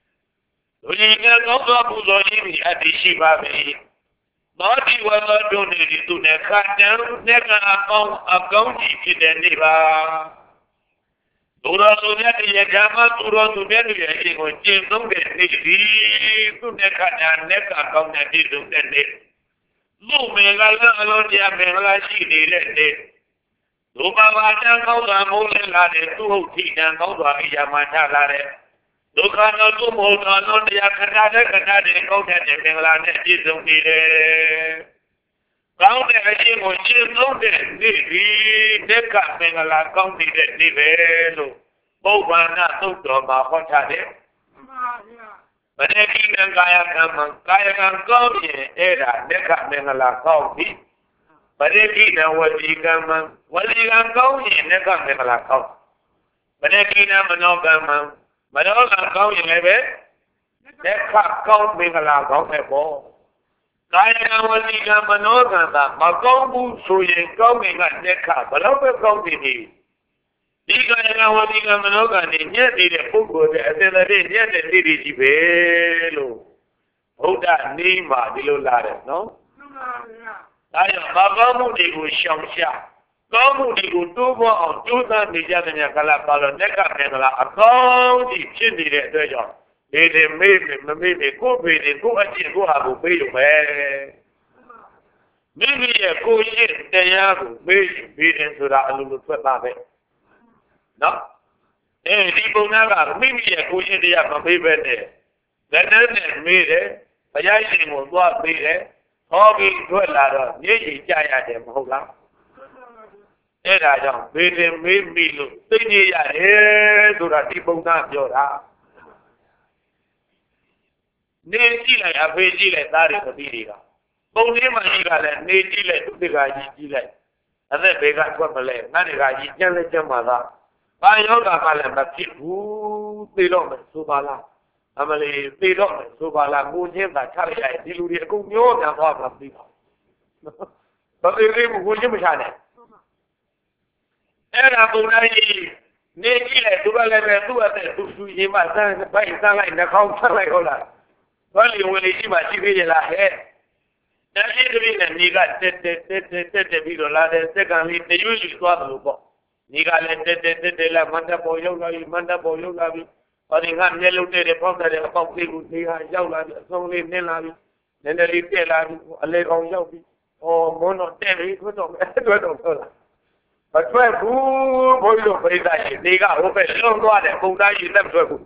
Dunia kau tu kudu sini adi si babi. Mati wala doni itu nekah yang nekah akau akau di sini bah. Turun dunia dia jamaah turun dunia dia ini kunci tu ni di tu nekah yang nekah akau ni tu ni. Lu mengalah kalau dia mengalah sini ni. Lu bawa kau dah mula lari tu tidak kau dah jamaah lari. Dukan tu mula dia kena ada kena ada kau dah mengalah ni tu ni. Kau ni aje kunci tu ni di nekah mengalah kau ni ni belu. ပုဗ္ဗန္နသုတ်တော်မှာဟောထားတယ်မနေကိနံကာယကံမံကာယကံကောင်းရင်အဲ့ဒါလက်ခမင်္ဂလာကောင်းပြီပရိကိနဝတိကံမံဝတိကံကောင်းရင်လက်ကမင်္ဂလာကောင်းမနေကိနမနောကံမံမနောကံကောင်းရင်လည်းပဲလက်ခကောင်းမင်္ဂလာကောင်းပဲပေါ့ကာယကံဝတိကံမနောကံသာမကောင်းဘူးဆိုရင်ကောင်းငင်ကလက်ခဘယ်တော့ပဲကောင်းနေပြီဒီကာယကံဝတိကံမနောကံနဲ့ညက်နေတဲ့ပုဂ္ဂိုလ်တဲ့အစဉ်တည်းညက်တဲ့တိတိကြီးပဲလို့ဘုရားနေမှာဒီလိုလာတယ်နော်မှန်ပါဗျာဒါကြောင့်မကောင်းမှုတွေကိုရှောင်ရှားကောင်းမှုတွေကိုတိုးပွားအောင်ကြိုးစားနေကြတဲ့ညကလာပါလို့လက်ကမင်္ဂလာအကောင်းကြီးဖြစ်နေတဲ့အတွက်ကြောင့်ဒီဒီမေးမမေးမေးကိုယ်ပေတယ်ကိုယ်အကျင့်ကိုယ်ဟာကိုပေးလို့ပဲမိမိရဲ့ကိုယ်ရည်တရားကိုပေးပြီးတယ်ဆိုတာအလိုလိုထွက်ပါပဲနော်အဲဒီပုံနာကမိမိရဲ့ကိုယ်ရည်တရားမပေးပဲနဲ့လက်နဲ့မေးတယ်ဘုရားရှင်ကိုသွားပေးတယ်ဟောပြီးထွက်လာတော့ညည်ကြီးကြရတယ်မဟုတ်လားအဲ့ဒါကြောင့်ဘေးတင်မေးမိလို့သိနေရတယ်ဆိုတာဒီပုံသားပြောတာနေကြည့်လိုက်အဖေကြည့်လိုက်သားတွေတပည့်တွေကပုံလေးမှကြီးကလည်းနေကြည့်လိုက်သူတကကြီးကြည့်လိုက်အသက်ဘေကထွက်မလဲငါတကကြီးကျန်လဲကျန်ပါသားဘာယောဂကလည်းမဖြစ်ဘူးသိတော့မယ်ဆိုပါလားအမလီသိတော့မယ်ဆိုပါလားကိုချင်းသာချလိုက်ရတယ်ဒီလူတွေအကုန်မျိုးများသွားမှာသိပါဘာသိသေးဘူးကိုချင်းမချနဲ့အဲ့ဒါပုံတိုင်းကြီးနေကြည့်လိုက်သူကလည်းပဲသူ့အသက်သူသူရင်မှစမ်းပိုက်စမ်းလိုက်နှာခေါင်းဆက်လိုက်ဟုတ်လားဘာလီဝင်လေးရှိမှရှိသေးရဲ့လားဟဲ့တတိတပိနဲ့ညီကတက်တက်တက်တက်တက်တက်ပြီးတော့လာတဲ့စက္ကန့်လေးတရွေ့ရွေ့သွားတယ်လို့ပေါ့ညီကလည်းတက်တက်တက်တက်လာမန္တပေါ်ရောက်လာပြီမန္တပေါ်ရောက်လာပြီဟောဒီကမျက်လုံးတဲ့ပေါက်တဲ့အပေါက်လေးကိုနေဟာရောက်လာပြီအဆုံးလေးနင်းလာပြီနည်းနည်းလေးတက်လာပြီအလေကောင်ရောက်ပြီဟောမွန်းတော့တက်ပြီထွက်တော့မယ်ထွက်တော့ဟုတ်လားမထွက်ဘူးဘုန်းကြီးတို့ပြိဿရှင်ဒီကဟိုပဲလုံးသွားတယ်ပုံသားကြီးလက်မထွက်ဘူး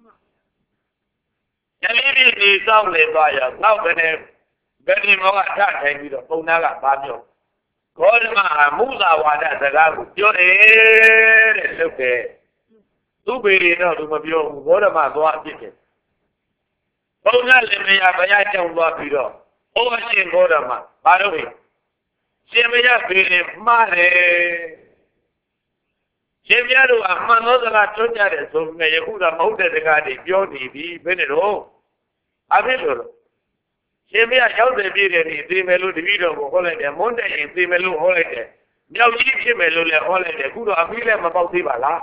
ညလေးလေးဒီဆောင်လေသွားရနောက်ကနေဗတိမောကထထိုင်ပြီးတော့ပုံသားကပါပြောဂေါတမဟာမုသာဝါဒစကားကိုပြောတယ်တဲ့လုပ်တယ်သူ့ပေရီတော့သူမပြောဘူးဂေါတမသွားအဖြစ်တယ်ပုံသားလည်းမရဘုရားကြောင့်သွားပြီးတော့ဩအရှင်ဂေါတမဘာလို့လဲရှင်မရပေရင်မှားတယ်ရှင်မရတို့အမှန်သောစကားပြောကြတယ်ဆိုပေမဲ့ယခုကမဟုတ်တဲ့စကားတွေပြောနေပြီဘယ်နဲ့တော့အဖြစ်လို့ရှင်မရရောက်တယ်ပြည့်တယ်ဒီသိမယ်လို့တပည့်တော်ကိုဟောလိုက်တယ်မွန်းတဲ့ရင်သိမယ်လို့ဟောလိုက်တယ်မြောက်ကြီးဖြစ်မယ်လို့လည်းဟောလိုက်တယ်အခုတော့အပြီးလည်းမပေါက်သေးပါလား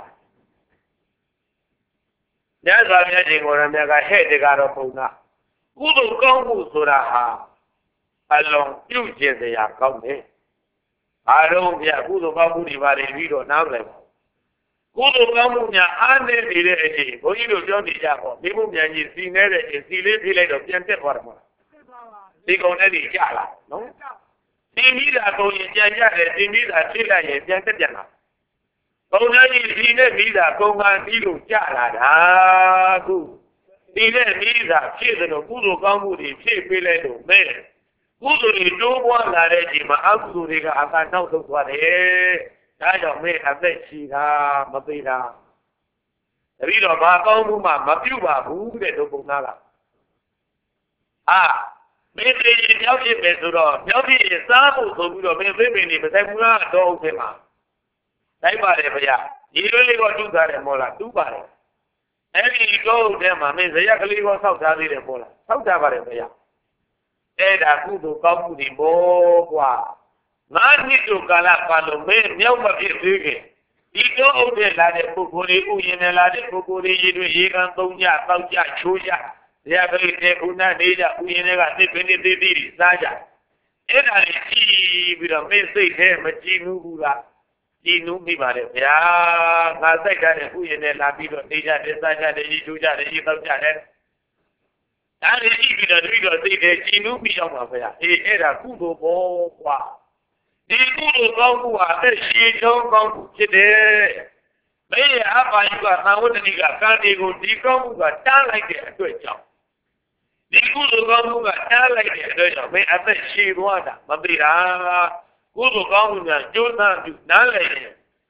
ညဇာမြတ်ရှင်ကိုရမြတ်ကဟဲ့တကတော့ပုံသားကုသိုလ်ကောင်းမှုဆိုတာဟာအလုံးပြုကျင်စရာကောင်းတယ်အားလုံးပြကုသိုလ်ကောင်းမှုတွေပါတယ်ပြီးတော့နားမလည်ပါကုသိုလ်ကောင်းမှုများအားနည်းနေတဲ့အချိန်ဘုန်းကြီးတို့ပြောနေကြပေါ့ဒီမှုမြန်ကြီးစီနေတဲ့အချိန်စီလေးပြေးလိုက်တော့ပြန်တက်သွားတယ်မဟုတ်လားဒီကောင်နဲ့ဒီကြလာနော်စီမိတာကုန်ရင်ပြန်ရတယ်စီမိတာထိလိုက်ရင်ပြန်တက်ပြန်လာဘုံသားကြီးစီနဲ့မိတာကုန်ကပြီးလို့ကြလာတာခုဒီနဲ့မိတာဖြစ်တယ်လို့ကုသိုလ်ကောင်းမှုတွေဖြစ်ပေးလိုက်လို့မဲကုသိုလ်တွေတိုးပွားလာတဲ့အချိန်မှာအကုသိုလ်တွေကအသာနောက်ဆုံးသွားတယ်။ဒါကြောင့်မဲအသက်ရှိတာမသေးတာ။တပည့်တော်ဘာကောင်းမှုမှမပြုပါဘူးတဲ့ဒုပုံသားက။အာမင်းတွေပြောင်းဖြစ်မယ်ဆိုတော့ပြောင်းဖြစ်ရင်စားဖို့ဆိုပြီးတော့မင်းသိပင်နေမဆိုင်ဘူးလားတော့ဟုတ်တယ်မှာ။တိုက်ပါတယ်ဗျာ။ဒီလိုလေးကတူးထားတယ်မို့လားတူးပါတယ်။အဲ့ဒီတော့တဲ့မှာမင်းဇရက်ကလေးကိုဆောက်ထားသေးတယ်မို့လားဆောက်ထားပါတယ်ဗျာ။အဲ့ဒါကုသိုလ်ကောင်းမှုတွေဘောကွာငါးနှစ်တို့ကာလပါလို့မင်းမြောက်မဖြစ်သေးခင်ဒီတော့အုပ်တဲ့လာတဲ့ပုဂ္ဂိုလ်တွေဥယျာဉ်နဲ့လာတဲ့ပုဂ္ဂိုလ်တွေရေတွေရေကန်သုံးကြတောက်ကြချိုးကြဇာကလေးတွေခုနနေကြဥယျာဉ်တွေကသိပင်တွေသိသိစားကြအဲ့ဒါတွေကြည့်ပြီးတော့မင်းစိတ်ထဲမကြည်ဘူးလားကြည်နူးမိပါတယ်ဗျာငါစိတ်ထားတဲ့ဥယျာဉ်နဲ့လာပြီးတော့နေကြတယ်စားကြတယ်ရေချိုးကြတယ်ရေတောက်ကြတယ်ဒါတွေကြည့်ပြီးတော့တပိတော့သိတယ်ကြည်နူးပြီးတော့ပါဗျာအေးအဲ့ဒါကုသိုလ်ဘောကွာဒီကုသိုလ်ကောင်းမှုဟာအရှိချုံးကောင်းမှုဖြစ်တယ်မင်းရဲ့အပါယုကသံဝတ္တနိကကံတွေကိုဒီကောင်းမှုကတားလိုက်တဲ့အတွက်ကြောင့်ဒီကုသိုလ်ကောင်းမှုကတားလိုက်တဲ့အတွက်ကြောင့်မင်းအသက်ရှိသွားတာမသိတာကုသိုလ်ကောင်းမှုများကျိုးစားပြီးနားလည်ရင်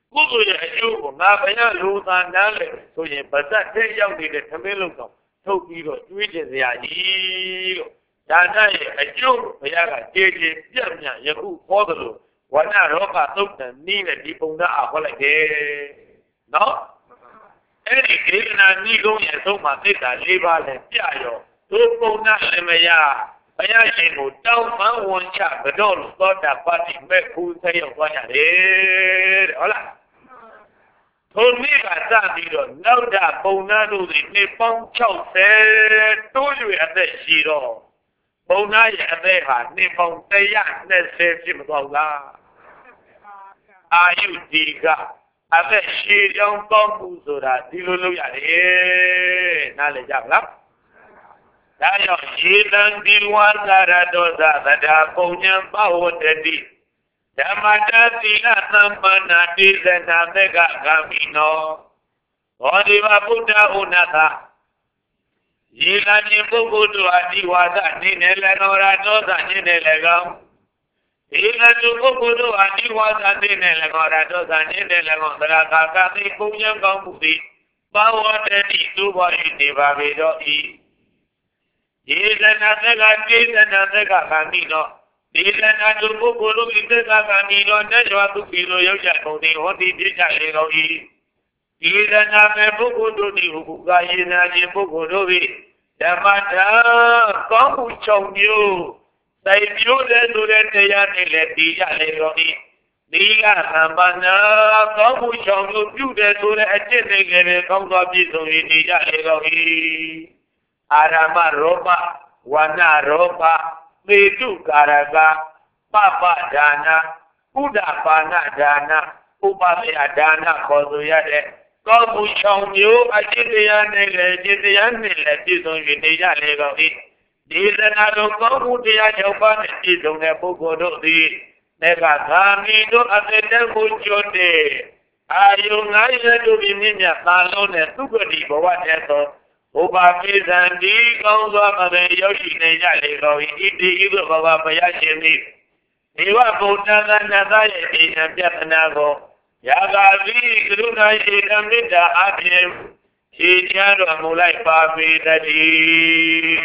ကုသိုလ်ရဲ့အကျိုးကိုငါဘယ်ရလူသာနားလဲဆိုရင်ဗဇတ်ထဲရောက်နေတဲ့သမင်းလုံးတော့ထုတ်ပြီးတော့ကျွေးကျင်စရာကြီးလို့ဒါနရဲ့အကျိုးဘုရားကကြေကြေပြတ်ပြတ်ယခုဟောသလိုဝဏရောဂသုတ်တန်နည်းနဲ့ဒီပုံသားအားဟောလိုက်တယ်နော်အဲ့ဒီဒေသနာဤကုန်းရဲ့အဆုံးမှာသိတာ၄ပါးနဲ့ပြရောသူပုံသားလည်းမရဘုရားရှင်ကိုတောင်းပန်ဝန်ချကြောလို့သောတာပတိမဲ့ခူးဆက်ရောက်သွားကြတယ်တဲ့ဟုတ်လားထိုနေ့ကစပြီးတော့နောက်တာပုံသားတို့တွေနှစ်ပေါင်း၆၀တိုးရွယ်အသက်ရှိတော့ပုံသားရဲ့အသက်ဟာနှစ်ပေါင်း၁၂၀ဖြစ်မသွားဘူးလားအာယုဒီကအသက်ရှည်ကြောင်းတောင်းမှုဆိုတာဒီလိုလုပ်ရတယ်နားလည်ကြပါလားဒါကြောင့်ယေတံဒီဝါသာရတောသသဒ္ဓပုံညံပဝတ္တိဓမ္မတတိလသမ္ပန္နာတိသနာသက္ကဂာမိနောဘောဓိဝဗုဒ္ဓဥနသယေလံခြင်းပုဂ္ဂိုလ်တို့အဒီဝါဒနေနေလည်းတော်ရာတောသနေနေလည်းကောင်းဒီလတုပုဂ္ဂိုလ်တို့အဒီဝါဒနေနေလည်းတော်ရာတောသနေနေလည်းကောင်းသရကာကတိပုံညံကောင်းမှုသည်ပဝတ္တိသူဘောဤနေပါပေတော့ဤယေသနာသက္ကတေသနာသက္ကဂာမိနောဒေသနာသူပုဂ္ဂိုလ်တို့ဤသက္ကဂာမိနောနဲ့ရွာသူပြည်လိုရောက်ကြကုန်သည်ဟောသည်ပြည့်ကြလေကုန်၏ဒေသနာမဲ့ပုဂ္ဂိုလ်တို့သည်ဟုကာယေနာခြင်းပုဂ္ဂိုလ်တို့၏ဓမ္မတာကောင်းမှုချုံမျိုးစိုက်မျိုးတဲ့ဆိုတဲ့တရားနဲ့လည်းတည်ကြလေကုန်၏ဒီကသမ္ပန္နာကောင်းမှုချုံမျိုးပြုတဲ့ဆိုတဲ့အကျင့်တွေလည်းကောင်းစွာပြည့်စုံ၏တည်ကြလေကုန်၏အာရမရောပဝဏရောပသေတုကာရကပပဒါနဥဒ္ဒပါဏဒါနဥပမေယဒါနခေါ်ဆိုရတဲ့ကောင်းမှုချောင်မျိုးအကျင့်တရားနဲ့လည်းကျင့်တရားနဲ့လည်းပြည့်စုံ၍နေကြလေကုန်၏ဒီသနာတော်ကောင်းမှုတရား၆ပါးနဲ့ပြည့်စုံတဲ့ပုဂ္ဂိုလ်တို့သည်နေကဂာမိတို့အသက်တကိုကျွတ်တဲ့အာယုငါးရတို့ပြင်းမြတ်သာလုံးနဲ့သုခတိဘဝတည်းသောဥပပိသံဒီကောင်းစွာမပဲရောက်ရှိနေကြလေကုန်၏ဣတိဣဘဘဝဘုရားရှင်သည်ဒေဝဗုဒ္ဓကနတ်သားရဲ့အိမ်ပြဿနာကိုယာဂာတိကရုဏာရှိသမေတ္တာအပြင်ဖြေချတော်မူလိုက်ပါပေတည်း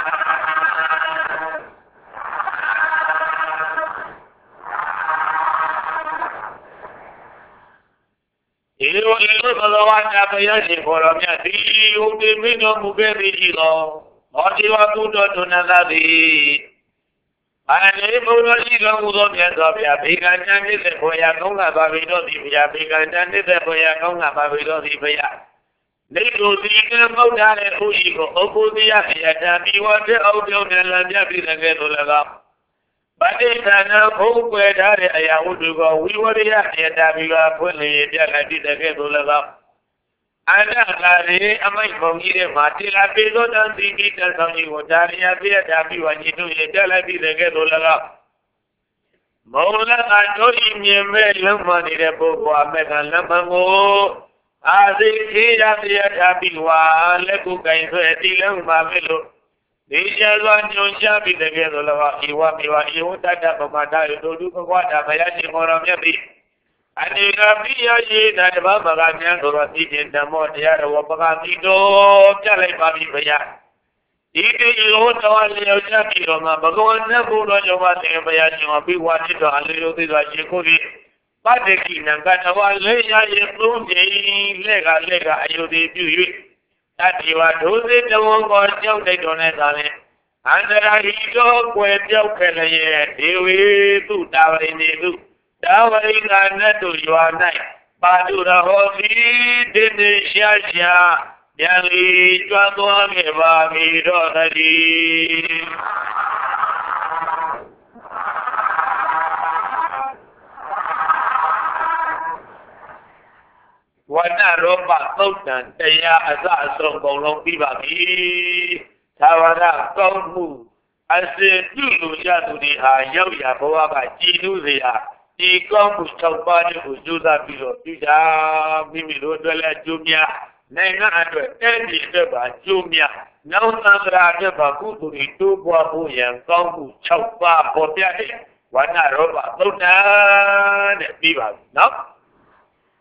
ဒီလိုဒီလိုဘဂဝါတာဘုရားရှင်ခေါ်တော်မြတ်သည်ဥဒိမိတော်မူခဲ့သည်ရှိသောမောတိဝကုတ္တဒုနသတိအနေဘုရားရှိတော်မူသောမြတ်စွာဘုရားဘေကံချမ်းမြစ်တဲ့ဘုရားကောင်းလာပါပြီတော့ဒီဘုရားဘေကံချမ်းမြစ်တဲ့ဘုရားကောင်းလာပါပြီတော့ဒီဘုရားနေကိုစီကံမောက်ထားတဲ့ဥဤကိုဥပုသယဘုရားတံဒီဝတ်တဲ့အုပ်ပြုံးနဲ့လမ်းပြပြီးတဲ့ကဲ့သို့၎င်းပဋိသန္ဓဖုံးကွယ်ထားတဲ့အရာဝတ္ထုကိုဝိဝရိယစေတာပြီးပါဖွင့်လျက်ပြလိုက်ပြီးတဲ့ကဲ့သို့၎င်းအန္တကာရေအမိုက်ပုံကြီးတဲ့မှာတိလာပေသောတန်သီတိတဆောင်ကြီးကိုဒါရိယပြည့်တာပြီးပါညီတို့ရဲ့ပြလိုက်ပြီးတဲ့ကဲ့သို့၎င်းမောလကတို့ဤမြင်မဲ့လုံးမနေတဲ့ပုဂ္ဂိုလ်အမေကလမ်းမကိုအာသိခေရပြည့်တာပြီးပါလက်ကိုကင်ဆွဲတိလုံးမှာပဲလို့ဒီကျစွာညွန်ချပြီးတဲ့ကဲ့သို့၎င်းဧဝမေဝဧဝတတ္တပမတ္တယတို့ဒုက္ခဝါဒဘယရှင်ခေါ်တော်မြတ်ပြီးအနေကပိယယေတတဘာမကမြန်ဆိုတော့ဒီပြင်ဓမ္မောတရားတော်ပကတိတော်ပြလိုက်ပါပြီဘုရားဒီတိရောတော်လျောက်ချပြီးတော့မှာဘဂဝန္တဘုရားကျော်ပါတဲ့ဘုရားရှင်ကပြီးဝါတိတော်အလေးလိုသိစွာရှင်ကိုဒီပတ္တကိနံကတဝလေးရရဲ့သုံးချိန်လက်ကလက်ကအယုဒိပြု၍တတိဝဒုစေတဝံကိုကြောက်တဲ့တော်နဲ့သာလဲအန္တရာဟိတော်ကွယ်ပြောက်ခဲ့လျက်ဒေဝေသူတာဝရိနေသူတာဝရိကနတ်တို့ရွာ၌ပါတုရဟောတိတိတိရှာရှာပြန်လီကြွသွားခဲ့ပါမည်တော့တည်းဝဏ္ဏရောပသုတ်တံတရားအစအဆုံးကုန်လုံးပြီးပါပြီသာဝရကောင်းမှုအစဉ်ပြုလို့ရသူတွေဟာရောက်ရဘဝကကြည်နူးစရာဒီကောင်းမှု၆ပါးကိုကြိုးစားပြီးတော့ပြုကြမိမိတို့အတွက်လည်းကျိုးများနိုင်ငံအတွက်တဲ့ဒီအတွက်ပါကျိုးများနောက်သံဃာအတွက်ပါကုသိုလ်တွေတိုးပွားဖို့ရန်ကောင်းမှု၆ပါးပေါ်ပြတဲ့ဝဏ္ဏရောပသုတ်တံတဲ့ပြီးပါပြီနော်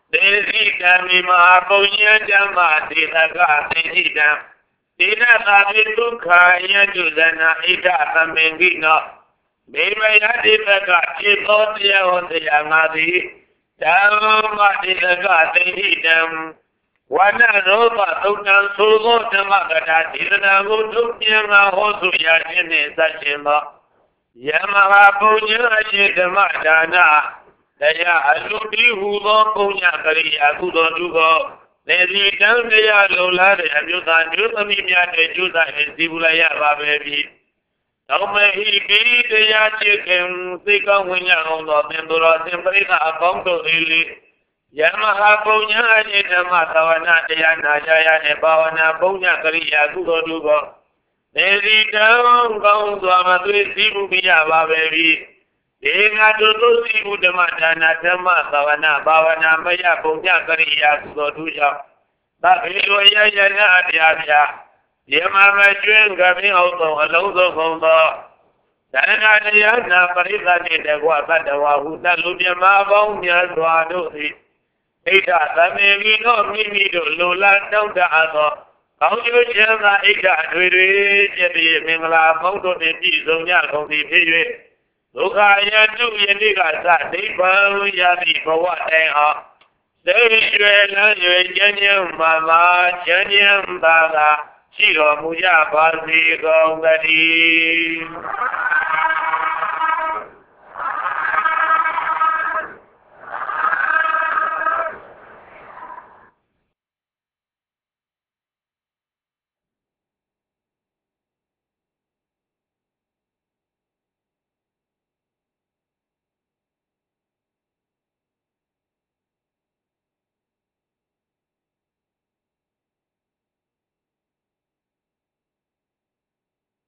သေစီတံမိမဟာပုံညံဓမ္မသေတကသေစီတံသေနသာပိဒုက္ခယံတုဇနာဣဒသမင်ကိနောဒေဝယတိတကဧသောတရားဟောတရားငါသည်ဓမ္မသေတကသေစီတံဝါနရောဘသုတ်တံသို့သောဓမ္မကထာဒေသနာကိုထုတ်ပြန်ငါဟောဆိုရခြင်းနှင့်စသဖြင့်သောယမဟာပုံညံအရှင်ဓမ္မဒါနတရားအလုတိဟူသောပုံညကရိယာကုသိုလ်သူကိုသေစီတံတရားလုံလာတဲ့အမျိုးသားမျိုးသမီးများနဲ့ကျူးစာနဲ့စီပူလိုက်ရပါပဲပြီ။သောမဟိပိတရားချစ်ခင်သိကောင်းဝိညာဉ်အောင်သောသင်္ဘောတော်သင်ပရိသအပေါင်းတို့၏လေယမဟာပုံညအရှင်ဓမ္မသဝနာတရားနာကြရတဲ့ဘာဝနာပုံညကရိယာကုသိုလ်သူကိုသေစီတံကောင်းစွာမသွေးစီပူပြရပါပဲပြီ။ဒေငါတို့တို့စီဘုဓမ္မဒါနဓမ္မသဝနာဘာဝနာမယပုံညကရိယာကုသိုလ်သူကြောင့်သဗ္ဗေဝယယနာအပြာပြယေမမကျွင်းကပင်အောင်သောအလုံးစုံကုန်သောဒါနတရားနာပရိသတ်နှင့်တကွသတ္တဝါဟုသလူမြမပေါင်းများစွာတို့သည်ဣဒ္ဓသမေဝိနောမိမိတို့လိုလားတောင်းတအပ်သောကောင်းကျိုးချမ်းသာဣဒ္ဓအထွေထွေပြည့်ပြည့်မင်္ဂလာပေါင်းတို့နှင့်ပြည့်စုံကြကုန်သည်ဖြစ်၍ဒုက္ခယတုယတိကသနိဗ္ဗာန်ရသည့်ဘဝတိုင်အောင်သေရွယ်လမ်းရွယ်ကျမ်းကျမ်းမာမာကျမ်းကျမ်းသာသာရှိတော်မူကြပါစေကုန်သတည်း